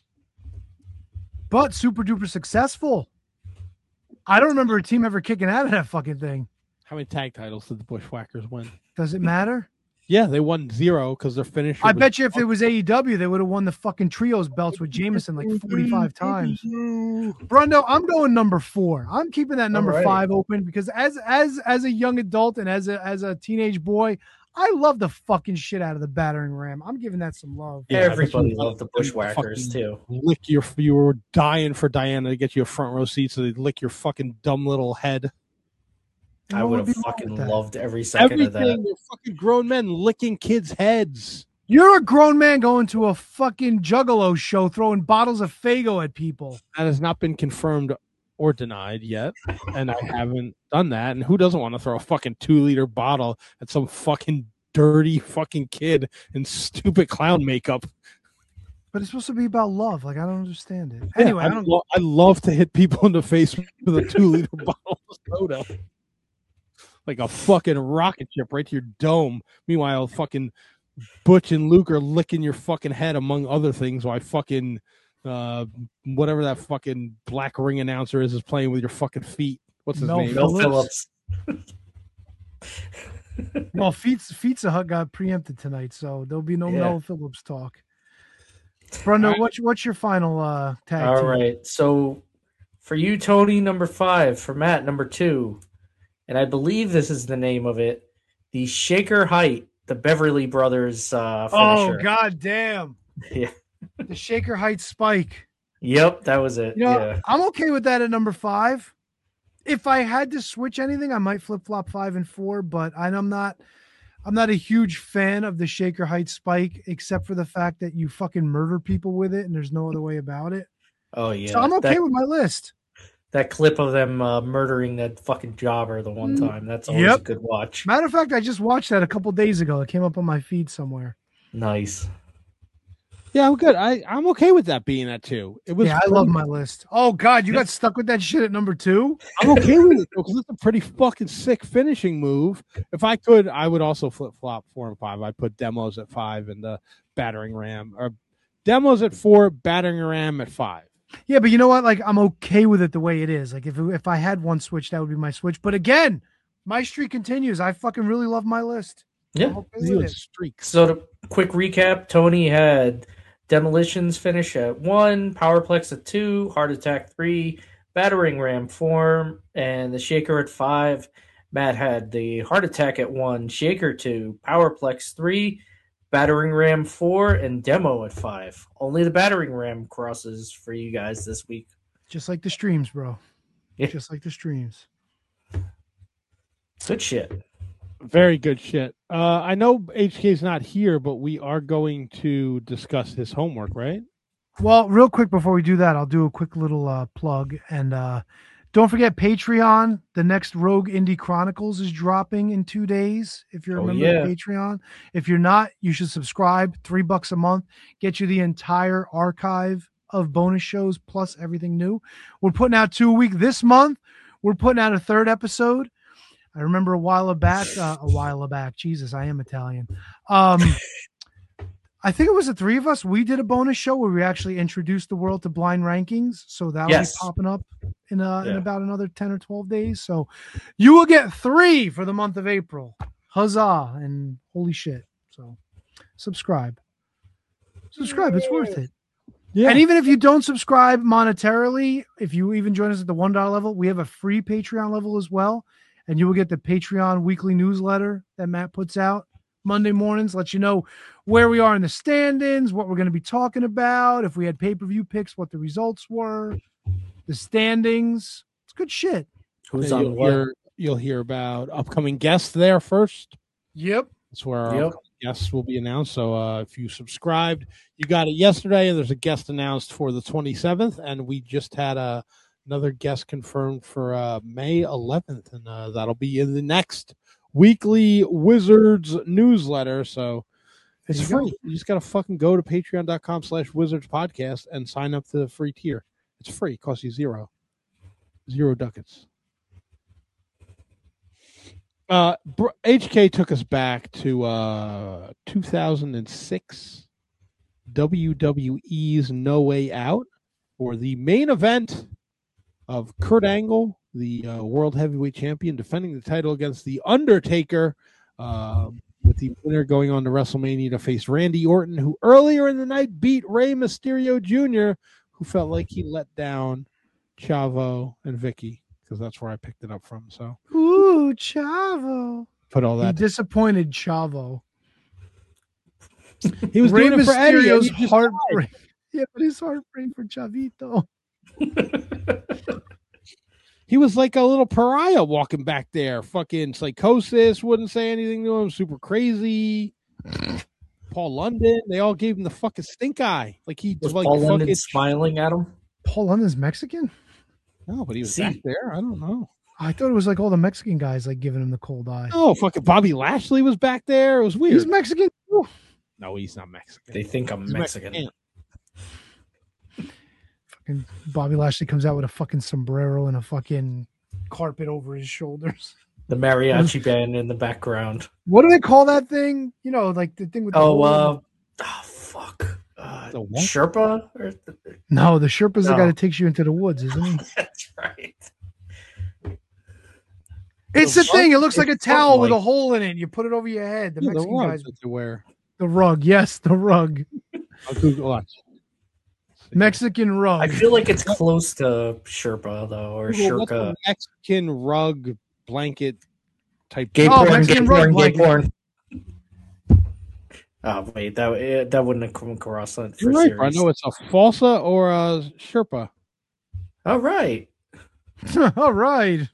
But super duper successful. I don't remember a team ever kicking out of that fucking thing. How many tag titles did the Bushwhackers win? Does it matter? Yeah, they won zero because their finisher. I was- bet you if it was A E W, they would have won the fucking trios belts with Jameson like forty-five times. Brundo, I'm going number four. I'm keeping that number All right. five open because as as as a young adult and as a as a teenage boy, I love the fucking shit out of the battering ram. I'm giving that some love. Yeah, I bet Everybody you- loved the Bushwhackers fucking too. Lick your. You were dying for Diana to get you a front row seat, so they'd lick your fucking dumb little head. I What would would have be wrong fucking with that? loved every second of Everything. that. They're fucking grown men licking kids' heads. You're a grown man going to a fucking juggalo show throwing bottles of Fago at people. That has not been confirmed or denied yet, and I haven't done that. And who doesn't want to throw a fucking two liter bottle at some fucking dirty fucking kid in stupid clown makeup? But it's supposed to be about love. Like I don't understand it. Anyway, Yeah, I don't lo- I love to hit people in the face with a two liter bottle of soda. Like a fucking rocket ship right to your dome. Meanwhile, fucking Butch and Luke are licking your fucking head, among other things, while fucking uh, whatever that fucking black ring announcer is is playing with your fucking feet. What's his Mel name? Mel Phillips. Phillips. well, Pizza Pizza Hut got preempted tonight, so there'll be no Yeah. Mel Phillips talk. Bruno, Alright. what's what's your final uh tag All team? right. So for you, Tony, number five. For Matt, number two. And I believe this is the name of it. The Shaker Height, the Beverly Brothers uh, Oh finisher. god damn. Yeah. The Shaker Heights Spike. Yep, that was it. You know, yeah. I'm okay with that at number five. If I had to switch anything, I might flip flop five and four, but I'm not I'm not a huge fan of the Shaker Heights Spike, except for the fact that you fucking murder people with it and there's no other way about it. Oh yeah. So I'm okay that, with my list. that clip of them uh, murdering that fucking jobber the one time. That's always Yep. a good watch. Matter of fact, I just watched that a couple days ago. It came up on my feed somewhere. Nice. Yeah, I'm good. I, I'm okay with that being at two. It was Yeah, I love my list. Oh god, you got stuck with that shit at number two? I'm okay with it because it's a pretty fucking sick finishing move. If I could, I would also flip flop four and five. I'd put demos at five and the battering ram, or demos at four, battering ram at five. Yeah, but you know what? Like, I'm okay with it the way it is. Like, if if I had one switch, that would be my switch. But again, my streak continues. I fucking really love my list. Yeah. I'm okay with it. Streaks. So to quick recap, Tony had Demolitions finish at one, Powerplex at two, Heart Attack three, Battering Ram four, and the Shaker at five. Matt had the Heart Attack at one, Shaker two, Powerplex three, Battering Ram four, and Demo at five. Only the Battering Ram crosses for you guys this week. Just like the streams, bro. Yeah. Just like the streams. Good shit. Very good shit. Uh, I know H K's not here, but we are going to discuss his homework, right? Well, real quick before we do that, I'll do a quick little uh, plug. And uh, don't forget Patreon. The next Rogue Indie Chronicles is dropping in two days. If you're a Oh, member yeah. of Patreon, if you're not, you should subscribe. Three bucks a month, get you the entire archive of bonus shows plus everything new. We're putting out two a week this month. We're putting out a third episode. I remember a while back, uh, a while back. Jesus, I am Italian. Um, I think it was the three of us. We did a bonus show where we actually introduced the world to blind rankings. So that'll Yes. be popping up in uh, in Yeah. about another ten or twelve days. So you will get three for the month of April. Huzzah and holy shit. So subscribe. Subscribe. It's worth it. Yeah. And even if you don't subscribe monetarily, if you even join us at the one dollar level, we have a free Patreon level as well. And you will get the Patreon weekly newsletter that Matt puts out Monday mornings, let you know where we are in the standings, what we're going to be talking about, if we had pay-per-view picks, what the results were, the standings. It's good shit. Who's Yeah, on you'll what? hear, you'll hear about upcoming guests there first. Yep. That's where our Yep. upcoming guests will be announced. So uh, if you subscribed, you got it yesterday, and there's a guest announced for the twenty-seventh, and we just had a, another guest confirmed for uh, May eleventh, and uh, that'll be in the next weekly Wizards newsletter. So it's you free. go. You just got to fucking go to patreon.com slash Wizards podcast and sign up to the free tier. It's free. It costs you zero. Zero ducats. Uh, H K took us back to uh, two thousand six W W E's No Way Out for the main event of Kurt Angle, the uh, World Heavyweight Champion, defending the title against The Undertaker, uh, with the winner going on to WrestleMania to face Randy Orton, who earlier in the night beat Rey Mysterio Junior, who felt like he let down Chavo and Vicky, because that's where I picked it up from. So, ooh, Chavo. Put all that. He disappointed Chavo. He was Rey doing it for Eddie, and Mysterio's he just heartbreak. Yeah, but his heartbreak for Chavito. He was like a little pariah walking back there. Fucking psychosis, wouldn't say anything to him. Super crazy. Paul London, they all gave him the fucking stink eye. Like he Was like Paul fucking London smiling at him? Paul London's Mexican? No, but he was See. back there. I don't know. I thought it was like all the Mexican guys like giving him the cold eye. Oh, fucking Bobby Lashley was back there. It was weird. He's Mexican too. No, he's not Mexican. They think I'm He's Mexican. Mexican. And Bobby Lashley comes out with a fucking sombrero and a fucking carpet over his shoulders. The mariachi band in the background. What do they call that thing? You know, like the thing with the Oh, hole in uh, it. oh fuck. Uh, The what? Sherpa? Or- No, the Sherpa's the No. guy that takes you into the woods, isn't he? That's right. It's The the thing. It rug looks like a is towel with a like- hole in it. You put it over your head. The Yeah, the Mexican rug guys. that you wear. The rug. Yes, the rug. I'll Google watch. Mexican rug. I feel like it's close to Sherpa though, or Google, what's Shirka. a Mexican rug blanket type. Gay Oh, porn, Mexican gay rug porn, gay blanket. porn. Oh wait, that eh, that wouldn't have come across on for You're right, bro. I series. know it's a falsa or a Sherpa. All right. All right.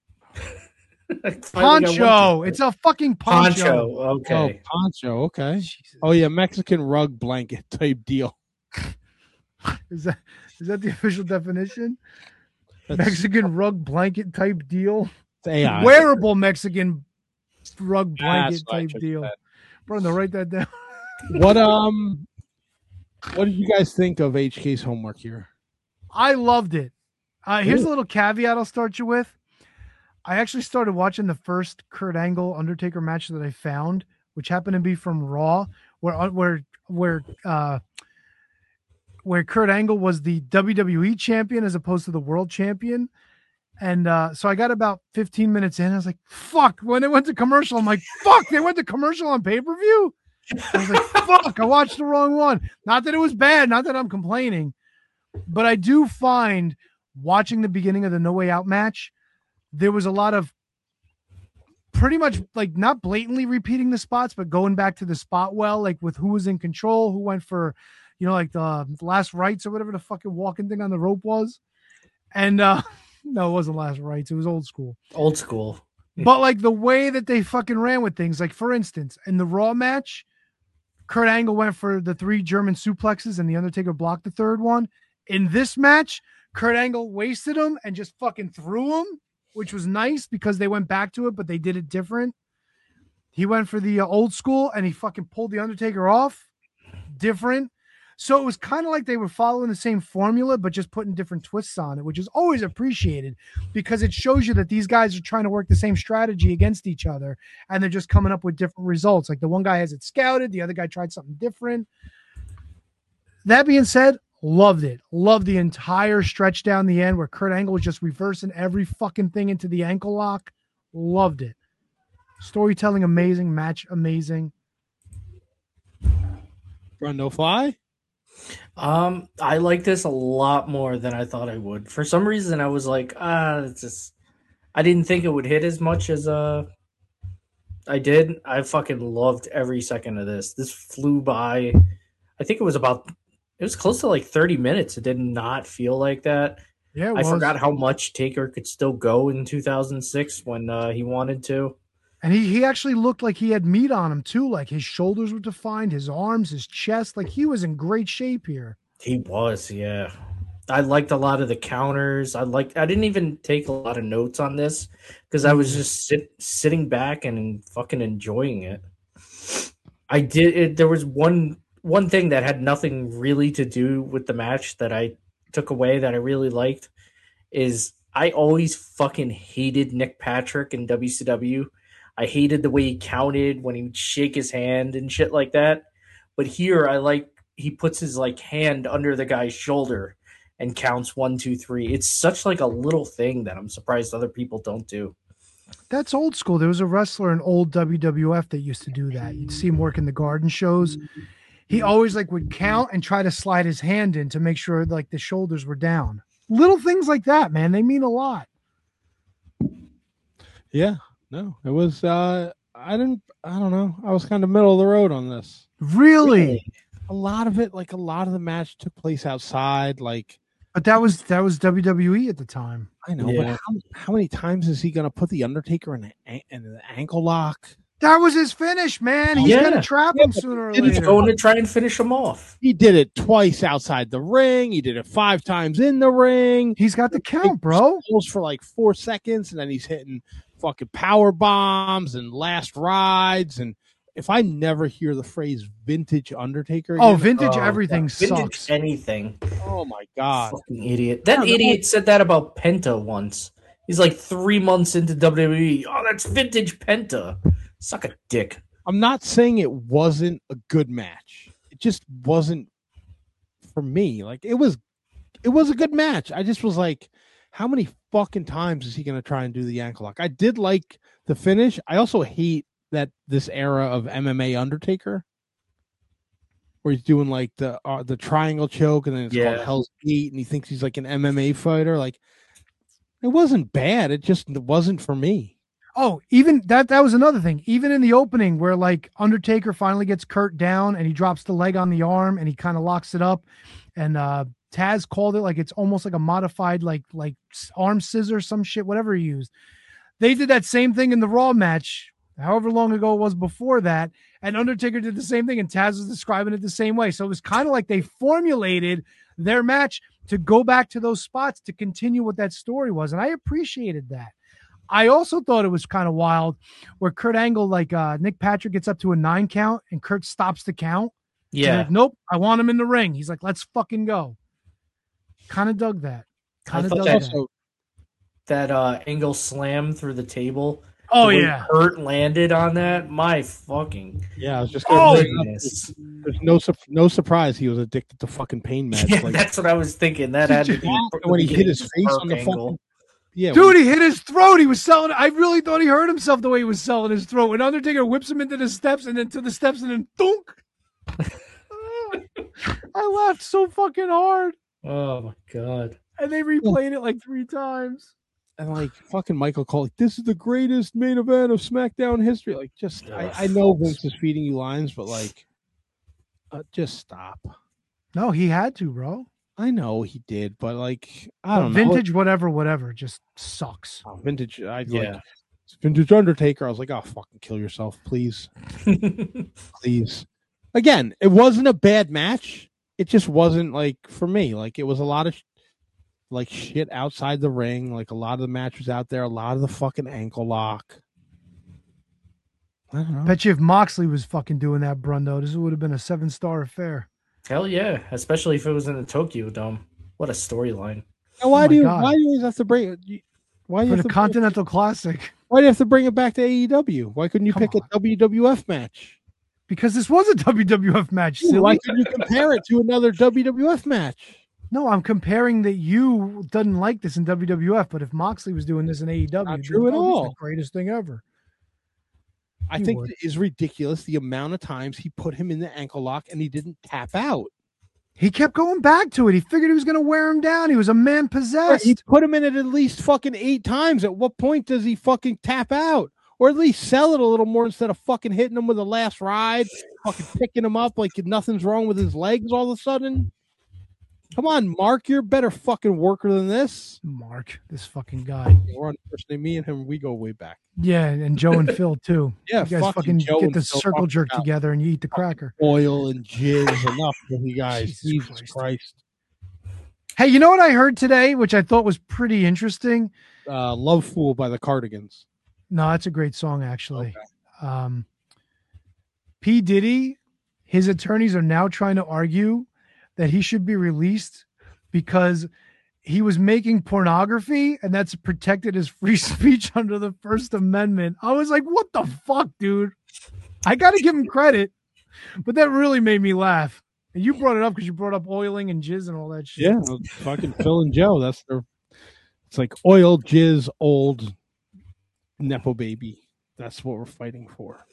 I finally got Poncho. one. It's a fucking poncho. Poncho. Oh, Okay. poncho. Okay. Jesus. Oh yeah, Mexican rug blanket type deal. Is that is that the official definition? That's Mexican rug blanket type deal. A I. Wearable Mexican rug That's blanket what I type should deal. have said. Bro, no, write that down. What um, what did you guys think of H K's homework here? I loved it. Uh, here's Ooh. a little caveat I'll start you with. I actually started watching the first Kurt Angle Undertaker match that I found, which happened to be from Raw, where where where uh, where Kurt Angle was the W W E champion as opposed to the world champion. And uh, so I got about fifteen minutes in. I was like, fuck. When it went to commercial, I'm like, fuck, they went to commercial on pay-per-view? I was like, fuck, I watched the wrong one. Not that it was bad, not that I'm complaining. But I do find watching the beginning of the No Way Out match, there was a lot of pretty much like not blatantly repeating the spots, but going back to the spot well, like with who was in control, who went for, you know, like the last rites or whatever the fucking walking thing on the rope was. And uh no, it wasn't last rites. It was old school. Old school. But like the way that they fucking ran with things, like for instance, in the Raw match, Kurt Angle went for the three German suplexes and the Undertaker blocked the third one. In this match, Kurt Angle wasted him and just fucking threw him, which was nice because they went back to it, but they did it different. He went for the uh, old school and he fucking pulled the Undertaker off. Different. So it was kind of like they were following the same formula, but just putting different twists on it, which is always appreciated because it shows you that these guys are trying to work the same strategy against each other and they're just coming up with different results. Like the one guy has it scouted, the other guy tried something different. That being said, loved it. Loved the entire stretch down the end where Kurt Angle was just reversing every fucking thing into the ankle lock. Loved it. Storytelling amazing, match amazing. Run no fly. Um, I like this a lot more than I thought I would. For some reason, I was like, ah, it's just. I didn't think it would hit as much as uh. I did. I fucking loved every second of this. This flew by. I think it was about. It was close to like thirty minutes. It did not feel like that. Yeah, it I was. forgot how much Taker could still go in two thousand six when uh, he wanted to. And he, he actually looked like he had meat on him too. Like his shoulders were defined, his arms, his chest. Like he was in great shape here. He was, yeah. I liked a lot of the counters. I liked. I didn't even take a lot of notes on this because I was just sit, sitting back and fucking enjoying it. I did. It, there was one one thing that had nothing really to do with the match that I took away that I really liked is I always fucking hated Nick Patrick in W C W. I hated the way he counted when he would shake his hand and shit like that. But here, I like he puts his like hand under the guy's shoulder and counts one, two, three. It's such like a little thing that I'm surprised other people don't do. That's old school. There was a wrestler in old W W F that used to do that. You'd see him work in the garden shows. He always like would count and try to slide his hand in to make sure like the shoulders were down. Little things like that, man. They mean a lot. Yeah. No, it was, uh, I didn't, I don't know. I was kind of middle of the road on this. Really? A lot of it, like a lot of the match took place outside. Like, but that was, that was W W E at the time. I know, Yeah. but how, how many times is he going to put the Undertaker in, a, in an ankle lock? That was his finish, man. He's Yeah. going to trap Yeah, him but sooner or he He's later. going to try and finish him off. He did it twice outside the ring. He did it five times in the ring. He's got the count, bro. Goes for like four seconds, and then he's hitting fucking power bombs and last rides. And if I never hear the phrase "vintage Undertaker," Oh, again, vintage Oh, everything vintage sucks. anything. oh my god, Fucking idiot. That Yeah, the idiot said that about Penta once. He's like three months into W W E. Oh, that's vintage Penta. Suck a dick. I'm not saying it wasn't a good match. It just wasn't for me. Like it was, it was a good match. I just was like, how many fucking times is he going to try and do the ankle lock? I did like the finish. I also hate that this era of M M A Undertaker, where he's doing like the uh, the triangle choke, and then it's Yeah. called Hell's Gate, and he thinks he's like an M M A fighter. Like it wasn't bad. It just wasn't for me. Oh, even that that was another thing. Even in the opening where like Undertaker finally gets Kurt down and he drops the leg on the arm and he kind of locks it up. And uh Taz called it like it's almost like a modified like like arm scissor, some shit, whatever he used. They did that same thing in the Raw match, however long ago it was before that. And Undertaker did the same thing and Taz was describing it the same way. So it was kind of like they formulated their match to go back to those spots to continue what that story was. And I appreciated that. I also thought it was kind of wild where Kurt Angle, like uh, Nick Patrick gets up to a nine count and Kurt stops the count. And Yeah. like, nope, I want him in the ring. He's like, let's fucking go. Kind of dug that. I Kind of thought dug that, that. Also, that uh, Angle slam through the table. Oh, the way yeah. Kurt landed on that. My fucking yeah, I was just Oh, going to bring up. goodness. There's no su- no surprise he was addicted to fucking pain meds. Yeah, like that's what I was thinking. That had to be that, the when he hit beginning his of face Kurt on the Angle. fucking yeah, Dude, when he hit his throat. He was selling. I really thought he hurt himself the way he was selling his throat. When Undertaker whips him into the steps and then to the steps and then thunk. I laughed so fucking hard. Oh my god. And they replayed it like three times. and like fucking Michael Cole, like, this is the greatest main event of SmackDown history. Like, just I, I know Vince is feeding you lines, but like, uh, just stop. No, he had to, bro. I know he did, but like, I But don't vintage, know. whatever, whatever, just sucks. Oh, vintage, I Yeah. like vintage Undertaker. I was like, oh, fucking kill yourself, please, please. Again, it wasn't a bad match. It just wasn't like for me. Like it was a lot of sh- like shit outside the ring. Like a lot of the match was out there. A lot of the fucking ankle lock. I don't know. Bet you if Moxley was fucking doing that, Brundo, this would have been a seven star affair. Hell yeah, especially if it was in the Tokyo Dome. What a storyline. Now, why Oh do my you God. why do you always have to bring it? you- Why do you For have the to Continental Classic. Bring, why do you have to bring it back to A E W? Why couldn't you Come pick on. a W W F match? Because this was a W W F match, silly. Why couldn't you compare it to another W W F match? No, I'm comparing that you doesn't like this in W W F, but if Moxley was doing this in A E W, Not you'd be true like, at "Oh, this is all. the greatest thing ever." I You think would. it is ridiculous the amount of times he put him in the ankle lock and he didn't tap out. He kept going back to it. He figured he was going to wear him down. He was a man possessed. He put him in it at least fucking eight times. At what point does he fucking tap out? Or at least sell it a little more instead of fucking hitting him with a last ride, fucking picking him up like nothing's wrong with his legs all of a sudden. Come on, Mark, you're a better fucking worker than this. Mark, this fucking guy. We're on impersonating me and him. We go way back. Yeah, and Joe and Phil too. Yeah, you guys fuck you, fucking Joe get and the Phil. circle Fuck jerk you. together and you eat the cracker. Oil and jizz, enough with you guys. Jesus Jesus, Christ. Christ. Hey, you know what I heard today, which I thought was pretty interesting? Uh, Love Fool by the Cardigans. No, that's a great song, actually. Um, P. Diddy, his attorneys are now trying to argue that he should be released because he was making pornography and that's protected as free speech under the First Amendment. I was like, what the fuck, dude? I got to give him credit, but that really made me laugh. And you brought it up because you brought up oiling and jizz and all that shit. Yeah, well, fucking Phil and Joe. That's their. It's like oil, jizz, old, nepo baby. That's what we're fighting for.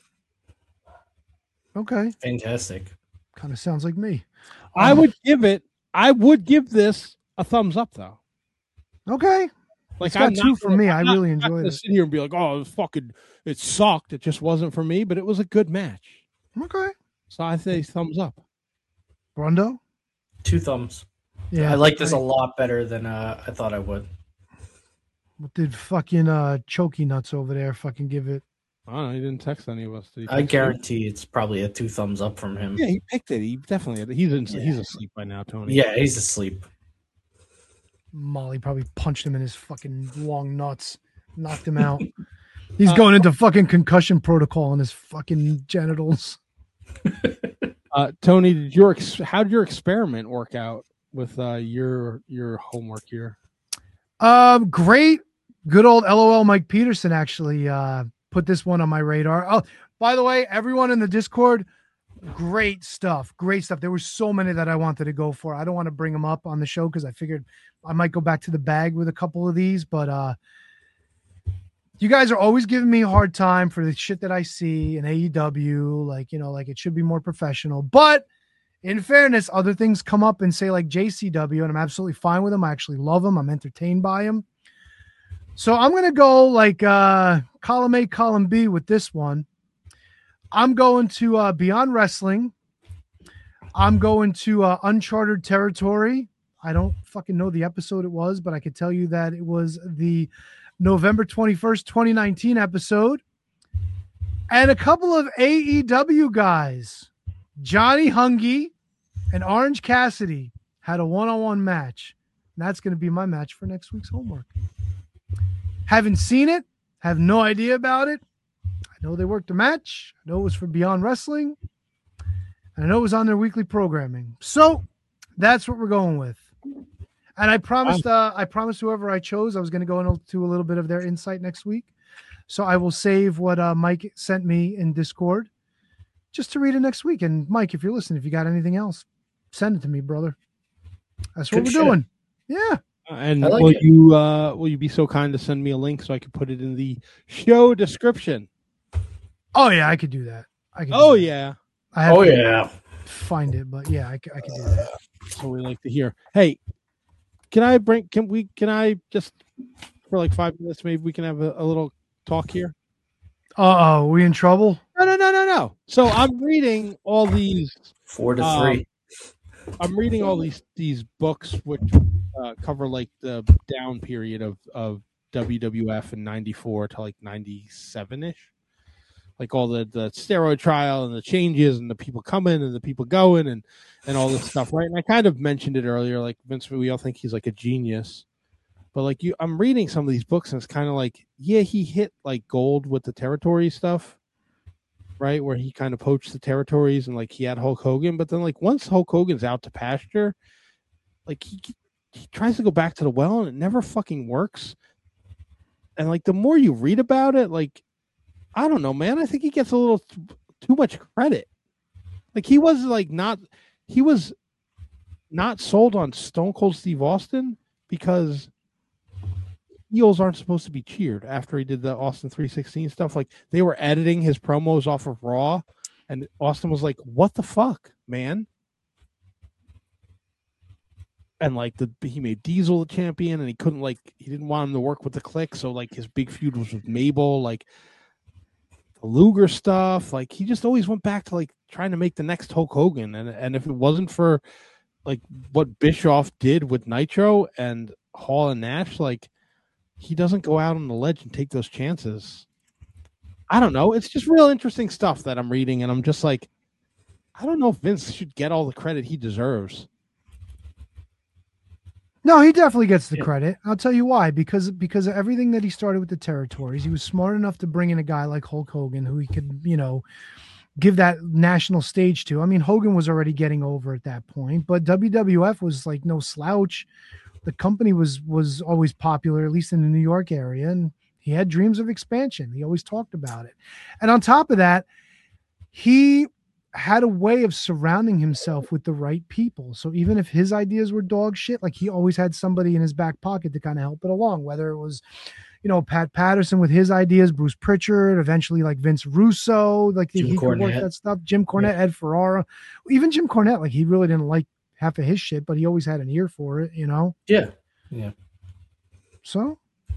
Okay. Fantastic. Kind of sounds like me. I would give it. I would give this a thumbs up, though. Okay. Like It's got I'm two not for gonna- me. I'm I not- really I'm not enjoyed gonna it. Sit here and be like, "Oh, it was fucking, it sucked. It just wasn't for me." But it was a good match. Okay. So I say thumbs up. Rondo? Two thumbs. Yeah. I like this a right. lot better than uh, I thought I would. What did fucking uh Chokey Nuts over there fucking give it? I don't know. He didn't text any of us. Did he I text you? guarantee it's probably a two thumbs up from him. Yeah, he picked it. He definitely. He's in, he's asleep by now, Tony. Yeah, he's asleep. Molly probably punched him in his fucking long nuts, knocked him out. He's going into fucking concussion protocol on his fucking genitals. Uh, Tony, did your ex- how did your experiment work out with uh, your your homework here? Um, great, good old LOL Mike Peterson actually uh put this one on my radar. Oh, by the way, everyone in the Discord, great stuff, great stuff. There were so many that I wanted to go for. I don't want to bring them up on the show because I figured I might go back to the bag with a couple of these, but uh, you guys are always giving me a hard time for the shit that I see in A E W, like, you know, like it should be more professional. But in fairness, other things come up and say like J C W, and I'm absolutely fine with them. I actually love them. I'm entertained by them. So I'm going to go like uh, column A, column B with this one. I'm going to uh, Beyond Wrestling. I'm going to uh, Uncharted Territory. I don't fucking know the episode it was, but I could tell you that it was the November twenty-first, twenty nineteen episode. And a couple of A E W guys, Johnny Hungy and Orange Cassidy, had a one-on-one match. And that's going to be my match for next week's homework. Haven't seen it. Have no idea about it. I know they worked a match. I know it was for Beyond Wrestling. And I know it was on their weekly programming. So that's what we're going with. And I promised, uh, I promised whoever I chose, I was going to go into a little bit of their insight next week. So I will save what uh, Mike sent me in Discord just to read it next week. And Mike, if you're listening, if you got anything else, send it to me, brother. That's what Good we're shit. doing. Yeah. Uh, And I like will it. you uh, will you be so kind to send me a link so I can put it in the show description? Oh yeah, I could do that. I could. do Oh that. yeah, I have Oh to yeah. find it, but yeah, I, c- I could do that. that's what we like to hear. Hey, can I bring? Can we? Can I just for like five minutes? Maybe we can have a, a little talk here. Uh oh, we in trouble? No, no, no, no, no. So I'm reading all these. Four to um, three. I'm reading all these these books which uh, cover like the down period of of W W F in ninety-four to like ninety-seven ish, like all the the steroid trial and the changes and the people coming and the people going and and all this stuff, right? And I kind of mentioned it earlier, like Vince, we all think he's like a genius, but like you, I'm reading some of these books and it's kind of like, yeah, he hit like gold with the territory stuff. Right, where he kind of poached the territories and like he had Hulk Hogan, but then like once Hulk Hogan's out to pasture, like he he tries to go back to the well and it never fucking works. And like the more you read about it, like I don't know, man, I think he gets a little t- too much credit. Like he was like not he was not sold on Stone Cold Steve Austin because heels aren't supposed to be cheered after he did the Austin three sixteen stuff. Like they were editing his promos off of Raw and Austin was like, what the fuck, man? And like the he made Diesel the champion and he couldn't like he didn't want him to work with the Click, so like his big feud was with Mabel, like the Luger stuff. Like he just always went back to like trying to make the next Hulk Hogan. And and if it wasn't for like what Bischoff did with Nitro and Hall and Nash, like he doesn't go out on the ledge and take those chances. I don't know. It's just real interesting stuff that I'm reading, and I'm just like, I don't know if Vince should get all the credit he deserves. No, he definitely gets the credit. I'll tell you why. Because because of everything that he started with the territories, he was smart enough to bring in a guy like Hulk Hogan, who he could, you know, give that national stage to. I mean, Hogan was already getting over at that point, but W W F was like no slouch. The company was was always popular, at least in the New York area, and he had dreams of expansion. He always talked about it. And on top of that, he had a way of surrounding himself with the right people. So even if his ideas were dog shit, like he always had somebody in his back pocket to kind of help it along, whether it was, you know, Pat Patterson with his ideas, Bruce Pritchard, eventually like Vince Russo, like Jim he could work Cornette. that stuff. Jim Cornette, Yeah. Ed Ferrara, even Jim Cornette, like he really didn't like half of his shit, but he always had an ear for it, you know? Yeah. Yeah. So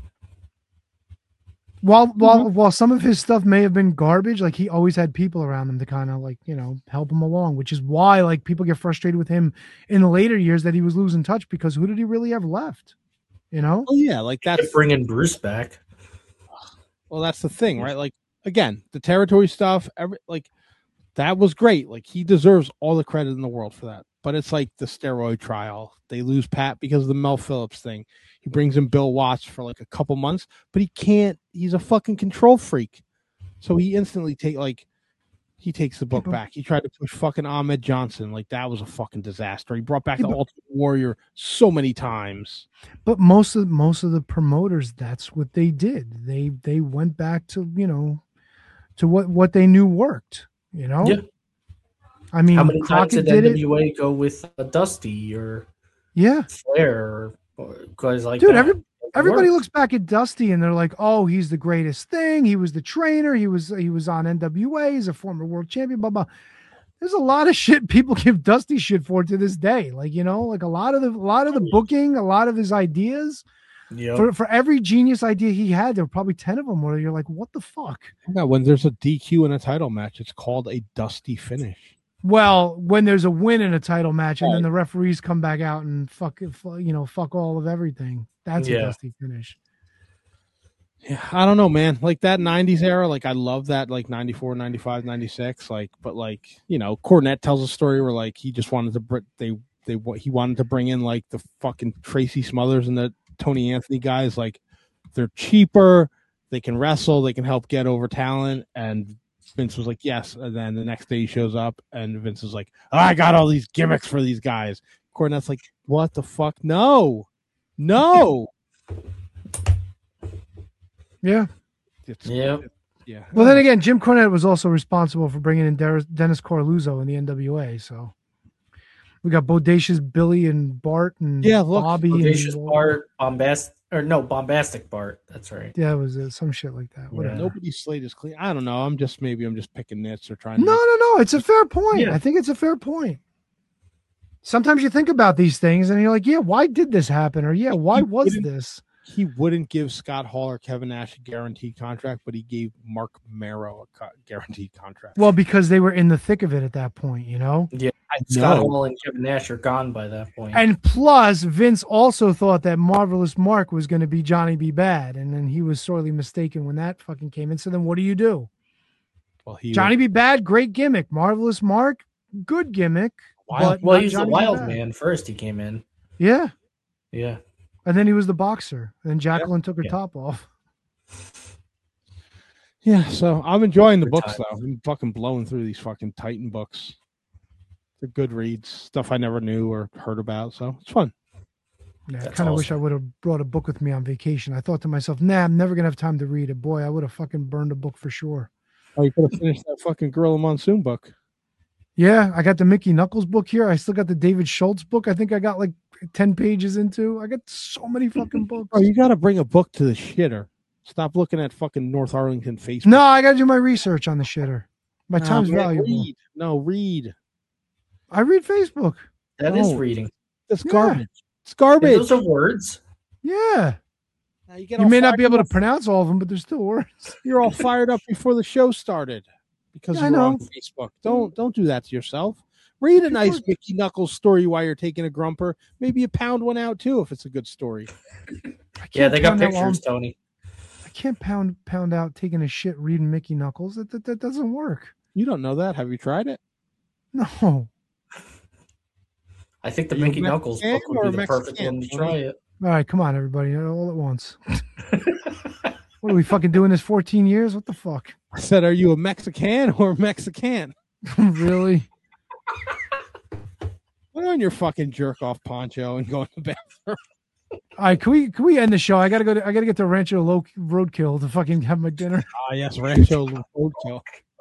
while while while some of his stuff may have been garbage, like he always had people around him to kind of like, you know, help him along, which is why like people get frustrated with him in the later years that he was losing touch, because who did he really have left? You know? Oh yeah, like that's Kept bringing Bruce back. well, that's the thing, right? Like again, the territory stuff, every like that was great. Like he deserves all the credit in the world for that. But it's like the steroid trial. They lose Pat because of the Mel Phillips thing. He brings in Bill Watts for like a couple months, but he can't. He's a fucking control freak. So he instantly take like he takes the book back. He tried to push fucking Ahmed Johnson. Like that was a fucking disaster. He brought back Yeah, the but- Ultimate Warrior so many times. But most of most of the promoters, that's what they did. They they went back to, you know, to what what they knew worked, you know? Yeah. I mean, How many times Crockett did did N it. W A go with uh, Dusty or Yeah. Flair or guys like Dude, that? every, It everybody worked. looks back at Dusty and they're like, "Oh, he's the greatest thing. He was the trainer. He was he was on N W A. He's a former world champion." Blah blah. There's a lot of shit people give Dusty shit for to this day. Like, you know, like a lot of the a lot of the booking, a lot of his ideas. Yep. For for every genius idea he had, there were probably ten of them where you're like, "What the fuck?" Yeah, when there's a D Q in a title match, it's called a Dusty finish. Well, when there's a win in a title match and then Right. the referees come back out and fuck, it- fu- you know, fuck all of everything. That's a Yeah. Dusty finish. Yeah, I don't know, man. Like that nineties era, like I love that, like ninety-four, ninety-five, ninety-six. Like, but like, you know, Cornette tells a story where like he just wanted to, br- they, they, what he wanted to bring in like the fucking Tracy Smothers and the Tony Anthony guys. Like, they're cheaper, they can wrestle, they can help get over talent. And Vince was like, yes. And then the next day he shows up and Vince is like, oh, I got all these gimmicks for these guys. Cornette's like, what the fuck? No, no. Yeah. It's, Yeah. yeah. Well, then again, Jim Cornette was also responsible for bringing in Der- Dennis Coralluzzo in the N W A. So we got Bodacious Billy and Bart and Yeah, look, Bobby. Bodacious and, Bart, bombast or no, bombastic Bart. That's right. Yeah, it was uh, some shit like that. Whatever. Nobody's slate is clean. I don't know. I'm just maybe I'm just picking nits or trying. No, to no, no. It's a fair point. Yeah. I think it's a fair point. Sometimes you think about these things and you're like, yeah, why did this happen? Or yeah, why He was wouldn't- this? He wouldn't give Scott Hall or Kevin Nash a guaranteed contract, but he gave Mark Marrow a co- guaranteed contract. Well, because they were in the thick of it at that point, you know? Yeah. I Scott know. Hall and Kevin Nash are gone by that point. And plus, Vince also thought that Marvelous Mark was going to be Johnny B. Bad. And then he was sorely mistaken when that fucking came in. So then what do you do? Well, he Johnny B. Bad, great gimmick. Marvelous Mark, good gimmick. Wild- but well, not he's a Johnny B. wild Bad. man first. He came in. Yeah. Yeah. And then he was the boxer. And then Jacqueline took her Yeah. top off. Yeah, so I'm enjoying the Good books times. though. I'm fucking blowing through these fucking Titan books. They're good reads, stuff I never knew or heard about. So it's fun. Yeah, I That's kind of wish I awesome. would have brought a book with me on vacation. I thought to myself, nah, I'm never going to have time to read it. Boy, I would have fucking burned a book for sure. Oh, you could have finished that fucking Gorilla Monsoon book. Yeah, I got the Mickey Knuckles book here. I still got the David Schultz book. I think I got like ten pages into. I got so many fucking books. Oh, you got to bring a book to the shitter. Stop looking at fucking North Arlington Facebook. No, I got to do my research on the shitter. My Nah, time's man, valuable. Read. No, read. I read Facebook. That is No. reading. That's Yeah. garbage. It's Hey, garbage. those are words. Yeah. Now you get You all may not fired be able to up- pronounce all of them, but they're still words. You're all fired up before the show started because Yeah, I you're on know. Facebook. Don't don't do that to yourself. Read a nice Mickey Knuckles story while you're taking a grumper. Maybe you pound one out too if it's a good story. Yeah, they got pound out pictures, while Tony. I can't pound pound out taking a shit reading Mickey Knuckles. That, that that doesn't work. You don't know that. Have you tried it? No. I think the Are you Mickey a Knuckles Mexican book would or be the a perfect Mexican, one to Tony? try it. All right, come on, everybody, all at once. What are we fucking doing this fourteen years? What the fuck? I said, are you a Mexican or Mexican? Really? Put on your fucking jerk off poncho and go in the bathroom. All right, can we can we end the show? I gotta go. To, I gotta get to Rancho Lo- Roadkill to fucking have my dinner. Ah, yes, Rancho Roadkill.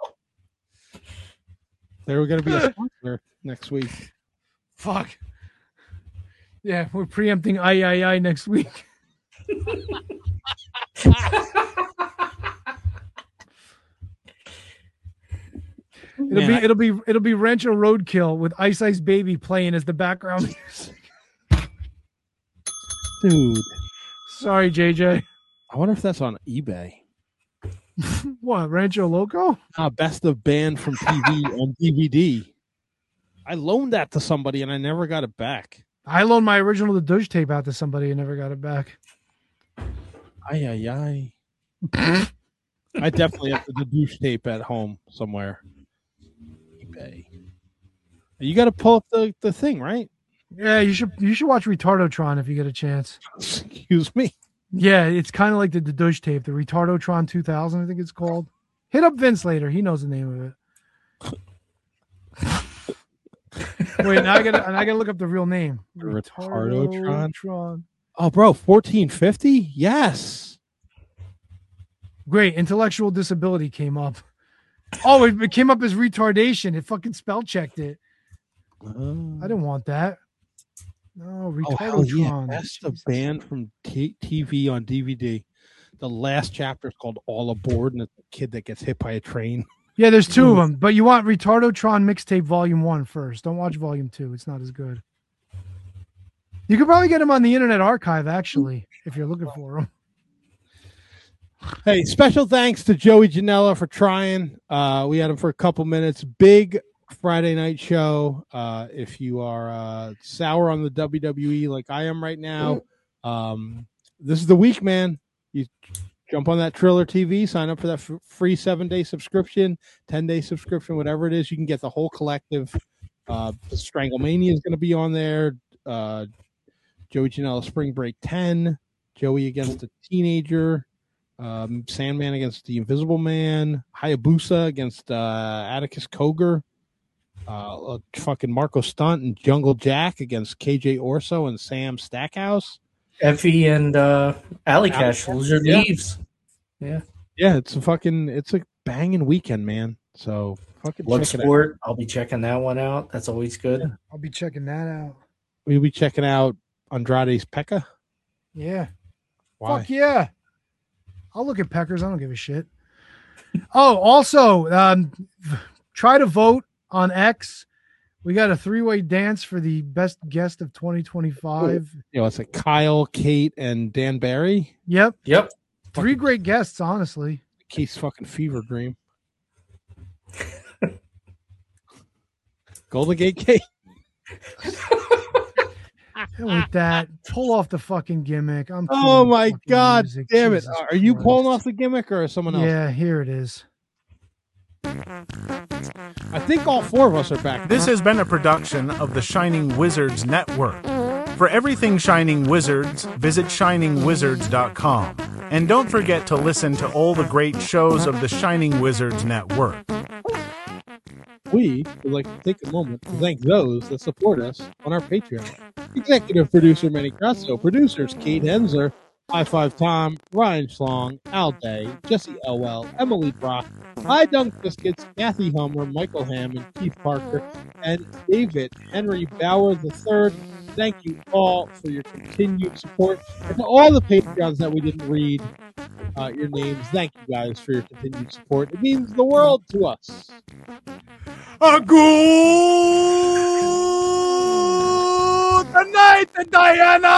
They're going to be a sponsor next week. Fuck. Yeah, we're preempting I I I next week. It'll Man, be I- it'll be it'll be Rancho Roadkill with Ice Ice Baby playing as the background music. Dude, Sorry, J J. I wonder if that's on eBay. What, Rancho Loco? Ah, best of band from T V on D V D. I loaned that to somebody and I never got it back. I loaned my original The Douche tape out to somebody and never got it back. Ay, ay, ay. I definitely have the douche tape at home somewhere. eBay. You got to pull up the, the thing, right? Yeah, you should you should watch Retardotron if you get a chance. Excuse me. Yeah, it's kind of like the, the Douche tape, the Retardotron two thousand, I think it's called. Hit up Vince later. He knows the name of it. Wait, now I gotta and I gotta look up the real name. Retardotron? Retardotron. Oh, bro, fourteen fifty? Yes. Great. Intellectual disability came up. Oh, it, it came up as retardation. It fucking spell checked it. Uh, I didn't want that. No, oh, hell yeah. Retardotron. Best of band from t- TV on D V D. The last chapter is called All Aboard, and it's a kid that gets hit by a train. Yeah, there's two of them, but you want Retardotron mixtape volume one first. Don't watch volume two. It's not as good. You could probably get them on the Internet Archive, actually, if you're looking for them. Hey, special thanks to Joey Janela for trying. Uh, we had him for a couple minutes. Big Friday night show. Uh, if you are uh, sour on the W W E like I am right now, um, this is the week, man. You jump on that Triller T V, sign up for that f- free seven-day subscription, ten-day subscription, whatever it is. You can get the whole collective. Uh, the Stranglemania is going to be on there. Uh, Joey Janela Spring Break ten. Joey against a teenager. Um, Sandman against the Invisible Man. Hayabusa against uh, Atticus Cogar. Uh, fucking Marco Stunt and Jungle Jack against K J Orso and Sam Stackhouse. Effie and uh, Alley Cash, Loser Yeah. Leaves. Yeah. Yeah, it's a fucking, it's a banging weekend, man. So fucking Blood check it out. Sport. I'll be checking that one out. That's always good. I'll be checking that out. We'll be checking out Andrade's Pekka. Yeah. Why? Fuck yeah. I'll look at Peckers. I don't give a shit. Oh, also, um, try to vote on X. We got a three-way dance for the best guest of twenty twenty-five. You know, it's like Kyle, Kate, and Dan Barry. Yep. Yep. Three great guests, honestly. Keith's fucking fever dream. Golden Gate Kate. And with that, pull off the fucking gimmick. I'm Oh killing the my fucking God, music. damn it. Jesus Are you Christ. pulling off the gimmick or someone else? Yeah, here it is. I think all four of us are back. This has been a production of the Shining Wizards Network. For everything Shining Wizards, visit shining wizards dot com. And don't forget to listen to all the great shows of the Shining Wizards Network. We would like to take a moment to thank those that support us on our Patreon. Executive producer Manny Grasso, producers Kate Hensler, High Five Tom, Ryan Schlong, Al Day, Jesse Elwell, Emily Brock, I Dunk Biscuits, Kathy Hummer, Michael Hammond, Keith Parker, and David Henry Bauer the third. Thank you all for your continued support. And to all the Patreons that we didn't read uh, your names, thank you guys for your continued support. It means the world to us. A good night, Diana!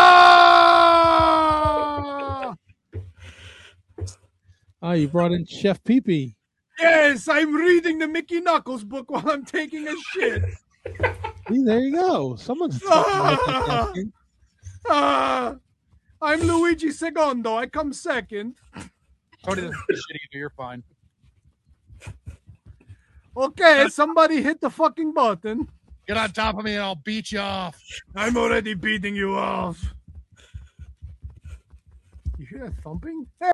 Oh, you brought in Chef Pee-Pee. Yes, I'm reading the Mickey Knuckles book while I'm taking a shit. See, there you go. Someone's talking. Ah, I'm Luigi Secondo. I come second. Tony doesn't do shit either. You're fine. Okay, somebody hit the fucking button. Get on top of me and I'll beat you off. I'm already beating you off. You hear that thumping?